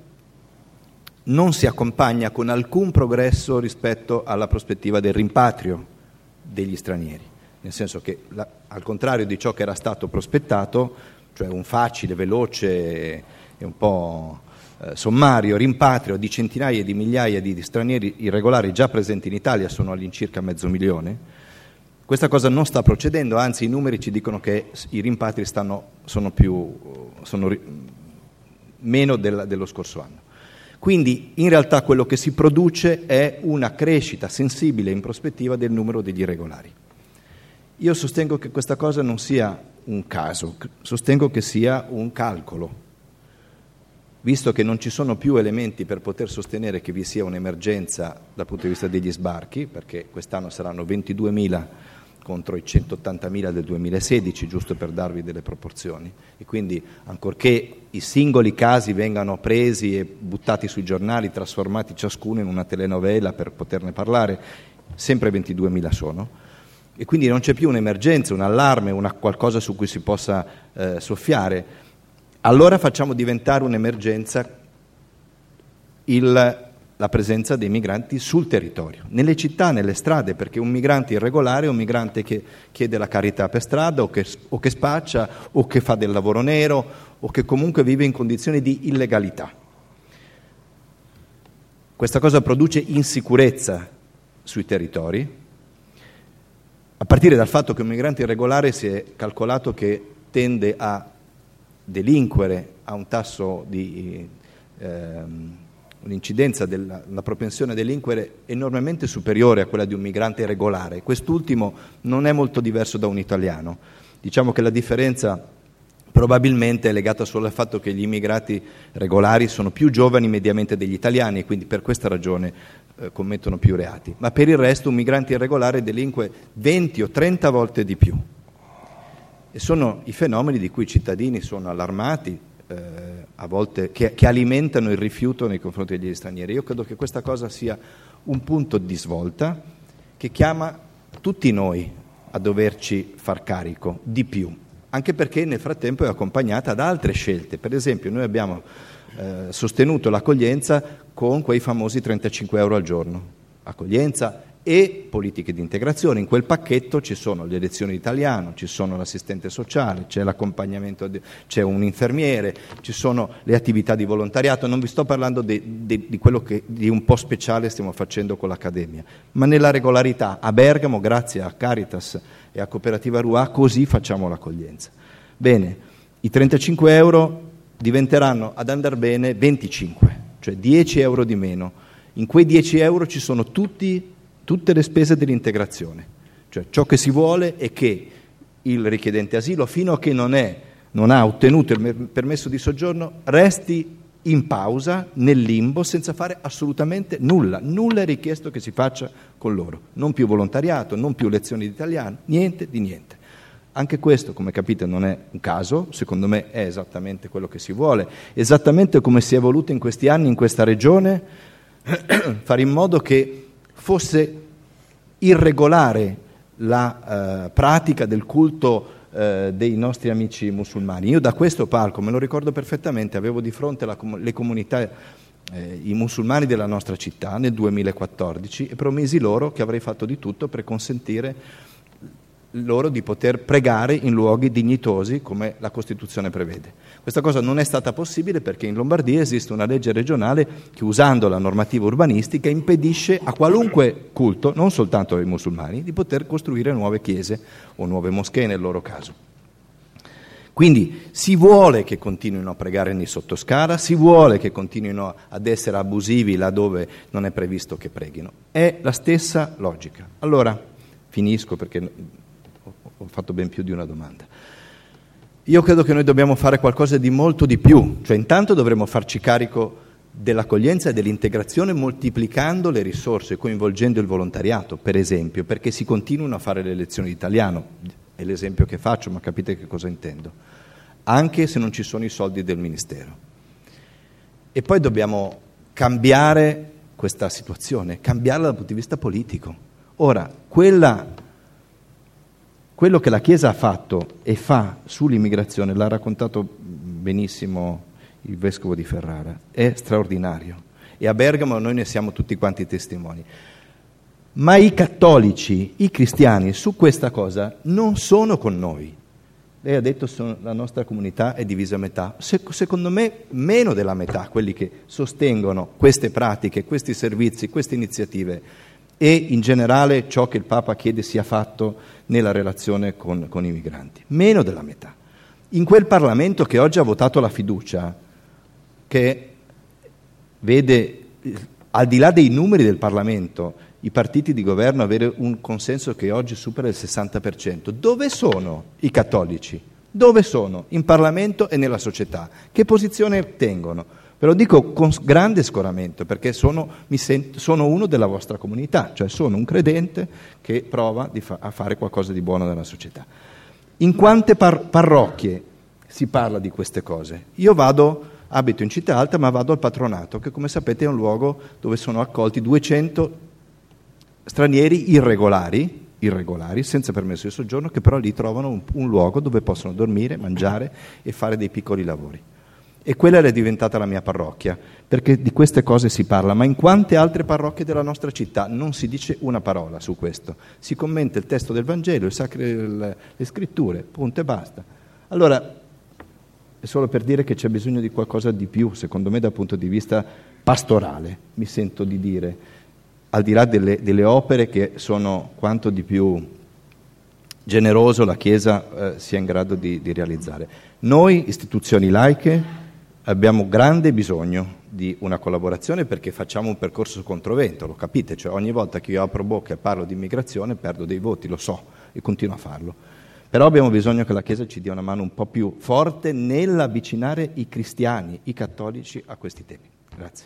non si accompagna con alcun progresso rispetto alla prospettiva del rimpatrio degli stranieri, nel senso che, la, al contrario di ciò che era stato prospettato, cioè un facile, veloce e un po' eh, sommario rimpatrio di centinaia di migliaia di, di stranieri irregolari già presenti in Italia, sono all'incirca mezzo milione. Questa cosa non sta procedendo, anzi i numeri ci dicono che i rimpatri stanno, sono, più, sono meno del, dello scorso anno. Quindi in realtà quello che si produce è una crescita sensibile in prospettiva del numero degli irregolari. Io sostengo che questa cosa non sia un caso, sostengo che sia un calcolo, visto che non ci sono più elementi per poter sostenere che vi sia un'emergenza dal punto di vista degli sbarchi, perché quest'anno saranno ventiduemila contro i centottantamila del duemilasedici, giusto per darvi delle proporzioni, e quindi ancorché i singoli casi vengano presi e buttati sui giornali, trasformati ciascuno in una telenovela per poterne parlare, sempre ventiduemila sono, e quindi non c'è più un'emergenza, un allarme, una qualcosa su cui si possa eh, soffiare. Allora facciamo diventare un'emergenza il la presenza dei migranti sul territorio, nelle città, nelle strade, perché un migrante irregolare è un migrante che chiede la carità per strada o che, o che spaccia o che fa del lavoro nero o che comunque vive in condizioni di illegalità. Questa cosa produce insicurezza sui territori, a partire dal fatto che un migrante irregolare si è calcolato che tende a delinquere a un tasso di... Ehm, un'incidenza della la propensione a delinquere enormemente superiore a quella di un migrante regolare. Quest'ultimo non è molto diverso da un italiano. Diciamo che la differenza probabilmente è legata solo al fatto che gli immigrati regolari sono più giovani mediamente degli italiani e quindi per questa ragione eh, commettono più reati. Ma per il resto un migrante irregolare delinque venti o trenta volte di più. E sono i fenomeni di cui i cittadini sono allarmati, eh, a volte che, che alimentano il rifiuto nei confronti degli stranieri. Io credo che questa cosa sia un punto di svolta che chiama tutti noi a doverci far carico di più, anche perché nel frattempo è accompagnata da altre scelte. Per esempio noi abbiamo eh, sostenuto l'accoglienza con quei famosi trentacinque euro al giorno, accoglienza e politiche di integrazione. In quel pacchetto ci sono le lezioni di italiano, ci sono l'assistente sociale, c'è l'accompagnamento, di, c'è un infermiere, ci sono le attività di volontariato. Non vi sto parlando di, di, di quello che di un po' speciale stiamo facendo con l'Accademia, ma nella regolarità a Bergamo, grazie a Caritas e a Cooperativa Ruà, così facciamo l'accoglienza. Bene, i trentacinque euro diventeranno, ad andar bene, venticinque, cioè dieci euro di meno. In quei dieci euro ci sono tutti tutte le spese dell'integrazione, cioè ciò che si vuole è che il richiedente asilo, fino a che non, è, non ha ottenuto il permesso di soggiorno, resti in pausa, nel limbo, senza fare assolutamente nulla. Nulla è richiesto che si faccia con loro, non più volontariato, non più lezioni di italiano, niente di niente. Anche questo, come capite, non è un caso, secondo me è esattamente quello che si vuole, esattamente come si è voluto in questi anni in questa regione, fare in modo che fosse irregolare la eh, pratica del culto eh, dei nostri amici musulmani. Io da questo palco, me lo ricordo perfettamente, avevo di fronte la, le comunità, eh, i musulmani della nostra città nel duemilaquattordici e promisi loro che avrei fatto di tutto per consentire loro di poter pregare in luoghi dignitosi come la Costituzione prevede. Questa cosa non è stata possibile perché in Lombardia esiste una legge regionale che, usando la normativa urbanistica, impedisce a qualunque culto, non soltanto ai musulmani, di poter costruire nuove chiese o nuove moschee nel loro caso. Quindi si vuole che continuino a pregare nei sottoscala, si vuole che continuino ad essere abusivi laddove non è previsto che preghino. È la stessa logica. Allora, finisco perché ho fatto ben più di una domanda. Io credo che noi dobbiamo fare qualcosa di molto di più, cioè intanto dovremmo farci carico dell'accoglienza e dell'integrazione moltiplicando le risorse, coinvolgendo il volontariato, per esempio, perché si continuino a fare le lezioni di italiano, è l'esempio che faccio, ma capite che cosa intendo, anche se non ci sono i soldi del Ministero. E poi dobbiamo cambiare questa situazione, cambiarla dal punto di vista politico. Ora, quella... Quello che la Chiesa ha fatto e fa sull'immigrazione, l'ha raccontato benissimo il Vescovo di Ferrara, è straordinario. E a Bergamo noi ne siamo tutti quanti testimoni. Ma i cattolici, i cristiani, su questa cosa non sono con noi. Lei ha detto che la nostra comunità è divisa a metà. Se, secondo me meno della metà, quelli che sostengono queste pratiche, questi servizi, queste iniziative e in generale ciò che il Papa chiede sia fatto nella relazione con, con i migranti. Meno della metà. In quel Parlamento che oggi ha votato la fiducia, che vede, al di là dei numeri del Parlamento, i partiti di governo avere un consenso che oggi supera il sessanta per cento, dove sono i cattolici? Dove sono? In Parlamento e nella società. Che posizione tengono? Ve lo dico con grande scoramento, perché sono, mi sento, sono uno della vostra comunità, cioè sono un credente che prova di fa, a fare qualcosa di buono nella società. In quante par- parrocchie si parla di queste cose? Io vado, abito in Città Alta, ma vado al Patronato, che come sapete è un luogo dove sono accolti duecento stranieri irregolari, irregolari, senza permesso di soggiorno, che però lì trovano un, un luogo dove possono dormire, mangiare e fare dei piccoli lavori. E quella era diventata la mia parrocchia, perché di queste cose si parla, ma in quante altre parrocchie della nostra città non si dice una parola su questo? Si commenta il testo del Vangelo, il sacre, le, le scritture, punto e basta. Allora, è solo per dire che c'è bisogno di qualcosa di più, secondo me dal punto di vista pastorale, mi sento di dire, al di là delle, delle opere che sono quanto di più generoso la Chiesa eh, sia in grado di, di realizzare. Noi, istituzioni laiche, abbiamo grande bisogno di una collaborazione perché facciamo un percorso controvento, lo capite? Cioè ogni volta che io apro bocca e parlo di immigrazione perdo dei voti, lo so, e continuo a farlo. Però abbiamo bisogno che la Chiesa ci dia una mano un po' più forte nell'avvicinare i cristiani, i cattolici a questi temi. Grazie.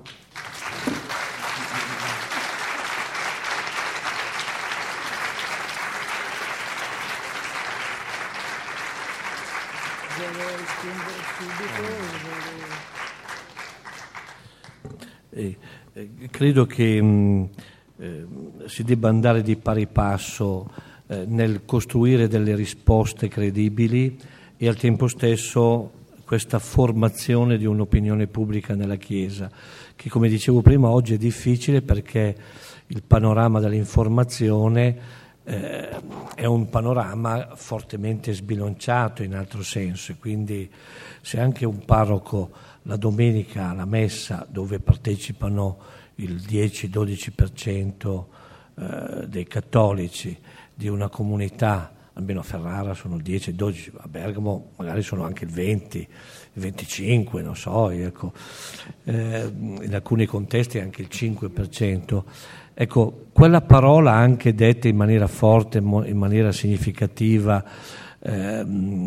Eh, eh, credo che mh, eh, si debba andare di pari passo eh, nel costruire delle risposte credibili e al tempo stesso questa formazione di un'opinione pubblica nella Chiesa, che come dicevo prima oggi è difficile perché il panorama dell'informazione eh, è un panorama fortemente sbilanciato in altro senso, e quindi se anche un parroco la domenica alla messa, dove partecipano il dieci dodici per cento eh, dei cattolici di una comunità, almeno a Ferrara sono il dieci dodici, a Bergamo magari sono anche il venti, il venticinque, non so, ecco. eh, in alcuni contesti anche il cinque per cento. Ecco, quella parola anche detta in maniera forte, in maniera significativa, eh,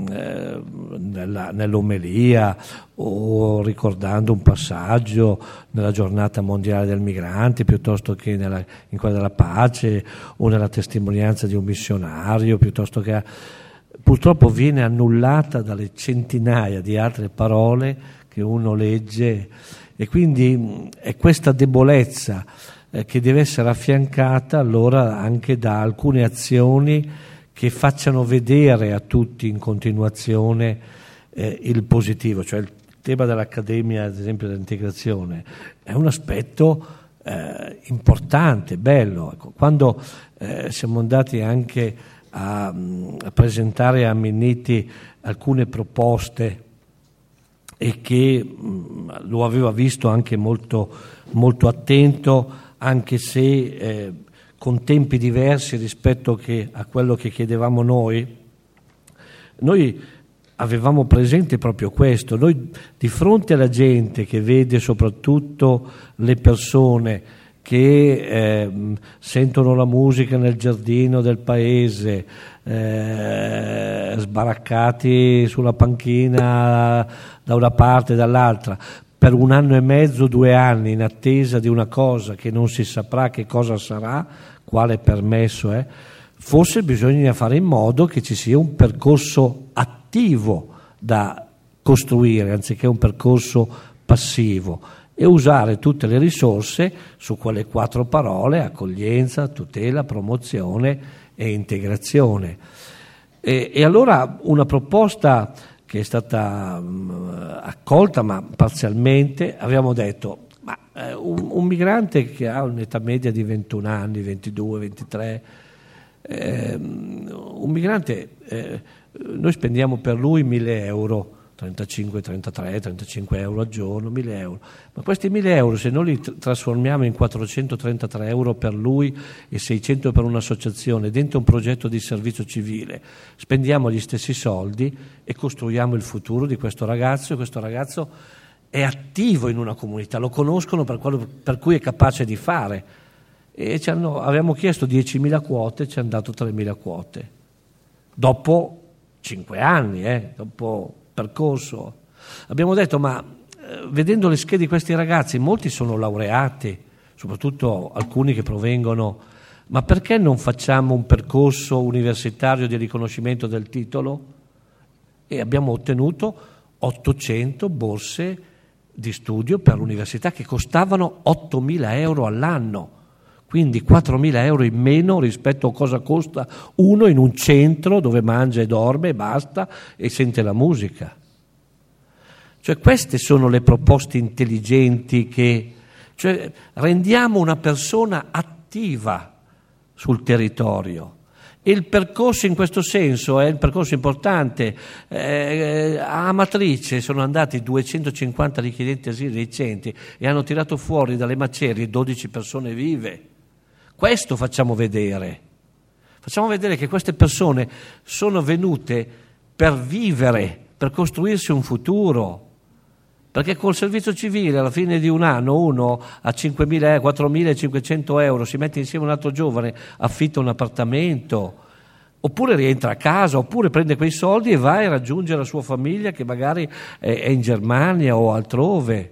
nella, nell'omelia, o ricordando un passaggio nella giornata mondiale del migrante, piuttosto che nella, in quella della pace, o nella testimonianza di un missionario, piuttosto che... purtroppo viene annullata dalle centinaia di altre parole che uno legge, e quindi è questa debolezza eh, che deve essere affiancata allora anche da alcune azioni che facciano vedere a tutti in continuazione eh, il positivo. Cioè il tema dell'Accademia, ad esempio, dell'integrazione è un aspetto eh, importante, bello. Ecco, quando eh, siamo andati anche a, a presentare a Minniti alcune proposte, e che mh, lo aveva visto anche molto, molto attento, anche se eh, con tempi diversi rispetto che a quello che chiedevamo noi, noi avevamo presente proprio questo. Noi, di fronte alla gente che vede soprattutto le persone che eh, sentono la musica nel giardino del paese, eh, sbaraccati sulla panchina da una parte e dall'altra, per un anno e mezzo, due anni, in attesa di una cosa che non si saprà che cosa sarà, quale permesso è, forse bisogna fare in modo che ci sia un percorso attivo da costruire, anziché un percorso passivo, e usare tutte le risorse su quelle quattro parole: accoglienza, tutela, promozione e integrazione. E, e allora una proposta che è stata mh, accolta ma parzialmente, abbiamo detto: ma eh, un, un migrante che ha un'età media di ventuno anni, ventidue, ventitré, eh, un migrante, eh, noi spendiamo per lui mille euro, trentacinque, trentatré, trentacinque euro al giorno, mille euro. Ma questi mille euro, se noi li tr- trasformiamo in quattrocentotrentatré euro per lui e seicento per un'associazione, dentro un progetto di servizio civile, spendiamo gli stessi soldi e costruiamo il futuro di questo ragazzo, e questo ragazzo è attivo in una comunità, lo conoscono per quello per cui è capace di fare. E ci hanno, avevamo chiesto diecimila quote, ci hanno dato tremila quote. Dopo cinque anni, eh, dopo percorso. Abbiamo detto: ma eh, vedendo le schede di questi ragazzi, molti sono laureati, soprattutto alcuni che provengono, ma perché non facciamo un percorso universitario di riconoscimento del titolo? E abbiamo ottenuto ottocento borse di studio per l'università che costavano ottomila euro all'anno, quindi quattromila euro in meno rispetto a cosa costa uno in un centro dove mangia e dorme e basta e sente la musica. Cioè queste sono le proposte intelligenti che, cioè, rendiamo una persona attiva sul territorio. E il percorso in questo senso è il percorso importante. Eh, a Amatrice sono andati duecentocinquanta richiedenti asilo recenti e hanno tirato fuori dalle macerie dodici persone vive. Questo facciamo vedere. Facciamo vedere che queste persone sono venute per vivere, per costruirsi un futuro. Perché col servizio civile alla fine di un anno uno a cinquemila, quattromilacinquecento euro si mette insieme a un altro giovane, affitta un appartamento, oppure rientra a casa, oppure prende quei soldi e va e raggiunge la sua famiglia che magari è in Germania o altrove.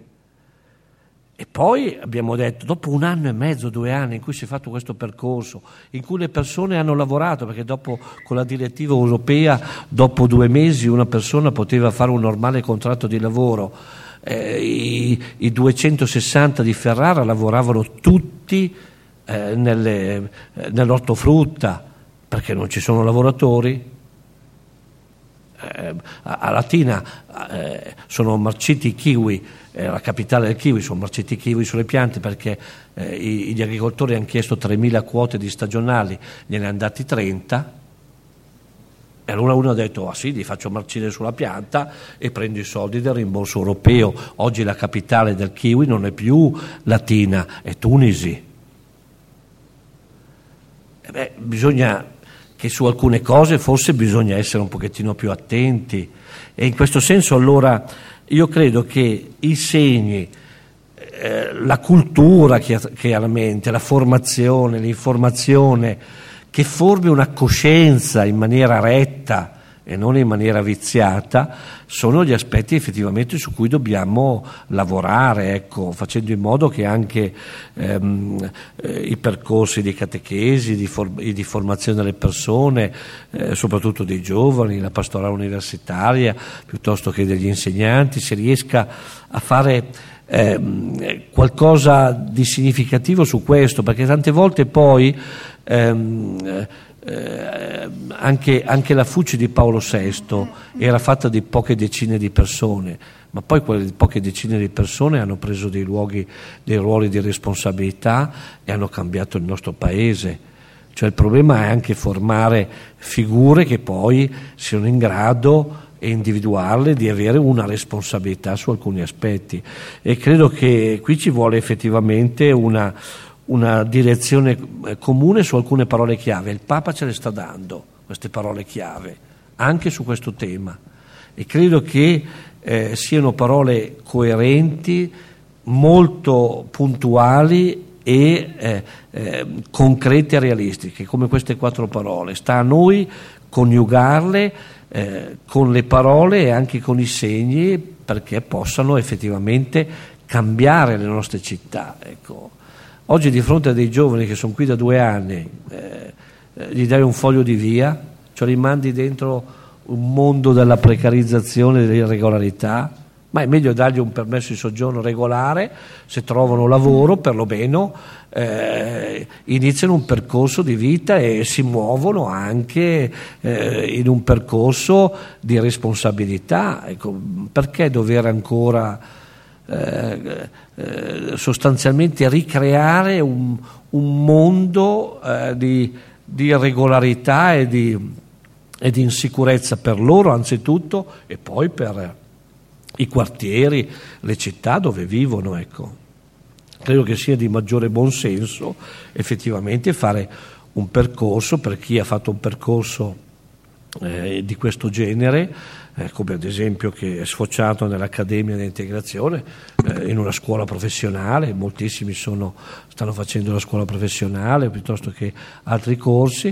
E poi abbiamo detto, dopo un anno e mezzo, due anni in cui si è fatto questo percorso, in cui le persone hanno lavorato, perché dopo con la direttiva europea, dopo due mesi una persona poteva fare un normale contratto di lavoro, eh, i, i duecentosessanta di Ferrara lavoravano tutti eh, nelle, eh, nell'ortofrutta, perché non ci sono lavoratori. Eh, a Latina eh, sono marciti i kiwi, eh, la capitale del kiwi, sono marciti i kiwi sulle piante perché eh, i, gli agricoltori hanno chiesto tremila quote di stagionali, gliene hanno dati trenta. E allora uno ha detto, ah sì, li faccio marcire sulla pianta e prendo i soldi del rimborso europeo. Oggi la capitale del kiwi non è più Latina, è Tunisi. E beh, bisogna che su alcune cose forse bisogna essere un pochettino più attenti. E in questo senso allora io credo che i segni, eh, la cultura chiaramente, la formazione, l'informazione, che formi una coscienza in maniera retta e non in maniera viziata, sono gli aspetti effettivamente su cui dobbiamo lavorare, ecco, facendo in modo che anche ehm, eh, i percorsi di catechesi, di, for- di formazione delle persone, eh, soprattutto dei giovani, la pastorale universitaria, piuttosto che degli insegnanti, si riesca a fare ehm, qualcosa di significativo su questo, perché tante volte poi ehm, Eh, anche, anche la F U C di Paolo sesto era fatta di poche decine di persone, ma poi quelle poche decine di persone hanno preso dei luoghi, dei ruoli di responsabilità e hanno cambiato il nostro paese. Cioè il problema è anche formare figure che poi siano in grado e individuarle di avere una responsabilità su alcuni aspetti, e credo che qui ci vuole effettivamente una una direzione comune su alcune parole chiave. Il Papa ce le sta dando, queste parole chiave, anche su questo tema, e credo che eh, siano parole coerenti, molto puntuali e eh, eh, concrete e realistiche, come queste quattro parole. Sta a noi coniugarle eh, con le parole e anche con i segni, perché possano effettivamente cambiare le nostre città, ecco. Oggi di fronte a dei giovani che sono qui da due anni, eh, eh, gli dai un foglio di via, cioè li mandi dentro un mondo della precarizzazione e dell'irregolarità, ma è meglio dargli un permesso di soggiorno regolare, se trovano lavoro perlomeno eh, iniziano un percorso di vita e si muovono anche eh, in un percorso di responsabilità. Ecco, perché dover ancora Eh, eh, sostanzialmente ricreare un, un mondo eh, di, di irregolarità e di, e di insicurezza per loro anzitutto, e poi per i quartieri, le città dove vivono, ecco. Credo che sia di maggiore buonsenso effettivamente fare un percorso per chi ha fatto un percorso eh, di questo genere, Eh, come ad esempio che è sfociato nell'Accademia di Integrazione, eh, in una scuola professionale. Moltissimi sono, stanno facendo la scuola professionale piuttosto che altri corsi,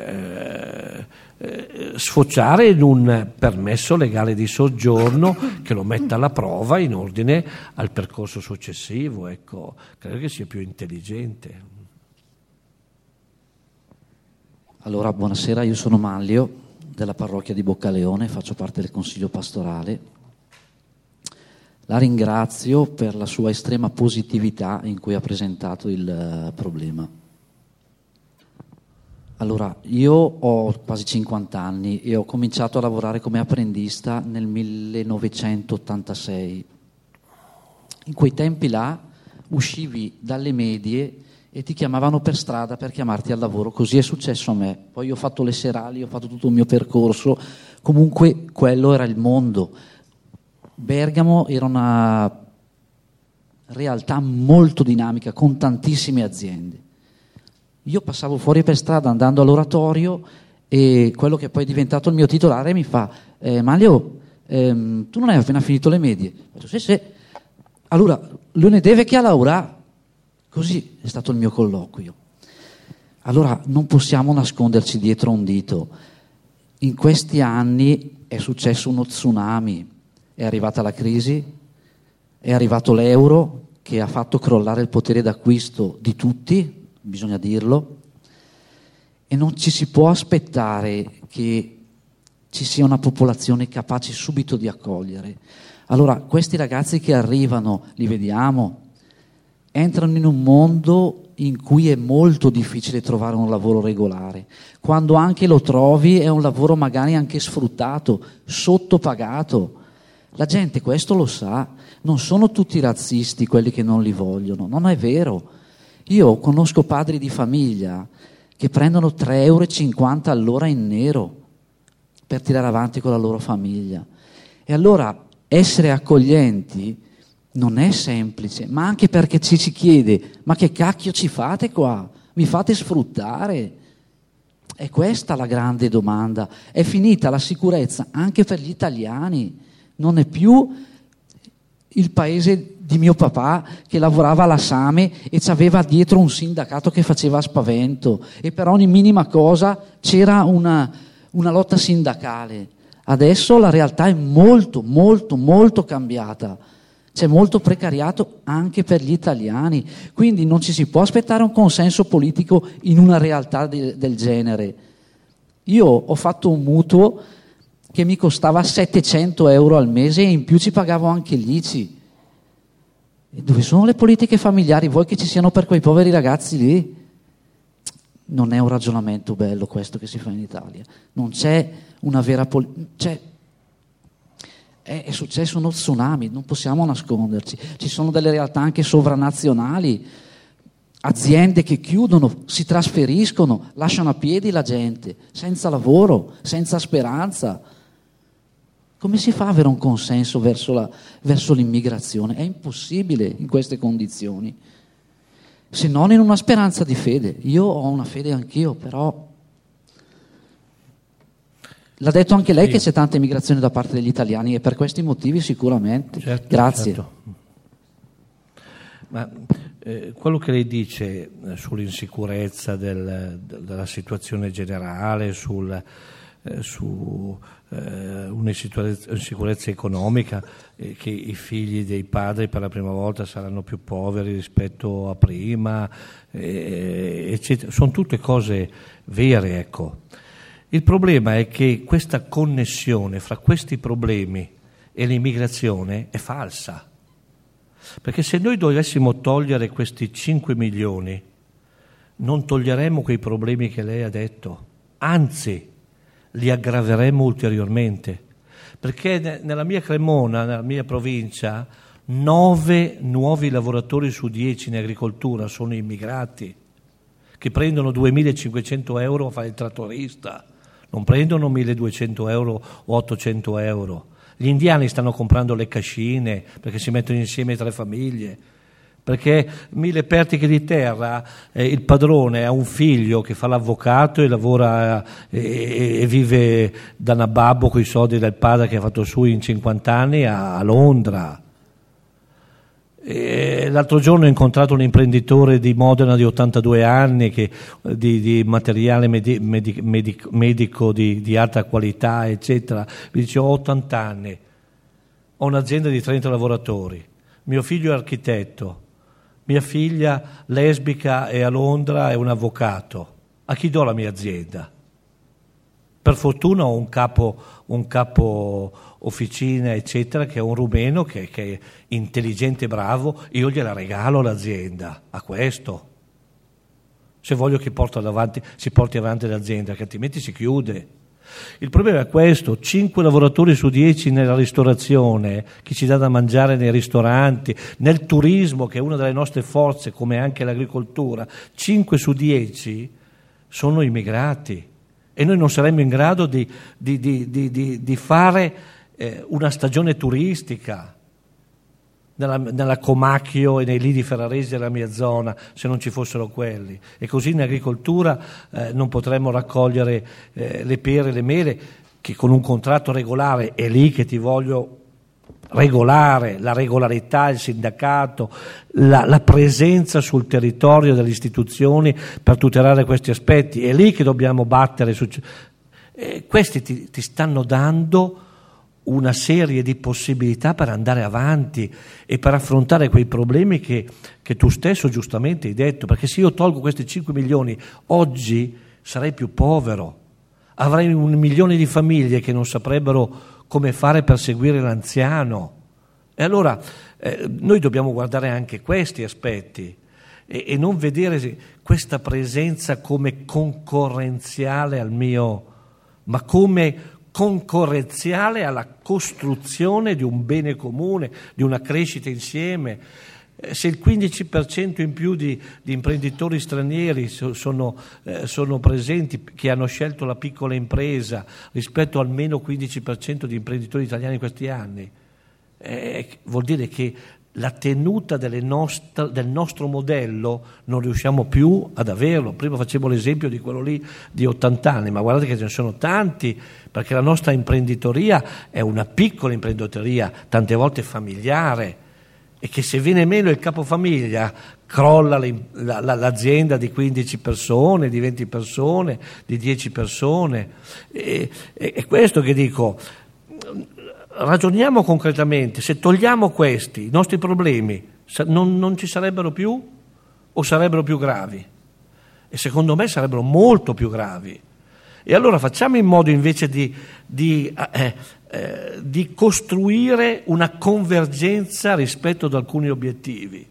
eh, eh, sfociare in un permesso legale di soggiorno che lo metta alla prova in ordine al percorso successivo, ecco, credo che sia più intelligente. Allora, buonasera, io sono Manlio, della parrocchia di Boccaleone, faccio parte del consiglio pastorale. La ringrazio per la sua estrema positività in cui ha presentato il uh, problema. Allora, io ho quasi cinquanta anni e ho cominciato a lavorare come apprendista nel millenovecentottantasei. In quei tempi là uscivi dalle medie e ti chiamavano per strada per chiamarti al lavoro. Così è successo a me. Poi ho fatto le serali, ho fatto tutto il mio percorso. Comunque quello era il mondo. Bergamo era una realtà molto dinamica, con tantissime aziende. Io passavo fuori per strada andando all'oratorio e quello che poi è diventato il mio titolare mi fa eh, Manlio, ehm, tu non hai appena finito le medie? Ho detto sì sì. Allora, lui ne deve che ha laureato. Così è stato il mio colloquio. Allora non possiamo nasconderci dietro un dito. In questi anni è successo uno tsunami, è arrivata la crisi, è arrivato l'euro che ha fatto crollare il potere d'acquisto di tutti, bisogna dirlo, e non ci si può aspettare che ci sia una popolazione capace subito di accogliere. Allora questi ragazzi che arrivano, li vediamo, entrano in un mondo in cui è molto difficile trovare un lavoro regolare. Quando anche lo trovi è un lavoro magari anche sfruttato, sottopagato. La gente questo lo sa, non sono tutti razzisti quelli che non li vogliono, non è vero. Io conosco padri di famiglia che prendono tre euro e cinquanta all'ora in nero per tirare avanti con la loro famiglia. E allora essere accoglienti non è semplice, ma anche perché ci si chiede: ma che cacchio ci fate qua? Mi fate sfruttare? È questa la grande domanda. È finita la sicurezza anche per gli italiani. Non è più il paese di mio papà che lavorava alla Same e c'aveva dietro un sindacato che faceva spavento e per ogni minima cosa c'era una, una lotta sindacale. Adesso la realtà è molto, molto, molto cambiata. C'è molto precariato anche per gli italiani, quindi non ci si può aspettare un consenso politico in una realtà de- del genere. Io ho fatto un mutuo che mi costava settecento euro al mese e in più ci pagavo anche l'I C I. E dove sono le politiche familiari? Vuoi che ci siano per quei poveri ragazzi lì? Non è un ragionamento bello questo che si fa in Italia. Non c'è una vera politica. È successo uno tsunami, non possiamo nasconderci. Ci sono delle realtà anche sovranazionali, aziende che chiudono, si trasferiscono, lasciano a piedi la gente, senza lavoro, senza speranza. Come si fa ad avere un consenso verso, la, verso l'immigrazione? È impossibile in queste condizioni, se non in una speranza di fede. Io ho una fede anch'io, però... L'ha detto anche lei, sì, che c'è tanta immigrazione da parte degli italiani e per questi motivi sicuramente. Certo, grazie. Certo. Ma eh, quello che lei dice sull'insicurezza del, della situazione generale, sul, eh, su eh, un'insicurezza economica, eh, che i figli dei padri per la prima volta saranno più poveri rispetto a prima, eh, eccetera, sono tutte cose vere, ecco. Il problema è che questa connessione fra questi problemi e l'immigrazione è falsa, perché se noi dovessimo togliere questi cinque milioni non toglieremmo quei problemi che lei ha detto, anzi li aggraveremmo ulteriormente, perché nella mia Cremona, nella mia provincia, nove nuovi lavoratori su dieci in agricoltura sono immigrati che prendono duemilacinquecento euro a fare il trattorista, non prendono milleduecento euro o ottocento euro. Gli indiani stanno comprando le cascine perché si mettono insieme tre famiglie, perché mille pertiche di terra, eh, il padrone ha un figlio che fa l'avvocato e lavora eh, e, e vive da nababbo con i soldi del padre che ha fatto su in cinquanta anni a, a Londra. E l'altro giorno ho incontrato un imprenditore di Modena di ottantadue anni che, di, di materiale medi, medi, medico, medico di, di alta qualità, eccetera. Mi dice: ho ottanta anni, ho un'azienda di trenta lavoratori, mio figlio è architetto, mia figlia lesbica è a Londra, è un avvocato, a chi do la mia azienda? Per fortuna ho un capo, un capo officina, eccetera, che è un rumeno, che, che è intelligente e bravo, io gliela regalo l'azienda, a questo. Se voglio che porta davanti, si porti avanti l'azienda, che altrimenti si chiude. Il problema è questo: cinque lavoratori su dieci nella ristorazione, chi ci dà da mangiare nei ristoranti, nel turismo, che è una delle nostre forze, come anche l'agricoltura, cinque su dieci sono immigrati. E noi non saremmo in grado di, di, di, di, di, di fare eh, una stagione turistica nella, nella Comacchio e nei lidi ferraresi della mia zona se non ci fossero quelli. E così in agricoltura eh, non potremmo raccogliere eh, le pere e le mele, che con un contratto regolare, è lì che ti voglio regolare, la regolarità, il sindacato, la, la presenza sul territorio delle istituzioni per tutelare questi aspetti, è lì che dobbiamo battere su, eh, questi ti, ti stanno dando una serie di possibilità per andare avanti e per affrontare quei problemi che, che tu stesso giustamente hai detto, perché se io tolgo questi cinque milioni oggi sarei più povero, avrei un milione di famiglie che non saprebbero come fare per seguire l'anziano, E allora eh, noi dobbiamo guardare anche questi aspetti e, e non vedere questa presenza come concorrenziale al mio, ma come concorrenziale alla costruzione di un bene comune, di una crescita insieme. Se il quindici per cento in più di, di imprenditori stranieri sono, eh, sono presenti, che hanno scelto la piccola impresa, rispetto al meno quindici per cento di imprenditori italiani in questi anni, eh, vuol dire che la tenuta delle nostre, del nostro modello non riusciamo più ad averlo. Prima facevo l'esempio di quello lì di ottanta anni, ma guardate che ce ne sono tanti, perché la nostra imprenditoria è una piccola imprenditoria, tante volte familiare, e che se viene meno il capofamiglia crolla la, la, l'azienda di quindici persone, di venti persone, di dieci persone. E, e, e questo che dico, ragioniamo concretamente, se togliamo questi, i nostri problemi, non, non ci sarebbero più o sarebbero più gravi? E secondo me sarebbero molto più gravi. E allora facciamo in modo invece di, di, eh, eh, di costruire una convergenza rispetto ad alcuni obiettivi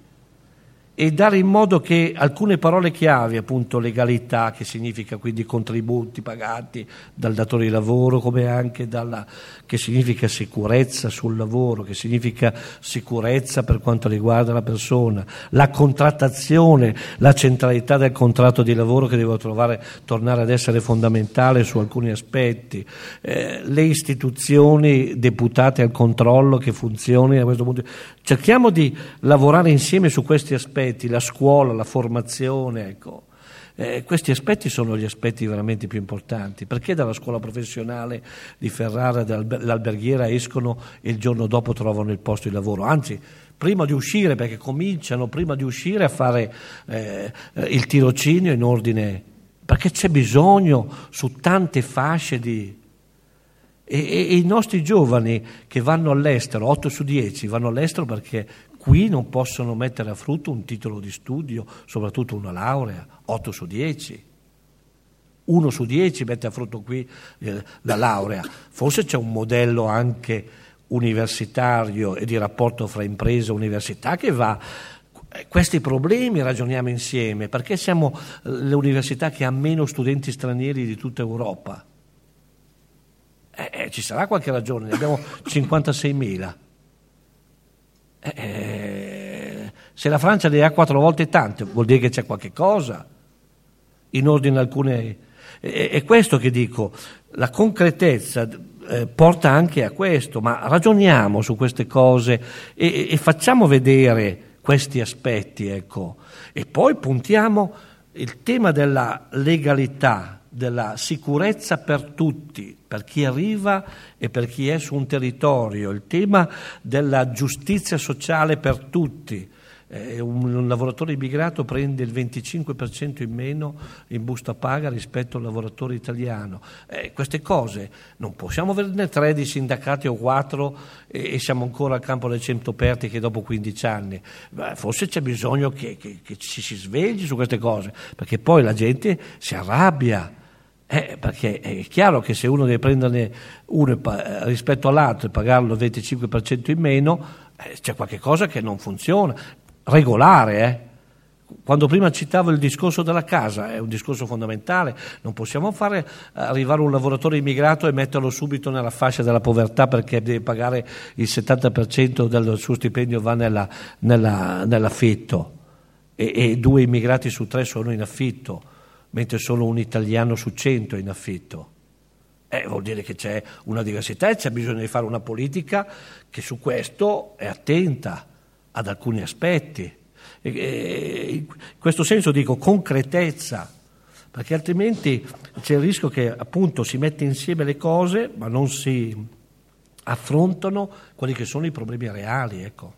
e dare in modo che alcune parole chiave, appunto legalità, che significa quindi contributi pagati dal datore di lavoro, come anche dalla, che significa sicurezza sul lavoro, che significa sicurezza per quanto riguarda la persona, la contrattazione, la centralità del contratto di lavoro che deve trovare, tornare ad essere fondamentale su alcuni aspetti, eh, le istituzioni deputate al controllo che funzionino da questo punto di vista. Cerchiamo di lavorare insieme su questi aspetti, la scuola, la formazione, ecco. Eh, questi aspetti sono gli aspetti veramente più importanti, perché dalla scuola professionale di Ferrara, dall'alberghiera, escono e il giorno dopo trovano il posto di lavoro, anzi prima di uscire, perché cominciano prima di uscire a fare eh, il tirocinio in ordine, perché c'è bisogno su tante fasce di... E, e, e i nostri giovani che vanno all'estero, otto su dieci vanno all'estero perché qui non possono mettere a frutto un titolo di studio, soprattutto una laurea, otto su dieci. Uno su dieci mette a frutto qui eh, la laurea. Forse c'è un modello anche universitario e di rapporto fra impresa e università che va... Questi problemi ragioniamo insieme, perché siamo l'università che ha meno studenti stranieri di tutta Europa. Eh, ci sarà qualche ragione, ne abbiamo cinquantaseimila. Eh, eh, se la Francia ne ha quattro volte tante, vuol dire che c'è qualche cosa in ordine a alcune... Eh, è questo che dico, la concretezza eh, porta anche a questo, ma ragioniamo su queste cose e, e facciamo vedere questi aspetti, ecco. E poi puntiamo il tema della legalità, della sicurezza per tutti, per chi arriva e per chi è su un territorio, il tema della giustizia sociale per tutti. Eh, un, un lavoratore immigrato prende il venticinque per cento in meno in busta paga rispetto al lavoratore italiano. Eh, queste cose non possiamo averne tre di sindacati o quattro e, e siamo ancora al campo del centoperti che dopo quindici anni. Beh, forse c'è bisogno che, che, che ci si svegli su queste cose, perché poi la gente si arrabbia. Eh, perché è chiaro che se uno deve prenderne uno pa- rispetto all'altro e pagarlo il venticinque per cento in meno, eh, c'è qualche cosa che non funziona. Regolare, eh? Quando prima citavo il discorso della casa, è un discorso fondamentale. Non possiamo fare arrivare un lavoratore immigrato e metterlo subito nella fascia della povertà perché deve pagare il settanta per cento del suo stipendio va nella, nella, nell'affitto e, e due immigrati su tre sono in affitto, mentre solo un italiano su cento è in affitto. Eh, vuol dire che c'è una diversità e c'è bisogno di fare una politica che su questo è attenta ad alcuni aspetti. E, e, in questo senso dico concretezza, perché altrimenti c'è il rischio che appunto si mette insieme le cose ma non si affrontano quelli che sono i problemi reali, ecco.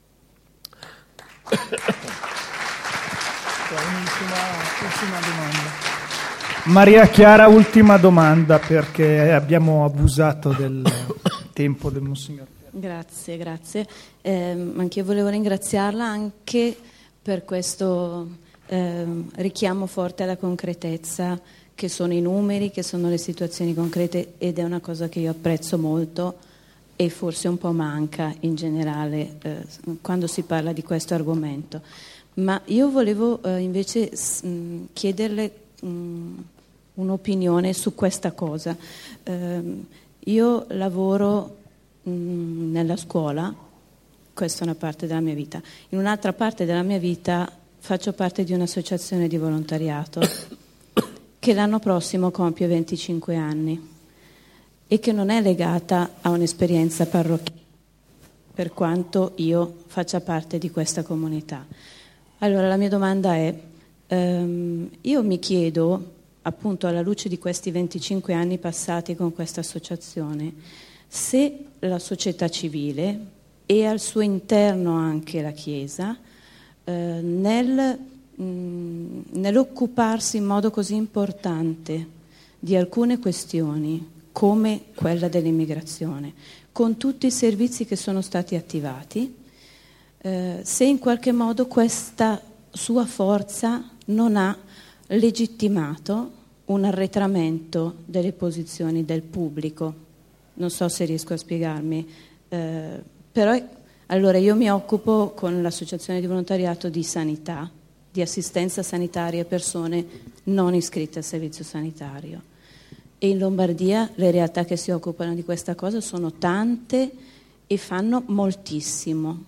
Un'ultima, ultima domanda. Maria Chiara, ultima domanda perché abbiamo abusato del tempo del Monsignor. Grazie, grazie. Eh, anche io volevo ringraziarla anche per questo eh, richiamo forte alla concretezza, che sono i numeri, che sono le situazioni concrete, ed è una cosa che io apprezzo molto e forse un po' manca in generale eh, quando si parla di questo argomento. Ma io volevo eh, invece mh, chiederle mh, un'opinione su questa cosa. Eh, io lavoro mh, nella scuola, questa è una parte della mia vita. In un'altra parte della mia vita faccio parte di un'associazione di volontariato che l'anno prossimo compie venticinque anni e che non è legata a un'esperienza parrocchiale, per quanto io faccia parte di questa comunità. Allora la mia domanda è, ehm, io mi chiedo, appunto alla luce di questi venticinque anni passati con questa associazione, se la società civile e al suo interno anche la Chiesa, eh, nel, mh, nell'occuparsi in modo così importante di alcune questioni come quella dell'immigrazione, con tutti i servizi che sono stati attivati, eh, se in qualche modo questa sua forza non ha legittimato un arretramento delle posizioni del pubblico. Non so se riesco a spiegarmi, eh, però allora io mi occupo con l'associazione di volontariato di sanità, di assistenza sanitaria a persone non iscritte al servizio sanitario. E in Lombardia le realtà che si occupano di questa cosa sono tante e fanno moltissimo.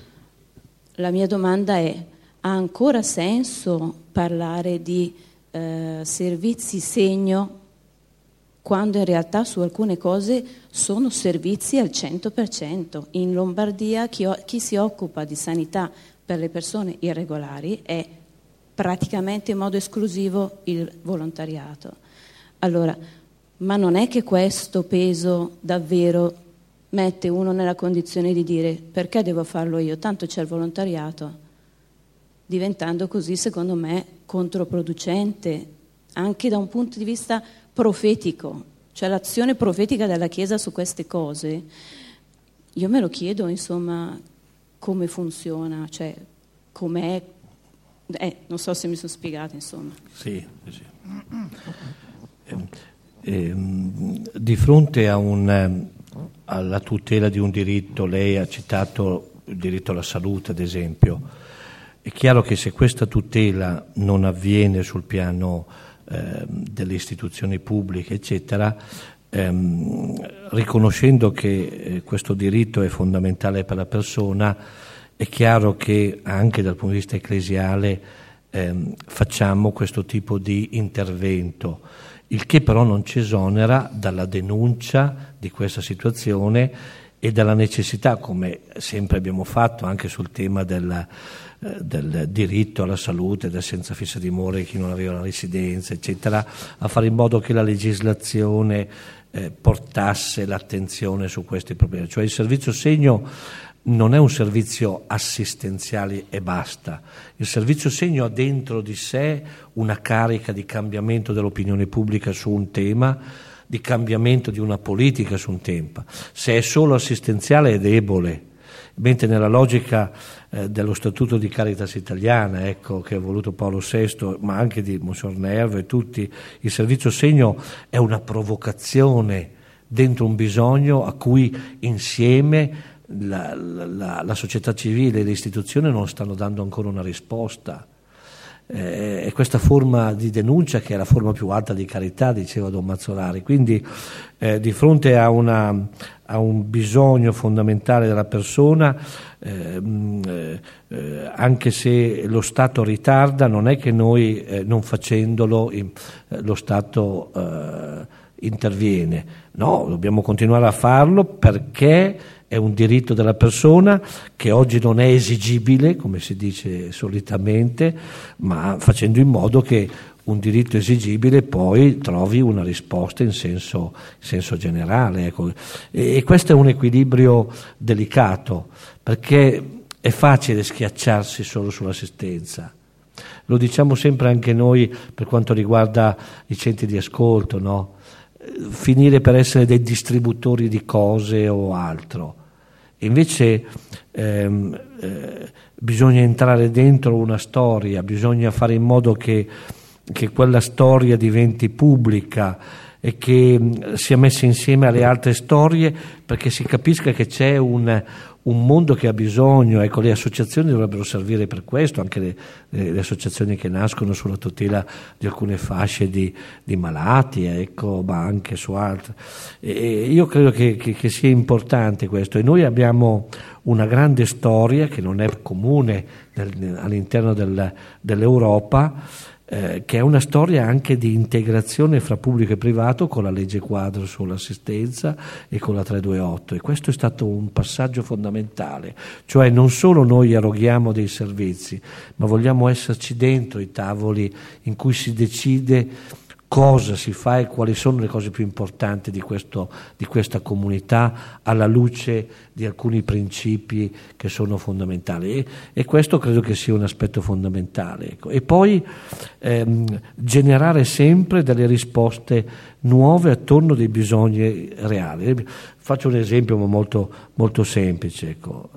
La mia domanda è, ha ancora senso parlare di eh, servizi segno quando in realtà su alcune cose sono servizi al cento per cento? In Lombardia chi, o- chi si occupa di sanità per le persone irregolari è praticamente in modo esclusivo il volontariato. Allora, ma non è che questo peso davvero mette uno nella condizione di dire perché devo farlo io, tanto c'è il volontariato, diventando così secondo me controproducente anche da un punto di vista profetico, cioè l'azione profetica della Chiesa su queste cose. Io me lo chiedo, insomma, come funziona, cioè com'è, eh, non so se mi sono spiegata, insomma. Sì, sì. Eh, eh, di fronte a un alla tutela di un diritto, lei ha citato il diritto alla salute ad esempio, è chiaro che se questa tutela non avviene sul piano eh, delle istituzioni pubbliche eccetera, ehm, riconoscendo che eh, questo diritto è fondamentale per la persona, è chiaro che anche dal punto di vista ecclesiale ehm, facciamo questo tipo di intervento. Il che però non ci esonera dalla denuncia di questa situazione e dalla necessità, come sempre abbiamo fatto anche sul tema del, eh, del diritto alla salute, del senza fissa dimora, chi non aveva la residenza, eccetera, a fare in modo che la legislazione eh, portasse l'attenzione su questi problemi. Cioè il servizio segno non è un servizio assistenziale e basta. Il servizio segno ha dentro di sé una carica di cambiamento dell'opinione pubblica su un tema, di cambiamento di una politica su un tema. Se è solo assistenziale è debole, mentre nella logica eh, dello Statuto di Caritas Italiana, ecco, che ha voluto Paolo sesto, ma anche di Monsignor Nervo e tutti, il servizio segno è una provocazione dentro un bisogno a cui insieme La, la, la società civile e le istituzioni non stanno dando ancora una risposta. Eh, è questa forma di denuncia che è la forma più alta di carità, diceva Don Mazzolari. Quindi eh, di fronte a, una, a un bisogno fondamentale della persona, eh, eh, anche se lo Stato ritarda, non è che noi eh, non facendolo in, eh, lo Stato eh, interviene. No, dobbiamo continuare a farlo perché è un diritto della persona che oggi non è esigibile, come si dice solitamente, ma facendo in modo che un diritto esigibile poi trovi una risposta in senso, in senso generale. Ecco. E, e questo è un equilibrio delicato, perché è facile schiacciarsi solo sull'assistenza. Lo diciamo sempre anche noi per quanto riguarda i centri di ascolto, no? Finire per essere dei distributori di cose o altro. Invece ehm, eh, bisogna entrare dentro una storia, bisogna fare in modo che che quella storia diventi pubblica e che sia messa insieme alle altre storie, perché si capisca che c'è un, un mondo che ha bisogno. Ecco, le associazioni dovrebbero servire per questo, anche le, le, le associazioni che nascono sulla tutela di alcune fasce di, di malati, ecco, ma anche su altre. E io credo che, che, che sia importante questo, e noi abbiamo una grande storia che non è comune nel, all'interno del, dell'Europa, Eh, che è una storia anche di integrazione fra pubblico e privato con la legge quadro sull'assistenza e con la trecentoventotto, e questo è stato un passaggio fondamentale, cioè non solo noi eroghiamo dei servizi, ma vogliamo esserci dentro i tavoli in cui si decide cosa si fa e quali sono le cose più importanti di, questo, di questa comunità, alla luce di alcuni principi che sono fondamentali, e, e questo credo che sia un aspetto fondamentale, ecco. E poi ehm, generare sempre delle risposte nuove attorno dei bisogni reali. Faccio un esempio molto, molto semplice, ecco.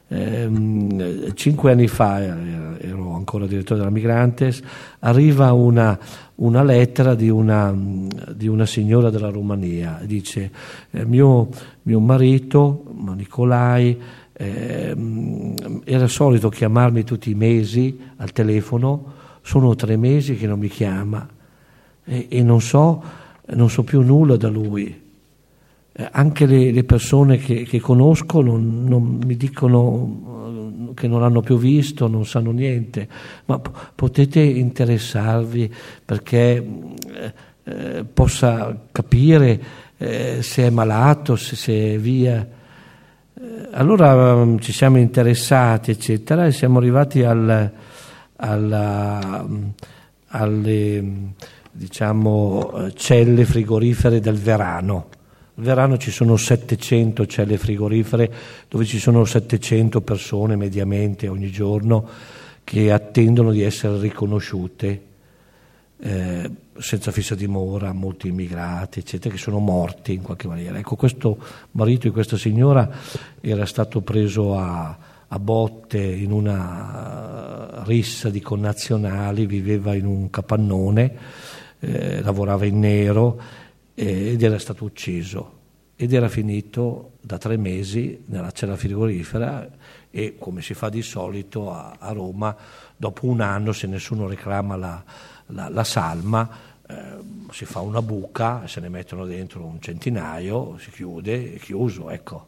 Eh, cinque anni fa, ero ancora direttore della Migrantes, arriva una, una lettera di una, di una signora della Romania, dice eh, mio, mio marito Nicolai eh, era solito chiamarmi tutti i mesi al telefono, sono tre mesi che non mi chiama e, e non so, non so più nulla da lui. Eh, anche le, le persone che, che conosco non, non mi dicono che non l'hanno più visto, non sanno niente, ma p- potete interessarvi perché eh, eh, possa capire eh, se è malato, se, se è via. Eh, allora um, ci siamo interessati, eccetera, e siamo arrivati al, alla, um, alle um, diciamo celle frigorifere del Verano. Al Verano ci sono settecento celle frigorifere dove ci sono settecento persone mediamente ogni giorno che attendono di essere riconosciute, eh, senza fissa dimora, molti immigrati, eccetera, che sono morti in qualche maniera. Ecco, questo marito di questa signora era stato preso a, a botte in una rissa di connazionali, viveva in un capannone, eh, lavorava in nero, ed era stato ucciso ed era finito da tre mesi nella cella frigorifera, e come si fa di solito a, a Roma, dopo un anno, se nessuno reclama la, la, la salma, eh, si fa una buca, se ne mettono dentro un centinaio, si chiude, è chiuso, ecco.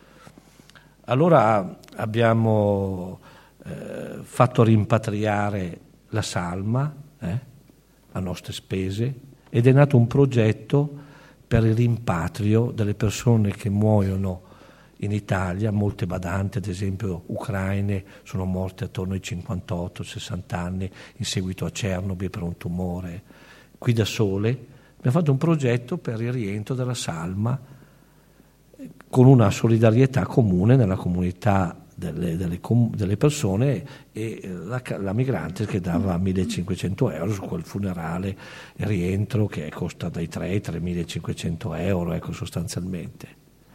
Allora abbiamo eh, fatto rimpatriare la salma eh, a nostre spese, ed è nato un progetto per il rimpatrio delle persone che muoiono in Italia, molte badanti, ad esempio ucraine, sono morte attorno ai cinquantotto sessanta anni in seguito a Chernobyl per un tumore. Qui da sole abbiamo fatto un progetto per il rientro della salma, con una solidarietà comune nella comunità Delle, delle, delle persone, e la, la migrante che dava millecinquecento euro su quel funerale e rientro che costa dai tre ai tremilacinquecento euro, ecco, sostanzialmente.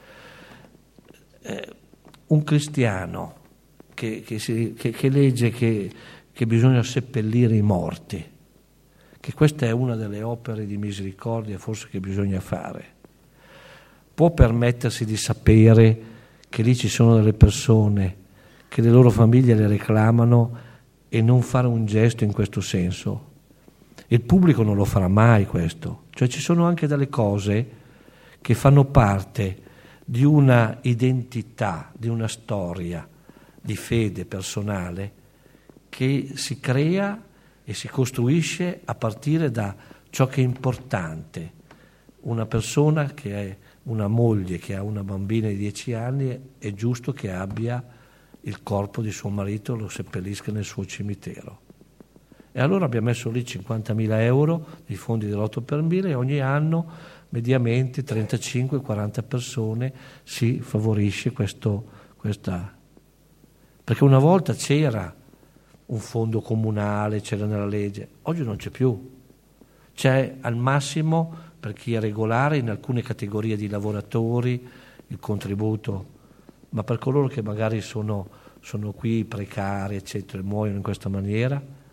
Eh, un cristiano che, che, si, che, che legge che, che bisogna seppellire i morti, che questa è una delle opere di misericordia forse che bisogna fare, può permettersi di sapere che lì ci sono delle persone che le loro famiglie le reclamano e non fare un gesto in questo senso? Il pubblico non lo farà mai questo. Cioè ci sono anche delle cose che fanno parte di una identità, di una storia di fede personale che si crea e si costruisce a partire da ciò che è importante. Una persona che è una moglie che ha una bambina di dieci anni, è giusto che abbia il corpo di suo marito, lo seppellisca nel suo cimitero. E allora abbiamo messo lì cinquantamila euro di fondi dell'otto per mille, e ogni anno mediamente trentacinque quaranta persone si favorisce questo, questa. Perché una volta c'era un fondo comunale, c'era nella legge, oggi non c'è più. C'è al massimo, per chi è regolare, in alcune categorie di lavoratori il contributo, ma per coloro che magari sono, sono qui precari, eccetera, e muoiono in questa maniera,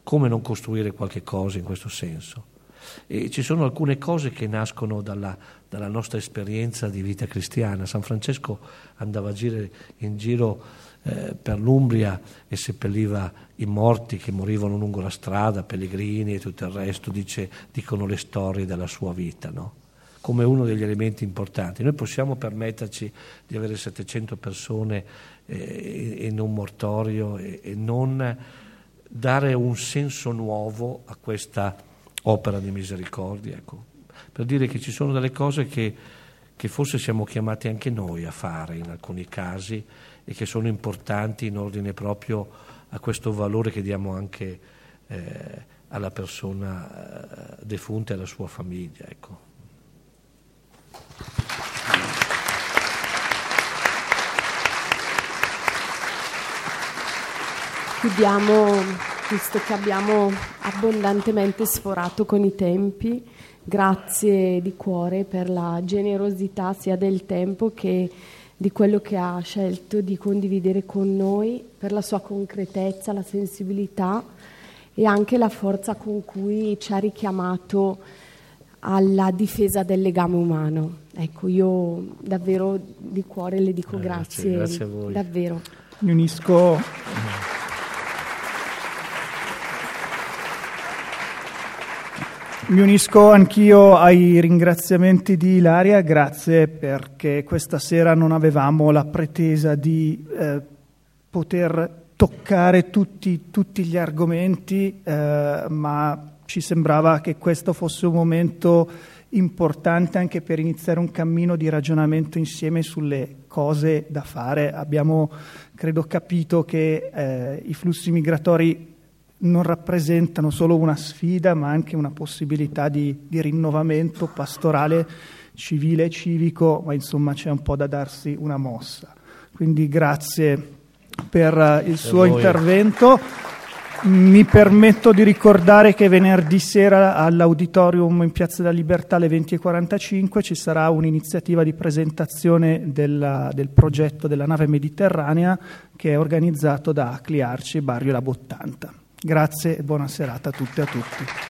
come non costruire qualche cosa in questo senso? E ci sono alcune cose che nascono dalla, dalla nostra esperienza di vita cristiana. San Francesco andava a girare in giro eh, per l'Umbria e seppelliva i morti che morivano lungo la strada, pellegrini e tutto il resto, dice, dicono le storie della sua vita, no? Come uno degli elementi importanti. Noi possiamo permetterci di avere settecento persone eh, in un mortorio e, e non dare un senso nuovo a questa opera di misericordia, ecco, per dire che ci sono delle cose che, che forse siamo chiamati anche noi a fare in alcuni casi e che sono importanti in ordine proprio a questo valore che diamo anche eh, alla persona eh, defunta e alla sua famiglia, ecco. Chiudiamo, visto che abbiamo abbondantemente sforato con i tempi, grazie di cuore per la generosità sia del tempo che di quello che ha scelto di condividere con noi, per la sua concretezza, la sensibilità e anche la forza con cui ci ha richiamato alla difesa del legame umano. Ecco, io davvero di cuore le dico grazie, grazie, grazie a voi. Davvero. Mi unisco Mi unisco anch'io ai ringraziamenti di Ilaria, grazie perché questa sera non avevamo la pretesa di eh, poter toccare tutti, tutti gli argomenti, eh, ma ci sembrava che questo fosse un momento importante anche per iniziare un cammino di ragionamento insieme sulle cose da fare. Abbiamo, credo, capito che eh, i flussi migratori non rappresentano solo una sfida, ma anche una possibilità di, di rinnovamento pastorale, civile e civico, ma insomma c'è un po' da darsi una mossa. Quindi grazie per il suo intervento. Mi permetto di ricordare che venerdì sera all'Auditorium in Piazza della Libertà alle venti e quarantacinque ci sarà un'iniziativa di presentazione della, del progetto della nave mediterranea che è organizzato da Acli Arci e Barrio La Bottanta. Grazie e buona serata a tutte e a tutti.